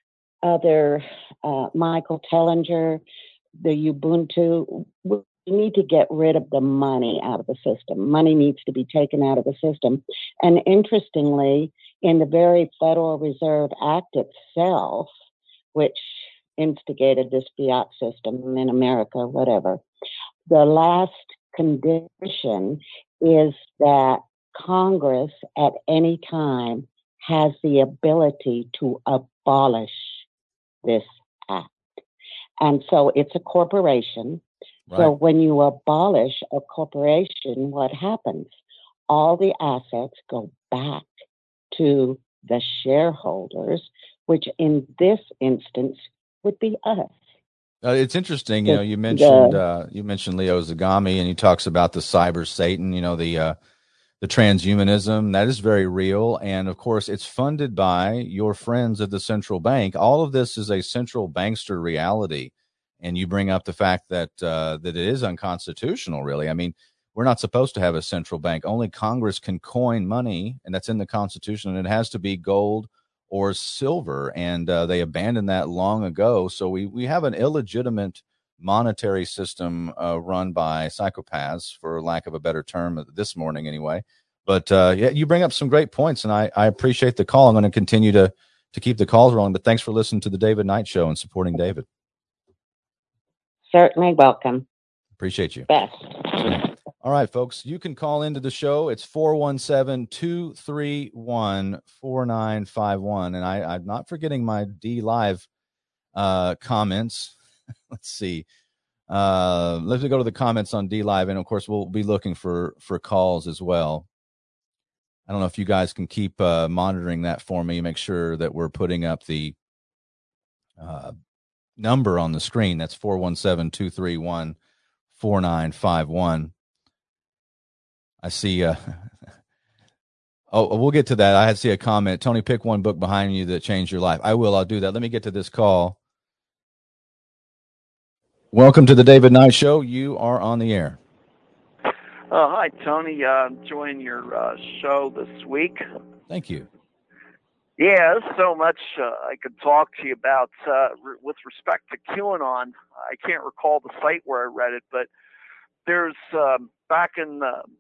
other, Michael Tellinger, the Ubuntu. We need to get rid of the money out of the system. Money needs to be taken out of the system. And interestingly, in the very Federal Reserve Act itself, which instigated this fiat system in America, whatever, the last condition is that Congress at any time has the ability to abolish this act. And so it's a corporation. Right. So when you abolish a corporation, what happens? All the assets go back to the shareholders, which in this instance would be us. It's interesting, you mentioned Leo Zagami, and he talks about the cyber Satan, the transhumanism. That is very real, and of course, it's funded by your friends at the central bank. All of this is a central bankster reality, and you bring up the fact that that it is unconstitutional. Really, I mean, we're not supposed to have a central bank. Only Congress can coin money, and that's in the Constitution, and it has to be gold or silver, and they abandoned that long ago. So we have an illegitimate monetary system run by psychopaths, for lack of a better term, this morning anyway. But you bring up some great points, and I appreciate the call. I'm going to continue to keep the calls rolling, but thanks for listening to the David Knight Show and supporting David. Certainly welcome. Appreciate you. Best. All right, folks, you can call into the show. It's 417-231-4951. And I'm not forgetting my D Live comments. Let's see. Let's go to the comments on D Live. And of course, we'll be looking for calls as well. I don't know if you guys can keep monitoring that for me. Make sure that we're putting up the number on the screen. That's 417-231-4951. I see. We'll get to that. I had to see a comment. Tony, pick one book behind you that changed your life. I will. I'll do that. Let me get to this call. Welcome to the David Knight Show. You are on the air. Hi, Tony. Enjoying your show this week. Thank you. Yeah, there's so much I could talk to you about with respect to QAnon. I can't recall the site where I read it, but there's back in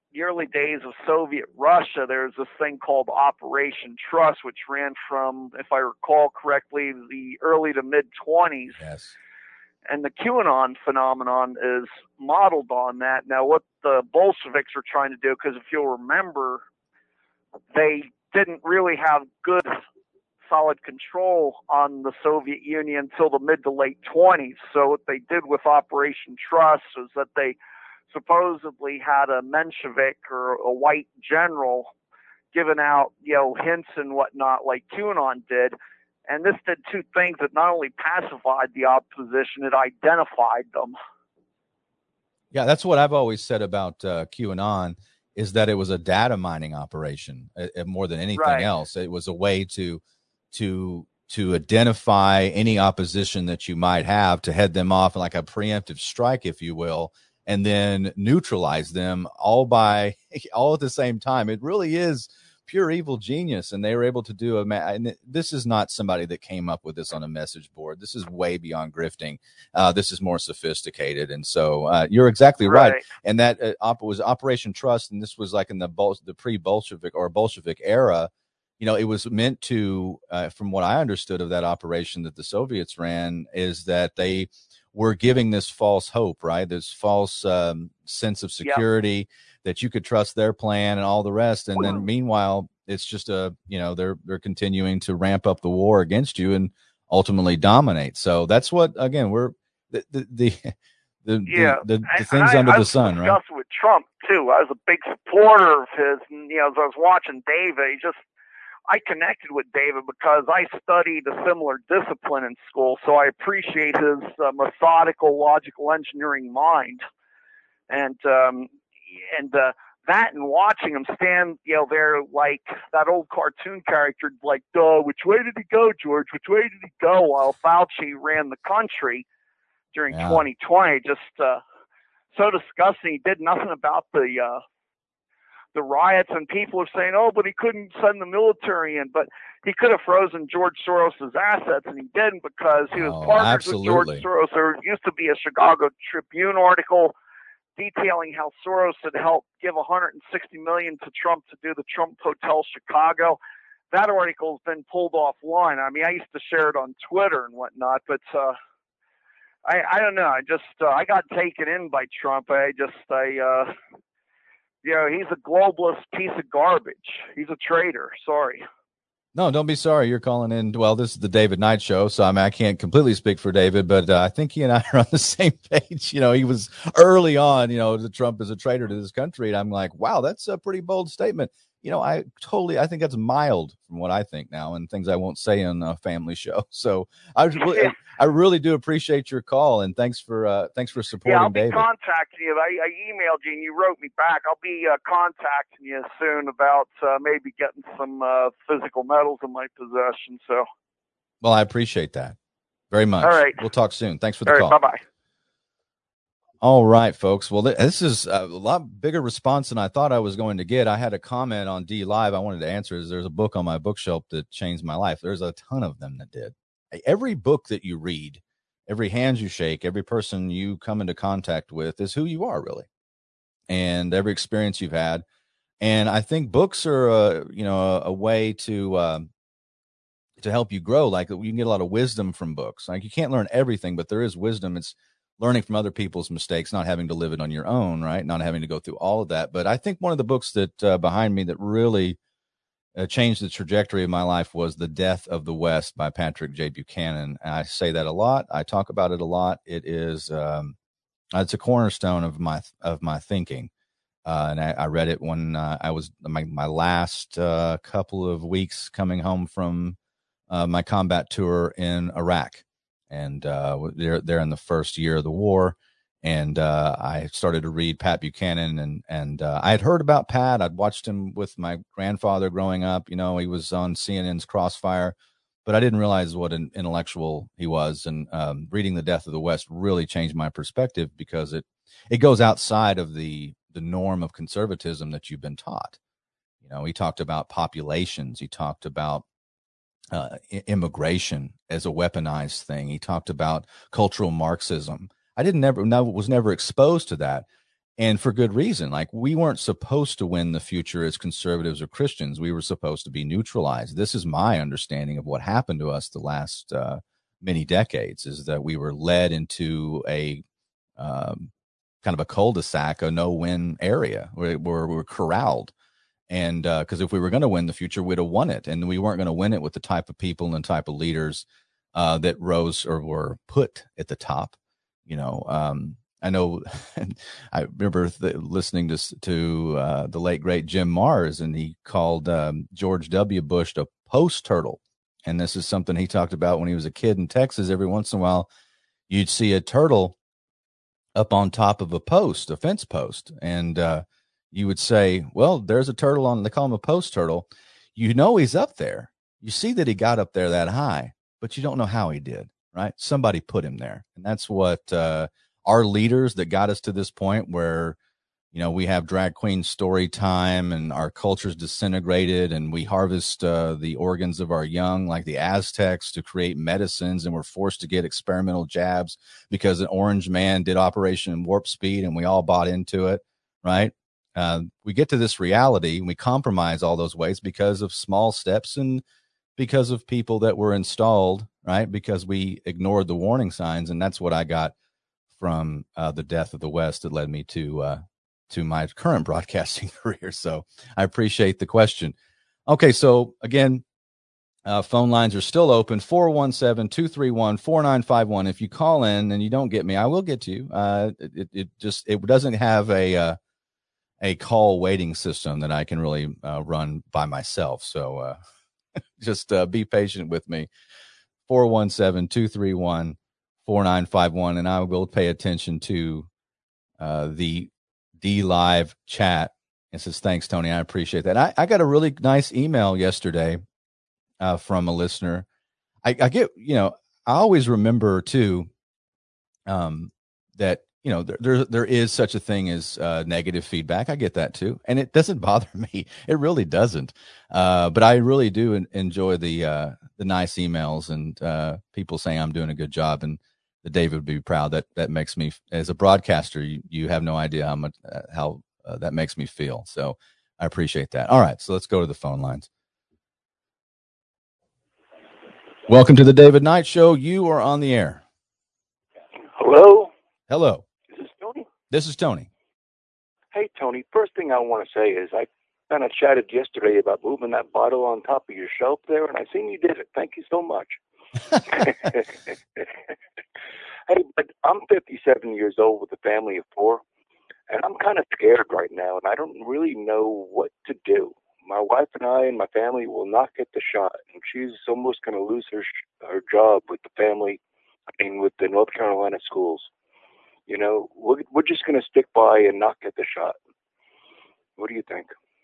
the early days of Soviet Russia, there was this thing called Operation Trust, which ran from, if I recall correctly, the early to mid-20s. Yes. And the QAnon phenomenon is modeled on that. Now, what the Bolsheviks are trying to do, because if you'll remember, they didn't really have good, solid control on the Soviet Union until the mid to late 20s. So what they did with Operation Trust was that they supposedly had a Menshevik or a white general giving out, hints and whatnot like QAnon did. And this did two things. It not only pacified the opposition, it identified them. Yeah, that's what I've always said about QAnon, is that it was a data mining operation more than anything else. It was a way to identify any opposition that you might have, to head them off like a preemptive strike, if you will, and then neutralize them all at the same time. It really is pure evil genius, and they were able to do and this is not somebody that came up with this on a message board. This is way beyond grifting. This is more sophisticated, and so you're exactly right. And that was Operation Trust, and this was like in the pre-Bolshevik or Bolshevik era. It was meant to, from what I understood of that operation that the Soviets ran, is that they were giving this false hope, right? This false sense of security, that you could trust their plan and all the rest. And then meanwhile, it's just they're continuing to ramp up the war against you and ultimately dominate. So that's what, again, we're the things under the sun, right? With Trump too, I was a big supporter of his. And, as I was watching David, I connected with David because I studied a similar discipline in school, so I appreciate his methodical, logical engineering mind, and that, and watching him stand, there like that old cartoon character, like, duh, which way did he go, George? Which way did he go? While Fauci ran the country during 2020, just so disgusting. He did nothing about the riots, and people are saying, oh, but he couldn't send the military in. But he could have frozen George Soros's assets, and he didn't, because he was partners with George Soros. There used to be a Chicago Tribune article detailing how Soros had helped give $160 million to Trump to do the Trump Hotel Chicago. That article's been pulled offline. I mean, I used to share it on Twitter and whatnot, but I don't know. I got taken in by Trump. He's a globalist piece of garbage. He's a traitor. Sorry. No, don't be sorry. You're calling in. Well, this is the David Knight Show, so I can't completely speak for David, but I think he and I are on the same page. He was early on, that Trump is a traitor to this country, and I'm like, wow, that's a pretty bold statement. I think that's mild from what I think now, and things I won't say on a family show. So I really do appreciate your call, and thanks for supporting David. I'll be contacting you. I emailed you and you wrote me back. I'll be contacting you soon about maybe getting some physical medals in my possession. So, well, I appreciate that very much. All right, we'll talk soon. Thanks for the call. Bye bye. All right, folks. Well, this is a lot bigger response than I thought I was going to get. I had a comment on D Live I wanted to answer. There's a book on my bookshelf that changed my life. There's a ton of them that did. Every book that you read, every hand you shake, every person you come into contact with is who you are, really, and every experience you've had. And I think books are, a way to help you grow. Like, you can get a lot of wisdom from books. Like, you can't learn everything, but there is wisdom. It's learning from other people's mistakes, not having to live it on your own, right? Not having to go through all of that. But I think one of the books that behind me that really changed the trajectory of my life was The Death of the West by Patrick J. Buchanan. And I say that a lot. I talk about it a lot. It is it's a cornerstone of my thinking. And I read it when I was my last couple of weeks coming home from my combat tour in Iraq. And they're in the first year of the war, and I started to read Pat Buchanan, and I had heard about Pat. I'd watched him with my grandfather growing up. He was on CNN's Crossfire, but I didn't realize what an intellectual he was. And reading The Death of the West really changed my perspective, because it goes outside of the norm of conservatism that you've been taught. He talked about populations. He talked about immigration as a weaponized thing. He talked about cultural Marxism. I was never exposed to that. And for good reason. Like, we weren't supposed to win the future as conservatives or Christians. We were supposed to be neutralized. This is my understanding of what happened to us the last many decades, is that we were led into a kind of a cul-de-sac, a no-win area where we're corralled. And because if we were going to win the future, we'd have won it. And we weren't going to win it with the type of people and type of leaders that rose or were put at the top. I know I remember listening to the late, great Jim Mars, and he called George W. Bush a post turtle. And this is something he talked about when he was a kid in Texas. Every once in a while, you'd see a turtle up on top of a fence post. And you would say, well, there's a turtle they call him a post turtle. You know he's up there. You see that he got up there that high, but you don't know how he did, right? Somebody put him there. And that's what our leaders that got us to this point where, we have drag queen story time and our culture's disintegrated, and we harvest the organs of our young like the Aztecs to create medicines, and we're forced to get experimental jabs because an orange man did Operation Warp Speed and we all bought into it, right? We get to this reality and we compromise all those ways because of small steps and because of people that were installed, right? Because we ignored the warning signs. And that's what I got from the death of the West that led me to my current broadcasting career. So I appreciate the question. Okay, so again, phone lines are still open, 417-231-4951. If you call in and you don't get me, I will get to you. It doesn't have a call waiting system that I can really run by myself. So just be patient with me. 417-231-4951. And I will pay attention to the DLive chat. It says, thanks, Tony. I appreciate that. I got a really nice email yesterday from a listener. I get, I always remember too that, there is such a thing as negative feedback. I get that too. And it doesn't bother me. It really doesn't. But I really do enjoy the nice emails and people saying I'm doing a good job, and that David would be proud. That makes me, as a broadcaster, you have no idea how much, how that makes me feel. So I appreciate that. All right. So let's go to the phone lines. Welcome to the David Knight Show. You are on the air. Hello. Hello. Is this Tony? This is Tony. Hey, Tony. First thing I want to say is I kind of chatted yesterday about moving that bottle on top of your shelf there, and I seen you did it. Thank you so much. Hey, but I'm 57 years old with a family of 4, and I'm kind of scared right now, and I don't really know what to do. My wife and I and my family will not get the shot, and she's almost going to lose her job with the family, with the North Carolina schools. We're just going to stick by and not get the shot. What do you think?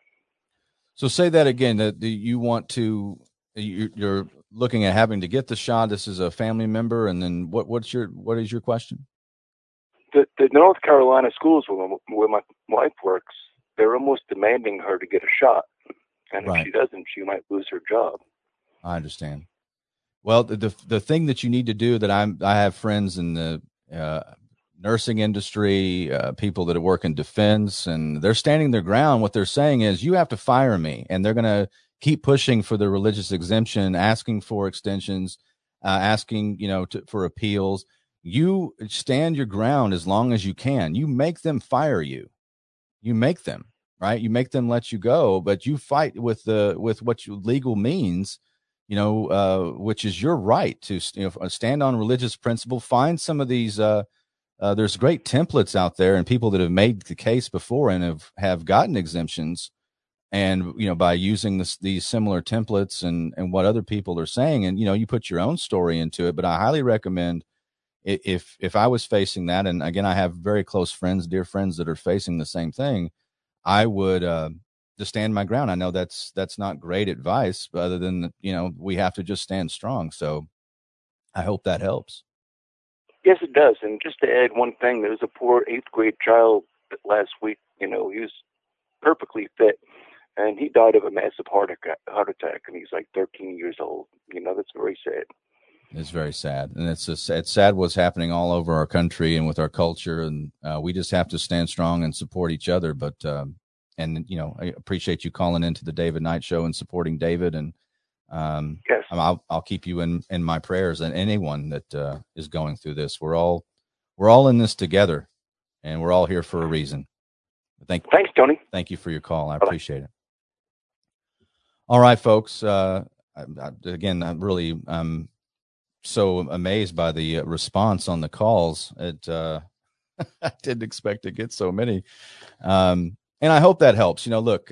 So say that again, that you want to, you're looking at having to get the shot. This is a family member. And then what is your question? The North Carolina schools where my wife works, they're almost demanding her to get a shot. And if she doesn't, she might lose her job. I understand. Well, the thing that you need to do, that I have friends in the nursing industry, people that work in defense, and they're standing their ground. What they're saying is, you have to fire me. And they're going to keep pushing for the religious exemption, asking for extensions, asking, for appeals. You stand your ground as long as you can. You make them fire you. You make them, right? You make them let you go, but you fight with what legal means, which is your right to stand on religious principle. Find some of these. There's great templates out there and people that have made the case before and have gotten exemptions. And, by using these similar templates and what other people are saying, and, you put your own story into it. But I highly recommend, if I was facing that, and again, I have very close friends, dear friends that are facing the same thing, I would just stand my ground. I know that's not great advice, but other than, we have to just stand strong. So I hope that helps. Yes, it does. And just to add one thing, there was a poor 8th grade child last week. He was perfectly fit, and he died of a massive heart attack, and he's like 13 years old. That's very sad. It's very sad, and it's sad what's happening all over our country and with our culture, and we just have to stand strong and support each other. But and I appreciate you calling into the David Knight Show and supporting David, and yes. I'll keep you in my prayers, and anyone that is going through this. We're all in this together, and we're all here for a reason. Thanks, Tony. Thank you for your call. I appreciate it. All right, folks. Again, I'm so amazed by the response on the calls. I didn't expect to get so many. And I hope that helps. Look,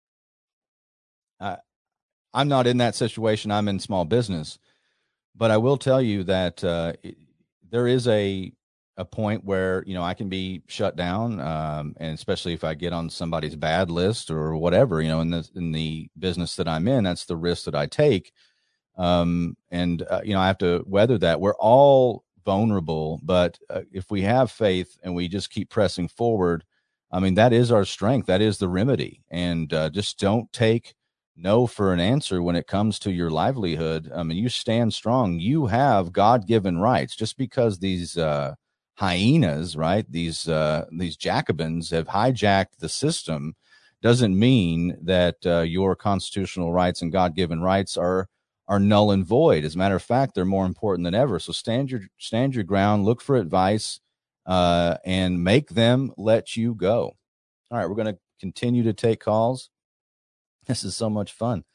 I'm not in that situation. I'm in small business, but I will tell you that there is a point where, I can be shut down. And especially if I get on somebody's bad list or whatever, in the business that I'm in, that's the risk that I take. I have to weather that. We're all vulnerable, but if we have faith and we just keep pressing forward, that is our strength. That is the remedy. And just don't take no for an answer when it comes to your livelihood. You stand strong. You have God-given rights. Just because these hyenas, right? These Jacobins have hijacked the system doesn't mean that your constitutional rights and God-given rights are null and void. As a matter of fact, they're more important than ever. So stand your ground, look for advice, and make them let you go. All right, we're going to continue to take calls. This is so much fun.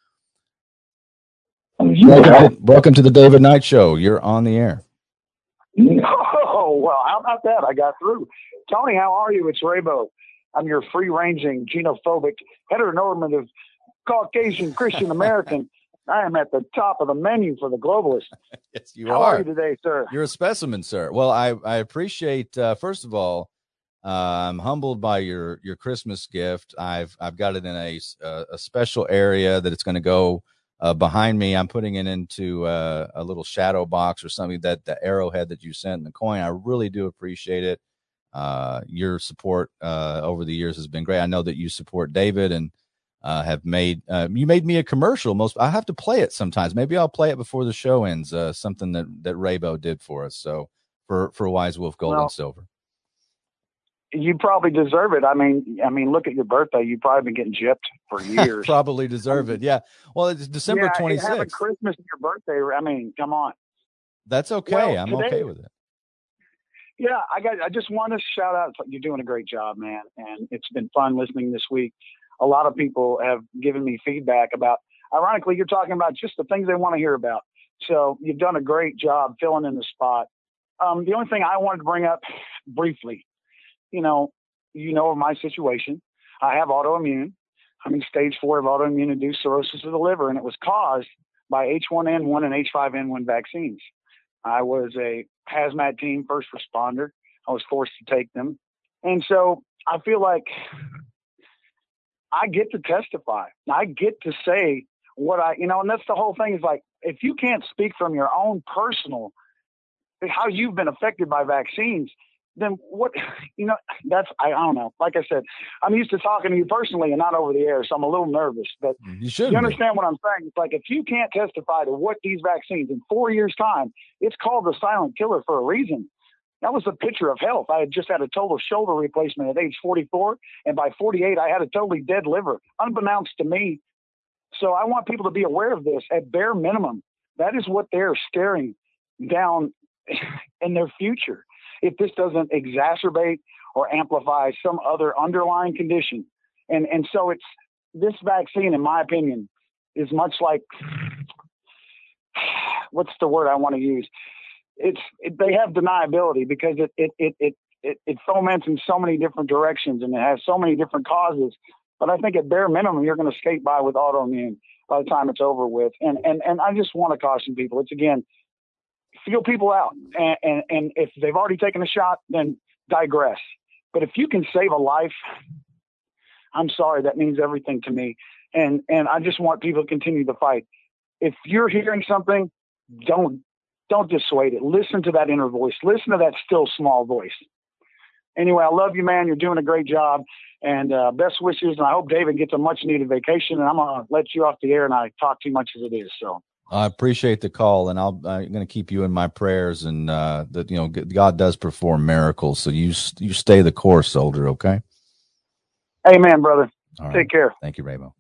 Welcome to the David Knight Show. You're on the air. Oh, well, how about that? I got through. Tony, how are you? It's Raybo. I'm your free-ranging, xenophobic, heteronormative, Caucasian, Christian American. I am at the top of the menu for the globalists. Yes, you How are you today, sir? You're a specimen, sir. Well, I appreciate, first of all, I'm humbled by your Christmas gift. I've got it in a special area that it's going to go behind me. I'm putting it into a little shadow box or something, that the arrowhead that you sent and the coin. I really do appreciate it. Your support over the years has been great. I know that you support David and have made you made me a commercial. I have to play it sometimes. Maybe I'll play it before the show ends. Something that Raybo did for us. So for Wise Wolf Gold and Silver. You probably deserve it. I mean, look at your birthday. You've probably been getting gypped for years. Probably deserve it. Yeah. Well, it's December 26th. Having Christmas and your birthday. I mean, come on. That's okay. I'm okay with it. Yeah, I just want to shout out. You're doing a great job, man, and it's been fun listening this week. A lot of people have given me feedback about. Ironically, you're talking about just the things they want to hear about. So you've done a great job filling in the spot. The only thing I wanted to bring up briefly. You know of my situation. I have autoimmune. I'm in stage 4 of autoimmune-induced cirrhosis of the liver, and it was caused by H1N1 and H5N1 vaccines. I was a hazmat team first responder. I was forced to take them. And so I feel like I get to testify. I get to say what and that's the whole thing is like, if you can't speak from your own personal, how you've been affected by vaccines, then what, I don't know. Like I said, I'm used to talking to you personally and not over the air, so I'm a little nervous. But you understand what I'm saying? It's like, if you can't testify to what these vaccines in 4 years' time, it's called the silent killer for a reason. That was the picture of health. I had just had a total shoulder replacement at age 44, and by 48, I had a totally dead liver, unbeknownst to me. So I want people to be aware of this. At bare minimum, that is what they're staring down in their future. If this doesn't exacerbate or amplify some other underlying condition. And so it's this vaccine, in my opinion, is much like, what's the word I want to use? They have deniability because it foments in so many different directions and it has so many different causes. But I think at bare minimum, you're going to skate by with autoimmune by the time it's over with. And I just want to caution people. It's, again, feel people out. And if they've already taken a shot, then digress. But if you can save a life, I'm sorry, that means everything to me. And I just want people to continue to fight. If you're hearing something, don't dissuade it. Listen to that inner voice. Listen to that still small voice. Anyway, I love you, man. You're doing a great job. And best wishes. And I hope David gets a much needed vacation. And I'm going to let you off the air and I talk too much as it is. So I appreciate the call, and I'm going to keep you in my prayers, and that God does perform miracles. So you stay the course, soldier. Okay. Amen, brother. All Take right. care. Thank you, Raymo.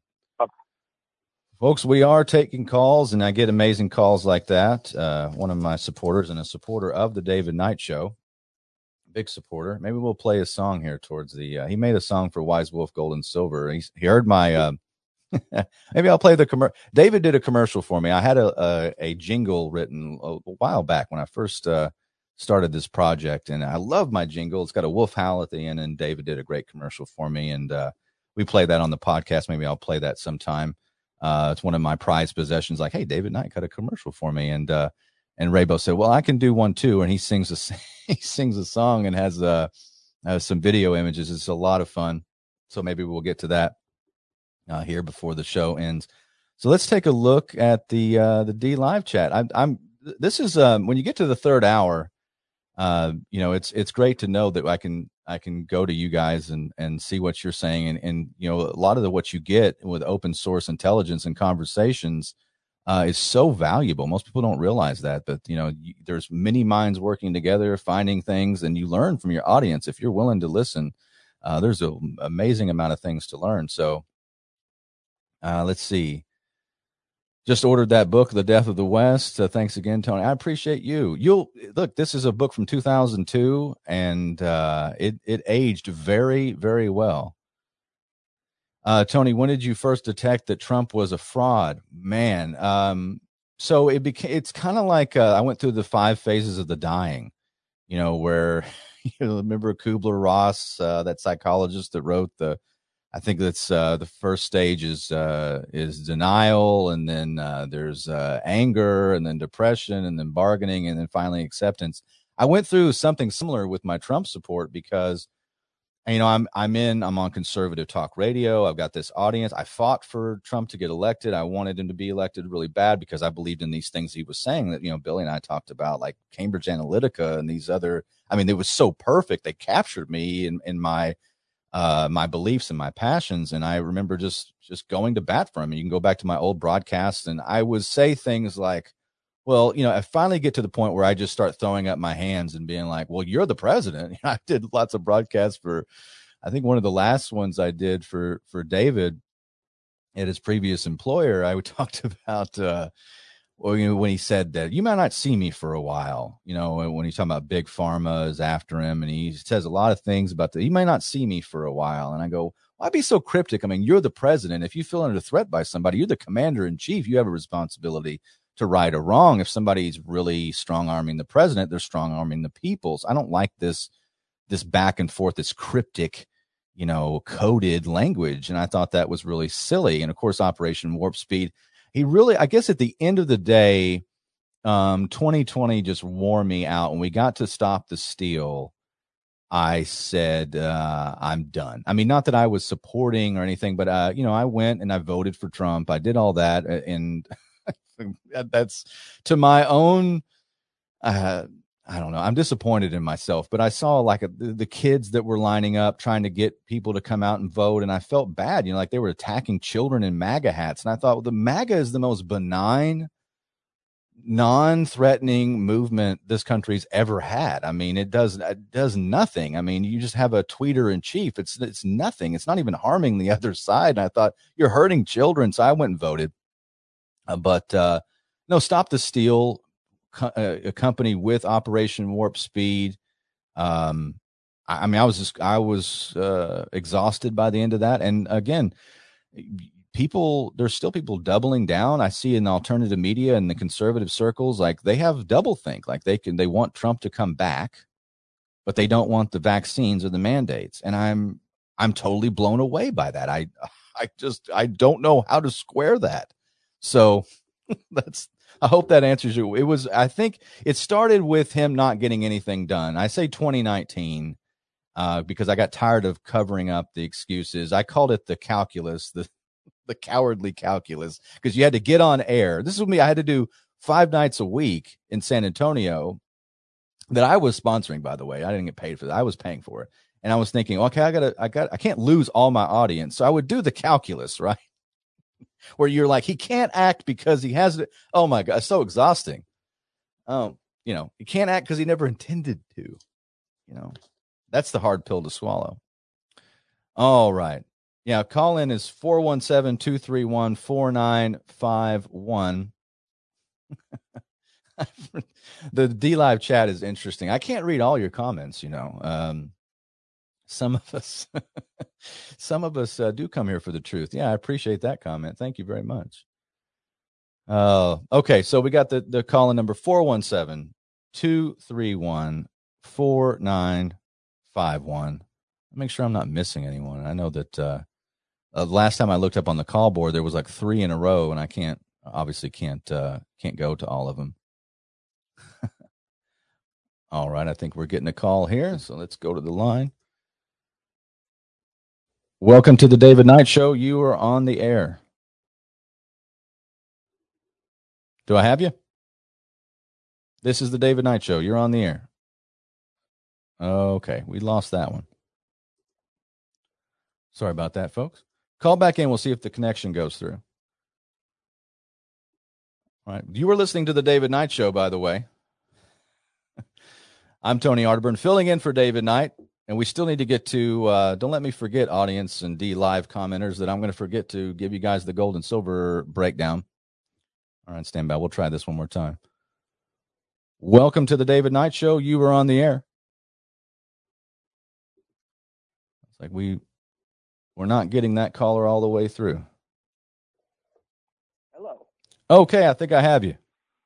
Folks, we are taking calls, and I get amazing calls like that. One of my supporters and a supporter of the David Knight Show, big supporter. Maybe we'll play a song here towards the. He made a song for Wise Wolf Gold and Silver. He heard my. Maybe I'll play the commercial. David did a commercial for me. I had a jingle written a while back when I first started this project, and I love my jingle. It's got a wolf howl at the end, and David did a great commercial for me, and we play that on the podcast. Maybe I'll play that sometime. It's one of my prized possessions. Like, hey, David Knight got a commercial for me, and Raybo said, well, I can do one too, and he sings a song and has some video images. It's a lot of fun, so maybe we'll get to that here before the show ends. So let's take a look at the D Live chat. This is when you get to the third hour, it's great to know that I can go to you guys and see what you're saying. And a lot of what you get with open source intelligence and conversations is so valuable. Most people don't realize that, but there's many minds working together, finding things, and you learn from your audience. If you're willing to listen, there's an amazing amount of things to learn. So let's see. Just ordered that book, The Death of the West. Thanks again, Tony. I appreciate you. Look, this is a book from 2002, and it aged very, very well. Tony, when did you first detect that Trump was a fraud? Man, so it's kind of like I went through the 5 phases of the dying, where remember Kubler-Ross, that psychologist that wrote I think that's the first stage is denial, and then there's anger, and then depression, and then bargaining, and then finally acceptance. I went through something similar with my Trump support because, I'm on conservative talk radio. I've got this audience. I fought for Trump to get elected. I wanted him to be elected really bad because I believed in these things he was saying that, Billy and I talked about, like Cambridge Analytica and these other. It was so perfect. They captured me in my beliefs and my passions. And I remember just going to bat for him. And you can go back to my old broadcasts, and I would say things like, well, I finally get to the point where I just start throwing up my hands and being like, well, you're the president. I did lots of broadcasts I think one of the last ones I did for David at his previous employer. I talked about, when he said that you might not see me for a while, when he's talking about big pharma is after him, and he says a lot of things about that. You might not see me for a while. And I go, why be so cryptic? You're the president. If you feel under threat by somebody, you're the commander in chief. You have a responsibility to right or wrong. If somebody's really strong arming the president, they're strong arming the people. So I don't like this back and forth, this cryptic, coded language. And I thought that was really silly. And of course, Operation Warp Speed, he really, I guess at the end of the day, 2020 just wore me out. When we got to Stop the Steal, I said, I'm done. Not that I was supporting or anything, but, I went and I voted for Trump. I did all that. And that's to my own, I don't know. I'm disappointed in myself, but I saw the kids that were lining up trying to get people to come out and vote. And I felt bad, like they were attacking children in MAGA hats. And I thought, well, the MAGA is the most benign, non-threatening movement this country's ever had. It does nothing. You just have a tweeter in chief. It's nothing. It's not even harming the other side. And I thought, you're hurting children. So I went and voted. But no, Stop the Steal, a company with Operation Warp Speed. I was exhausted by the end of that. And again, there's still people doubling down. I see in alternative media and the conservative circles, like they have doublethink, like they want Trump to come back, but they don't want the vaccines or the mandates. And I'm totally blown away by that. I don't know how to square that. So I hope that answers you. I think it started with him not getting anything done. I say 2019 because I got tired of covering up the excuses. I called it the calculus, the cowardly calculus, because you had to get on air. This is me. I had to do 5 nights a week in San Antonio that I was sponsoring, by the way. I didn't get paid for that. I was paying for it. And I was thinking, okay, I can't lose all my audience. So I would do the calculus, right? where you're like, he can't act because he has it. Oh my God, it's so exhausting. He can't act because he never intended to. That's the hard pill to swallow. All right. Yeah, call in is 417-231-4951. The D-Live chat is interesting. I can't read all your comments, Some of us do come here for the truth. Yeah, I appreciate that comment. Thank you very much. Okay, so we got the call-in number 417-231-4951. Make sure I'm not missing anyone. I know that last time I looked up on the call board, there was like 3 in a row, and I can't go to all of them. All right, I think we're getting a call here, so let's go to the line. Welcome to the David Knight Show. You are on the air. Do I have you? This is the David Knight Show. You're on the air. Okay, we lost that one. Sorry about that, folks. Call back in. We'll see if the connection goes through. All right. You were listening to the David Knight Show, by the way. I'm Tony Arterburn, filling in for David Knight. And we still need to get to, don't let me forget, audience and D-Live commenters, that I'm going to forget to give you guys the gold and silver breakdown. All right, stand by. We'll try this one more time. Welcome to the David Knight Show. You were on the air. It's like we're not getting that caller all the way through. Hello. Okay, I think I have you.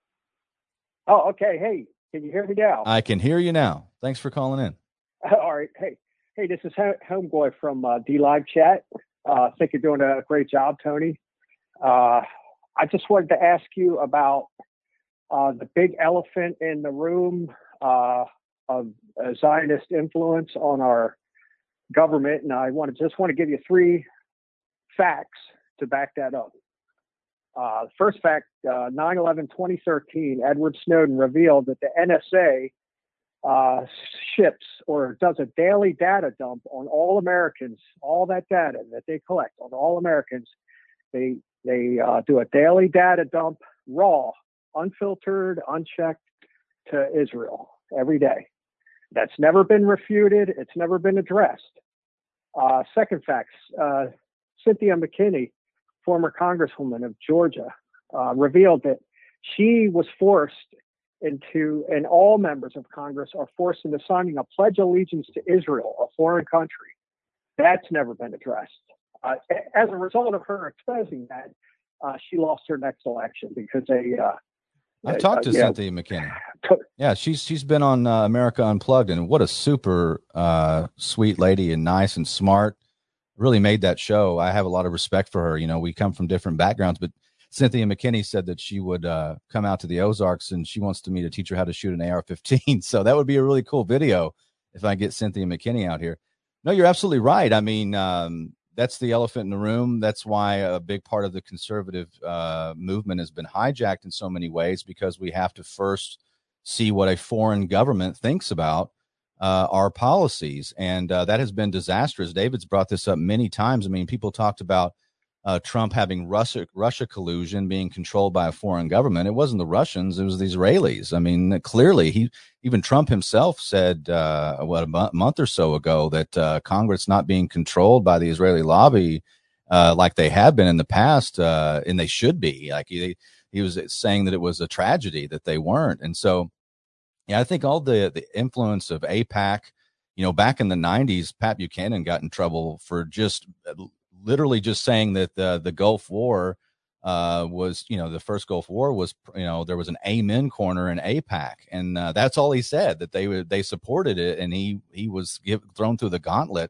Oh, okay. Hey, can you hear me now? I can hear you now. Thanks for calling in. All right. Hey, this is Homeboy from D-Live Chat. I think you're doing a great job, Tony. I just wanted to ask you about the big elephant in the room of Zionist influence on our government, and I just want to give you 3 facts to back that up. First fact, 9/11/2013, Edward Snowden revealed that the NSA ships or does a daily data dump on all Americans, all that data that they collect on all Americans. They do a daily data dump, raw, unfiltered, unchecked, to Israel every day. That's never been refuted. It's never been addressed. Second fact, Cynthia McKinney, former congresswoman of Georgia, revealed that she was forced into, and all members of Congress are forced into signing a pledge of allegiance to Israel, a foreign country. That's never been addressed. As a result of her exposing that, she lost her next election because I've talked to Cynthia McKinney. Yeah, she's been on America Unplugged, and what a super sweet lady and nice and smart. Really made that show. I have a lot of respect for her. We come from different backgrounds, but Cynthia McKinney said that she would come out to the Ozarks, and she wants me to teach her how to shoot an AR-15. So that would be a really cool video if I get Cynthia McKinney out here. No, you're absolutely right. I mean, that's the elephant in the room. That's why a big part of the conservative movement has been hijacked in so many ways, because we have to first see what a foreign government thinks about our policies. And that has been disastrous. David's brought this up many times. I mean, people talked about Trump having Russia collusion, being controlled by a foreign government. It wasn't the Russians, it was the Israelis. I mean, clearly, even Trump himself said, a month or so ago, that Congress not being controlled by the Israeli lobby like they have been in the past, and they should be. Like he was saying that it was a tragedy that they weren't. And so, yeah, I think all the influence of AIPAC, back in the 90s, Pat Buchanan got in trouble for literally just saying that the Gulf War was, the first Gulf War was, there was an amen corner in AIPAC, and that's all he said, that they supported it, and he was thrown through the gauntlet.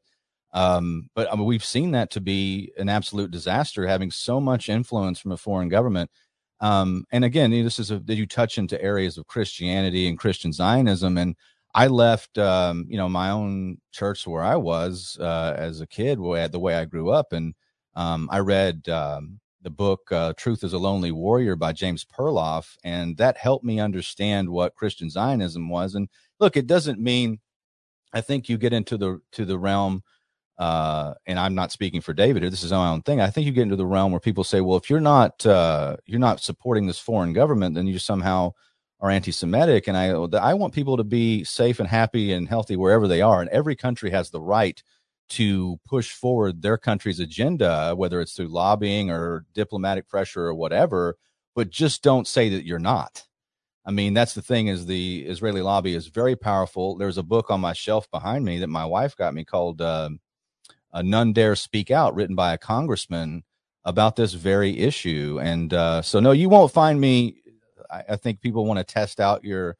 But I mean, we've seen that to be an absolute disaster, having so much influence from a foreign government. And again, you touch into areas of Christianity and Christian Zionism, and I left, my own church where I was as a kid, the way I grew up. And I read the book Truth is a Lonely Warrior by James Perloff, and that helped me understand what Christian Zionism was. And look, it doesn't mean, I think you get into the realm and I'm not speaking for David here, this is my own thing. I think you get into the realm where people say, well, if you're not supporting this foreign government, then you somehow are anti-Semitic. And I want people to be safe and happy and healthy wherever they are. And every country has the right to push forward their country's agenda, whether it's through lobbying or diplomatic pressure or whatever, but just don't say that you're not. I mean, that's the thing, is the Israeli lobby is very powerful. There's a book on my shelf behind me that my wife got me called None Dare Speak Out, written by a congressman about this very issue. And so, no, you won't find me. I think people want to test out your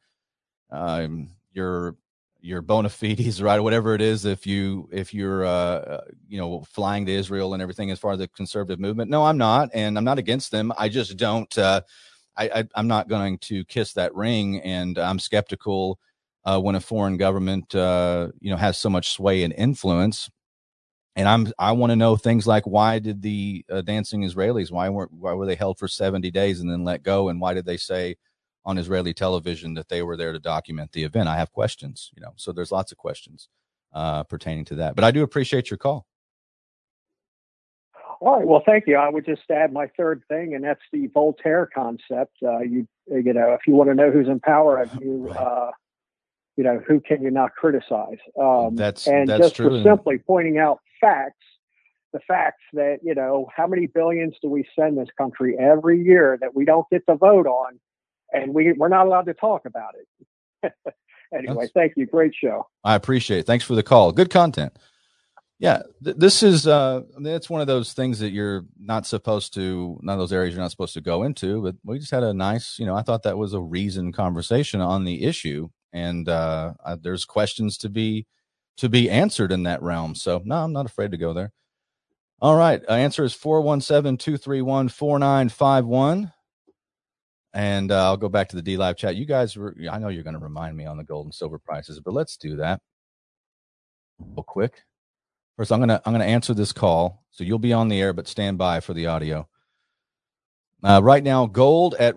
bona fides, right? Or whatever it is. If you're flying to Israel and everything as far as the conservative movement. No, I'm not. And I'm not against them. I just don't, I'm not going to kiss that ring. And I'm skeptical when a foreign government, has so much sway and influence. And I want to know things like, why did the dancing Israelis, why were they held for 70 days and then let go? And why did they say on Israeli television that they were there to document the event? I have questions, so there's lots of questions pertaining to that. But I do appreciate your call. All right. Well, thank you. I would just add my third thing, and that's the Voltaire concept. If you want to know who's in power, who can you not criticize? That's just true. For simply pointing out the facts that, how many billions do we send this country every year that we don't get to vote on, and we're not allowed to talk about it. Anyway, thank you. Great show. I appreciate it. Thanks for the call. Good content. Yeah, this is it's one of those things that you're not supposed to, none of those areas you're not supposed to go into, but we just had a nice, I thought that was a reasoned conversation on the issue. And there's questions to be answered in that realm. So, no, I'm not afraid to go there. All right. Answer is 417-231-4951. And I'll go back to the D-Live chat. You guys, I know you're going to remind me on the gold and silver prices, but let's do that real quick. First, I'm going to answer this call. So you'll be on the air, but stand by for the audio. Right now, gold at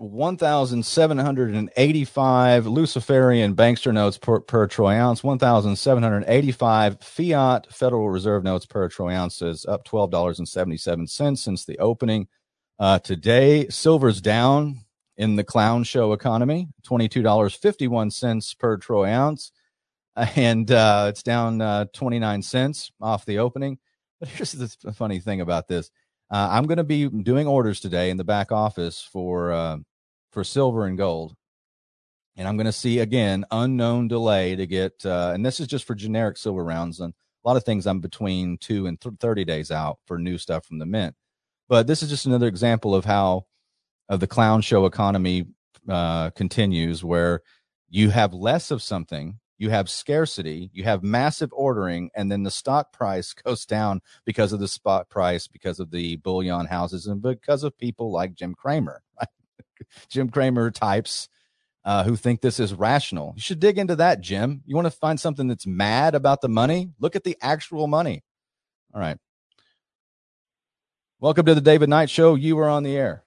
1,785 Luciferian Bankster notes per troy ounce, 1,785 fiat Federal Reserve notes per troy ounce, is up $12.77 since the opening. Today, silver's down in the clown show economy, $22.51 per troy ounce, and it's down 29 cents off the opening. But here's the funny thing about this. I'm going to be doing orders today in the back office for silver and gold. And I'm going to see, again, unknown delay to get, and this is just for generic silver rounds. And a lot of things I'm between 2 and 30 days out for new stuff from the mint. But this is just another example of how the clown show economy continues, where you have less of something. You have scarcity, you have massive ordering, and then the stock price goes down because of the spot price, because of the bullion houses, and because of people like Jim Cramer, right? Jim Cramer types who think this is rational. You should dig into that, Jim. You want to find something that's mad about the money? Look at the actual money. All right. Welcome to the David Knight Show. You are on the air.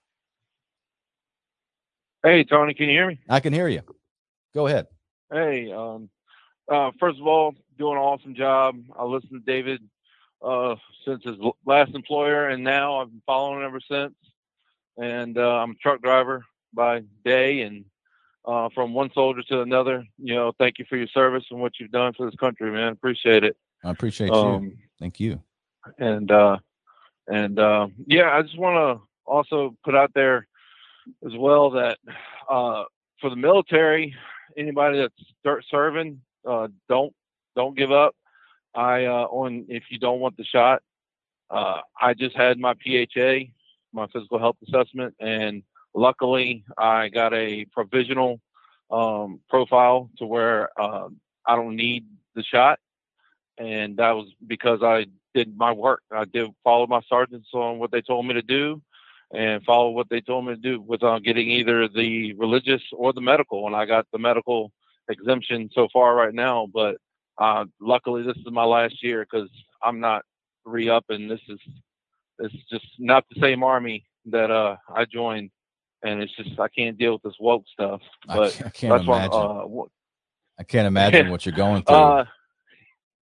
Hey, Tony, can you hear me? I can hear you. Go ahead. Hey, first of all, doing an awesome job. I listened to David since his last employer, and now I've been following him ever since. And I'm a truck driver by day, and from one soldier to another. Thank you for your service and what you've done for this country, man. Appreciate it. I appreciate you. Thank you. And I just want to also put out there as well that for the military, anybody that's serving, don't give up. If you don't want the shot, I just had my PHA, my physical health assessment, and luckily I got a provisional profile to where I don't need the shot, and that was because I did my work. I follow my sergeants on what they told me to do, and follow what they told me to do with getting either the religious or the medical, and I got the medical exemption so far right now, but luckily this is my last year because I'm not re-upping. This is just not the same army that I joined, and it's just I can't deal with this woke stuff. But I can't imagine. I can't imagine what you're going through.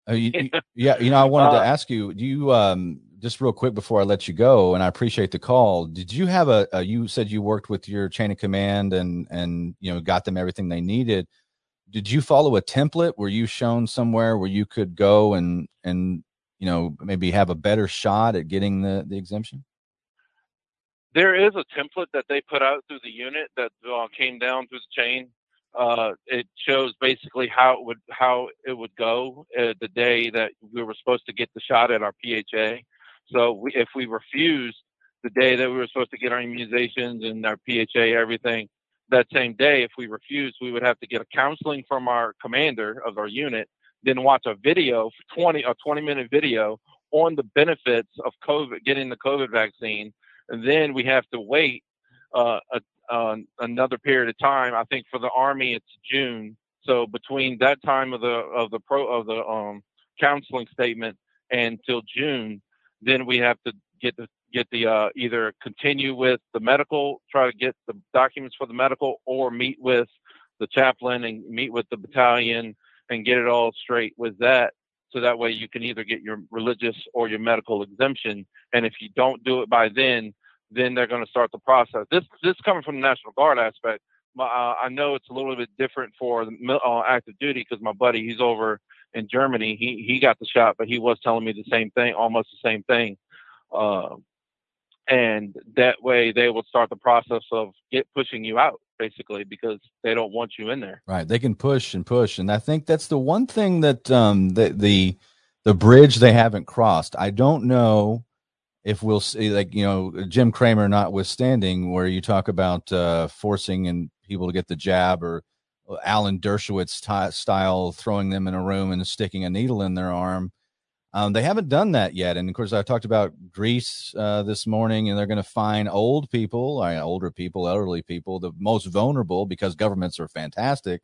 Yeah, I wanted to ask you, do you just real quick before I let you go, and I appreciate the call. Did you have you said you worked with your chain of command and got them everything they needed. Did you follow a template? Were you shown somewhere where you could go and maybe have a better shot at getting the exemption? There is a template that they put out through the unit that came down through the chain. It shows basically how it would go the day that we were supposed to get the shot at our PHA. So if we refused the day that we were supposed to get our immunizations and our PHA, everything, that same day, if we refused, we would have to get a counseling from our commander of our unit, then watch a video, a 20-minute video on the benefits of COVID, getting the COVID vaccine. And then we have to wait another period of time. I think for the Army, it's June. So between that time of the counseling statement and till June, then we have to get the either continue with the medical, try to get the documents for the medical, or meet with the chaplain and meet with the battalion and get it all straight with that. So that way you can either get your religious or your medical exemption. And if you don't do it by then they're going to start the process. This coming from the National Guard aspect. I know it's a little bit different for active duty because my buddy, he's over in Germany. He got the shot, but he was telling me the same thing, almost the same thing. And that way they will start the process of pushing you out, basically, because they don't want you in there. Right. They can push and push. And I think that's the one thing that the bridge they haven't crossed. I don't know if we'll see, Jim Cramer notwithstanding, where you talk about forcing and people to get the jab, or Alan Dershowitz style, throwing them in a room and sticking a needle in their arm. They haven't done that yet. And of course, I talked about Greece this morning, and they're going to fine older people, elderly people, the most vulnerable, because governments are fantastic.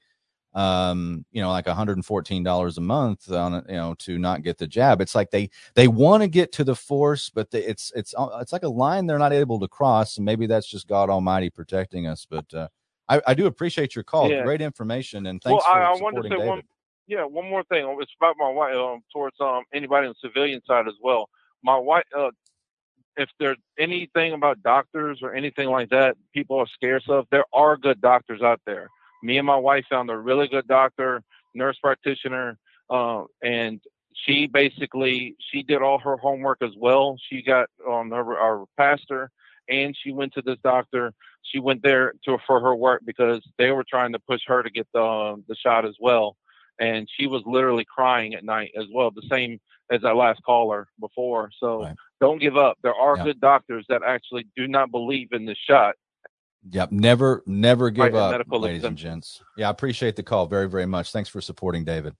Like $114 a month on, to not get the jab. It's like they want to get to the force, but it's like a line they're not able to cross. And maybe that's just God Almighty protecting us. But I do appreciate your call. Yeah. Great information, and thanks for supporting David. One more thing. It's about my wife, towards anybody on the civilian side as well. My wife, if there's anything about doctors or anything like that people are scared of, there are good doctors out there. Me and my wife found a really good doctor, nurse practitioner, and she did all her homework as well. She got our pastor, and she went to this doctor. She went there for her work because they were trying to push her to get the shot as well. And she was literally crying at night as well, the same as that last caller before. So Don't give up. There are good doctors that actually do not believe in the shot. Yep. Never give up, ladies and gents. Yeah, I appreciate the call very, very much. Thanks for supporting David.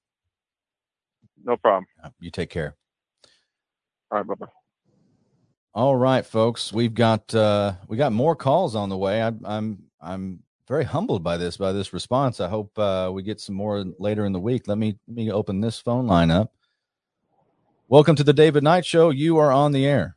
No problem. You take care. All right. Bye-bye. All right, folks. We got more calls on the way. I'm very humbled by this response. I hope we get some more later in the week. Let me open this phone line up. Welcome to the David Knight Show. You are on the air.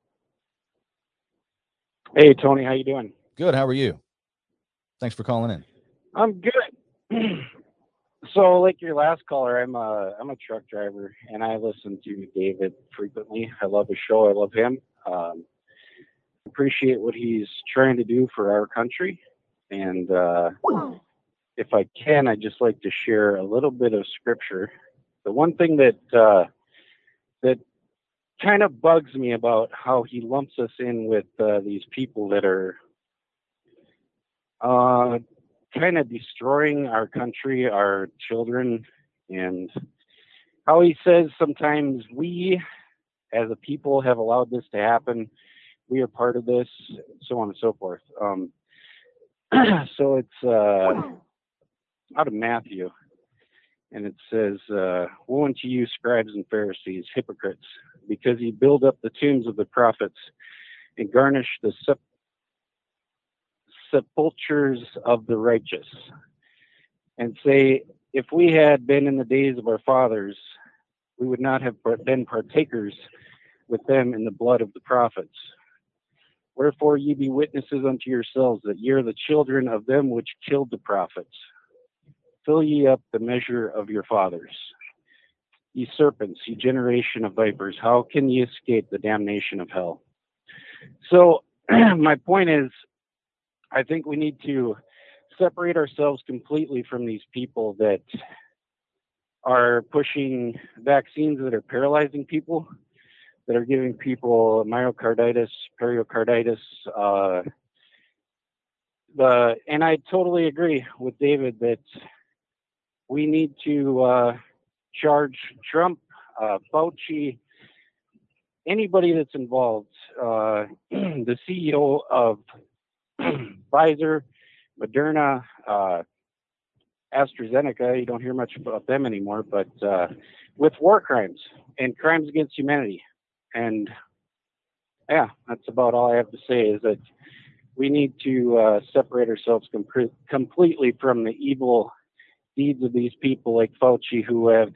Hey, Tony. How you doing? Good. How are you? Thanks for calling in. I'm good. So, like your last caller, I'm a truck driver, and I listen to David frequently. I love his show. I love him. Appreciate what he's trying to do for our country. And if I can, I'd just like to share a little bit of scripture. The one thing that kind of bugs me about how he lumps us in with these people that are kind of destroying our country, our children, and how he says sometimes we as a people have allowed this to happen. We are part of this, so on and so forth. So it's out of Matthew, and it says, "Woe unto you, scribes and Pharisees, hypocrites, because ye build up the tombs of the prophets and garnish the sepulchres of the righteous, and say, if we had been in the days of our fathers, we would not have been partakers with them in the blood of the prophets. Wherefore ye be witnesses unto yourselves that ye are the children of them which killed the prophets. Fill ye up the measure of your fathers. You serpents, you generation of vipers, how can you escape the damnation of hell? So my point is, I think we need to separate ourselves completely from these people that are pushing vaccines that are paralyzing people, that are giving people myocarditis, pericarditis. And I totally agree with David that we need to charge Trump, Fauci, anybody that's involved, the CEO of Pfizer, Moderna, AstraZeneca, you don't hear much about them anymore, but with war crimes and crimes against humanity. And yeah, that's about all I have to say, is that we need to separate ourselves completely from the evil deeds of these people like Fauci, who have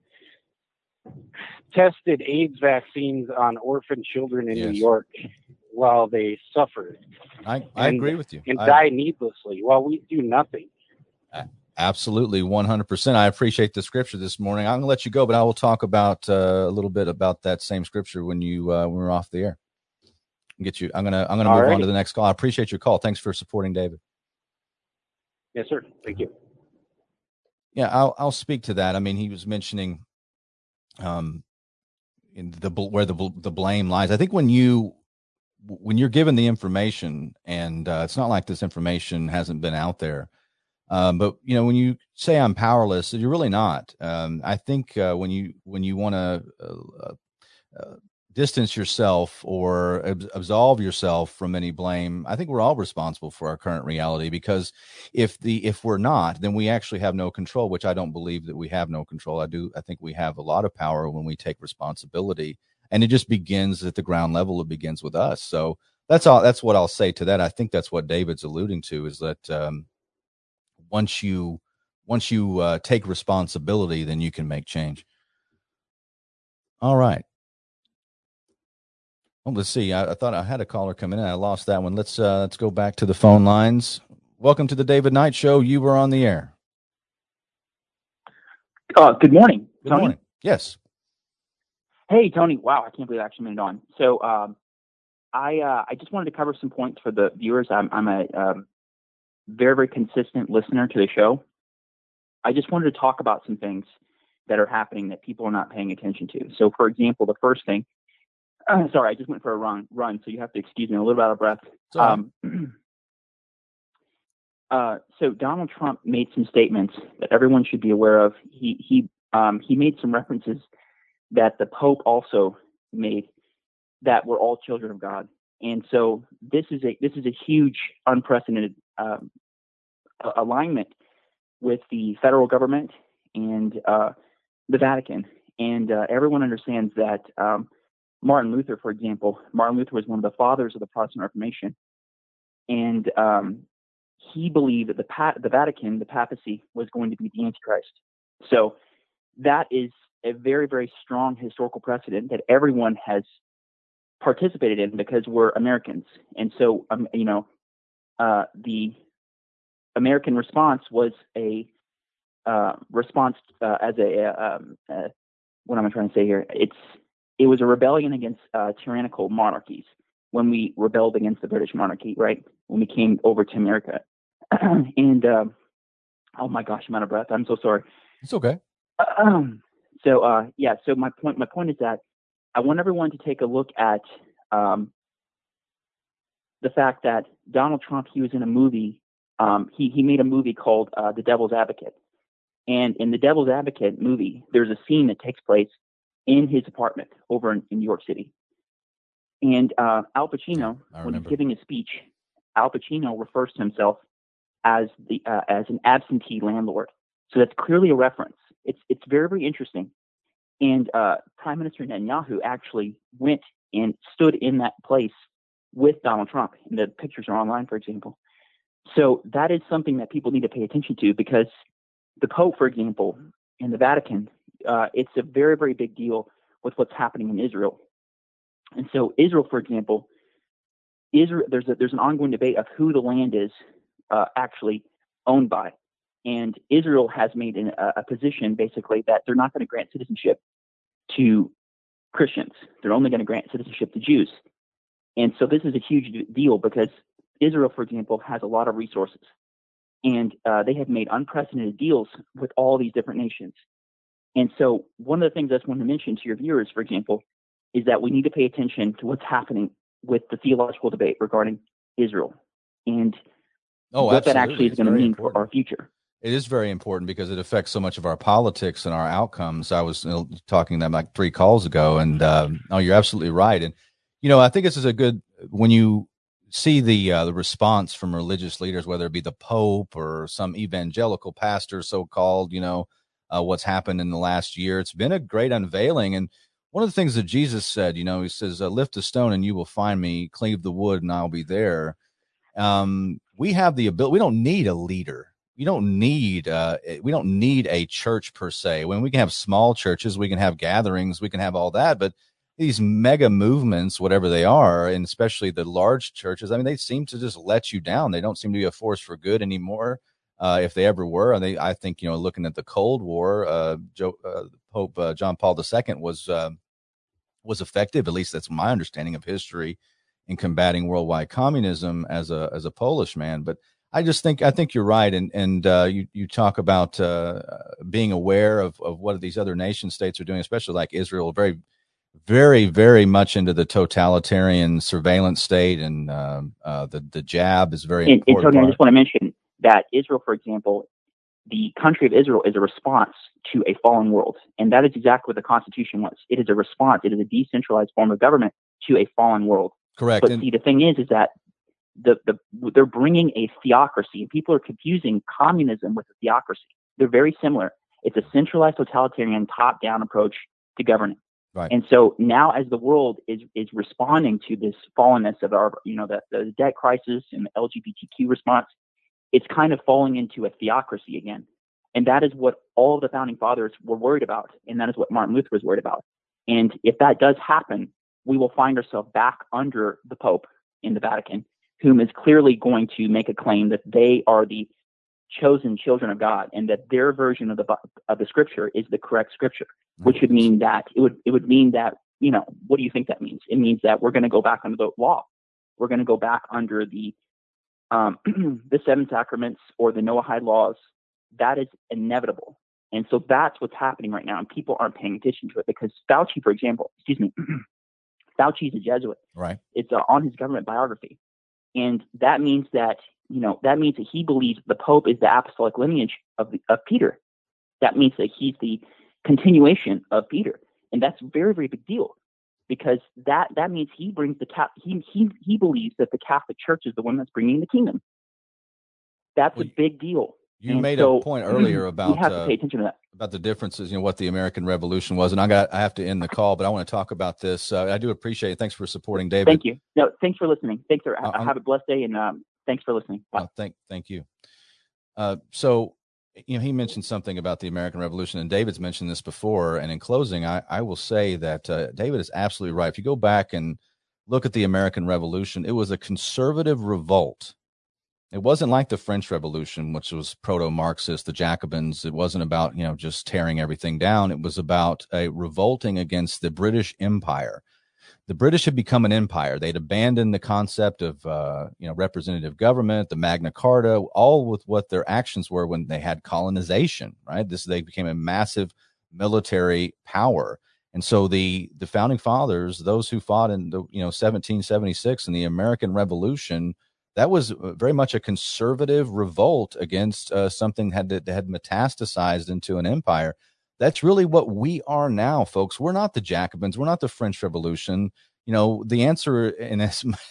tested AIDS vaccines on orphan children in New York while they suffer. I agree with you. And die needlessly while we do nothing. Absolutely, 100%. I appreciate the scripture this morning. I'm going to let you go, but I will talk about a little bit about that same scripture when we're off the air. Get you. I'm gonna move on to the next call. I appreciate your call. Thanks for supporting David. Yes, sir. Thank you. Yeah, I'll speak to that. I mean, he was mentioning in where the blame lies. I think when you're given the information, and it's not like this information hasn't been out there, but when you say I'm powerless, you're really not. I think when you want to distance yourself or absolve yourself from any blame, I think we're all responsible for our current reality, because if we're not, then we actually have no control, which I don't believe that we have no control. I think we have a lot of power when we take responsibility, and it just begins at the ground level. It begins with us. So that's all. That's what I'll say to that. I think that's what David's alluding to, is that once you take responsibility, then you can make change. All right. Well, let's see. I thought I had a caller come in and I lost that one. Let's go back to the phone lines. Welcome to the David Knight Show. You were on the air. Good morning, Good Tony. morning. Yes. Hey, Tony. Wow, I can't believe I actually made it on. So, I just wanted to cover some points for the viewers. I'm a very, very consistent listener to the show. I just wanted to talk about some things that are happening that people are not paying attention to. So, for example, the first thing. Sorry, I just went for a run, so you have to excuse me. I'm a little bit out of breath. So Donald Trump made some statements that everyone should be aware of. He made some references that the Pope also made that we're all children of God, and so this is a huge, unprecedented alignment with the federal government and the Vatican, and everyone understands that. Martin Luther, for example, Martin Luther was one of the fathers of the Protestant Reformation, and he believed that the Vatican, the papacy, was going to be the Antichrist. So that is a very, very strong historical precedent that everyone has participated in because we're Americans. And so, the American response was a response as a what am I trying to say here? It was a rebellion against tyrannical monarchies when we rebelled against the British monarchy, right? When we came over to America. And, oh my gosh, I'm out of breath. I'm so sorry. It's okay. So my point is that I want everyone to take a look at the fact that Donald Trump, he was in a movie. He made a movie called The Devil's Advocate. And in The Devil's Advocate movie, there's a scene that takes place in his apartment over in New York City. And Al Pacino, when he's giving his speech, Al Pacino refers to himself as an absentee landlord. So that's clearly a reference. It's very, very interesting. And Prime Minister Netanyahu actually went and stood in that place with Donald Trump. And the pictures are online, for example. So that is something that people need to pay attention to, because the Pope, for example, in the Vatican, it's a very, very big deal with what's happening in Israel. And so Israel, for example, there's an ongoing debate of who the land is actually owned by. And Israel has made a position basically that they're not going to grant citizenship to Christians. They're only going to grant citizenship to Jews. And so this is a huge deal because Israel, for example, has a lot of resources. And they have made unprecedented deals with all these different nations. And so one of the things I just want to mention to your viewers, for example, is that we need to pay attention to what's happening with the theological debate regarding Israel and what that actually is going to mean for our future. It is very important because it affects so much of our politics and our outcomes. I was talking to them like 3 calls ago, and you're absolutely right. And, I think this is a good, when you see the response from religious leaders, whether it be the Pope or some evangelical pastor, so-called, what's happened in the last year, it's been a great unveiling. And one of the things that Jesus said, he says, lift a stone and you will find me, cleave the wood and I'll be there. We have the ability, we don't need a leader. We don't need a church per se. When we can have small churches, we can have gatherings, we can have all that, but these mega movements, whatever they are, and especially the large churches, they seem to just let you down. They don't seem to be a force for good anymore, if they ever were. And I think, looking at the Cold War, Pope John Paul II was effective. At least that's my understanding of history in combating worldwide communism as a Polish man. But I think you're right. And you talk about being aware of what these other nation states are doing, especially like Israel, very, very, very much into the totalitarian surveillance state. And the jab is very important. And Tony, I just want to mention that Israel, for example, the country of Israel is a response to a fallen world. And that is exactly what the Constitution was. It is a response. It is a decentralized form of government to a fallen world. Correct. But see, the thing is that they're bringing a theocracy, and people are confusing communism with a theocracy. They're very similar. It's a centralized totalitarian top-down approach to governing. Right. And so now, as the world is responding to this fallenness of our, the debt crisis and the LGBTQ response, it's kind of falling into a theocracy again. And that is what all of the founding fathers were worried about, and that is what Martin Luther was worried about. And if that does happen, we will find ourselves back under the Pope in the Vatican, whom is clearly going to make a claim that they are the chosen children of God and that their version of the scripture is the correct scripture, which would mean that it would mean that, what do you think that means? It means that we're going to go back under the law. We're going to go back under the 7 sacraments or the Noahide laws. That is inevitable. And so that's what's happening right now. And people aren't paying attention to it because Fauci, for example, Fauci is a Jesuit. Right. It's on his government biography. And that means that, he believes the Pope is the apostolic lineage of Peter. That means that he's the continuation of Peter. And that's a very, very big deal because that means he brings he believes that the Catholic Church is the one that's bringing the kingdom. That's a big deal. You made a point earlier about we have to pay attention to that. About the differences, what the American Revolution was, and I have to end the call, but I want to talk about this. I do appreciate it. Thanks for supporting David. Thank you. No, thanks for listening. Thanks for have a blessed day, and thanks for listening. Bye. Thank you. So, he mentioned something about the American Revolution, and David's mentioned this before. And in closing, I will say that David is absolutely right. If you go back and look at the American Revolution, it was a conservative revolt. It wasn't like the French Revolution, which was proto-Marxist, the Jacobins. It wasn't about, just tearing everything down. It was about revolting against the British Empire. The British had become an empire. They'd abandoned the concept of, representative government, the Magna Carta, all with what their actions were when they had colonization, right? They became a massive military power. And so the founding fathers, those who fought in 1776 in the American Revolution, that was very much a conservative revolt against something that had metastasized into an empire. That's really what we are now, folks. We're not the Jacobins. We're not the French Revolution. The answer, in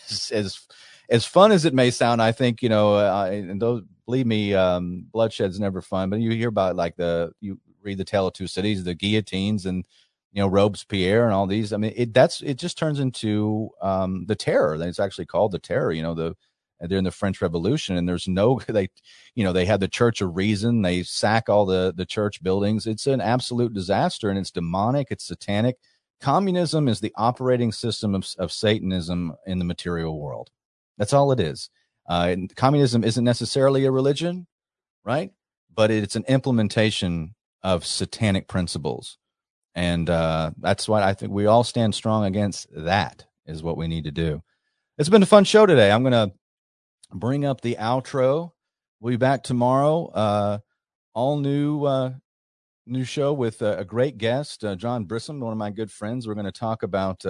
as fun as it may sound, I think, and those, believe me, bloodshed's never fun. But you hear about you read the Tale of Two Cities, the guillotines, and Robespierre and all these. It just turns into the terror. It's actually called the terror. They're in the French Revolution, and there's they had the Church of Reason. They sack all the church buildings. It's an absolute disaster, and it's demonic. It's satanic. Communism is the operating system of Satanism in the material world. That's all it is. Communism isn't necessarily a religion, right? but it's an implementation of satanic principles. And that's why I think we all stand strong against that is what we need to do. It's been a fun show today. I'm going to bring up the outro. We'll be back tomorrow. All new show with a great guest, John Brissom, one of my good friends. We're going to talk about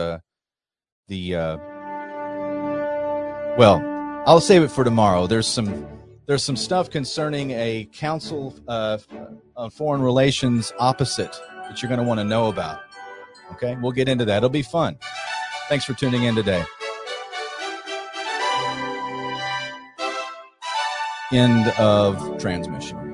well, I'll save it for tomorrow. There's some stuff concerning a council of foreign relations opposite that you're going to want to know about. Okay, we'll get into that. It'll be fun. Thanks for tuning in today. End of transmission.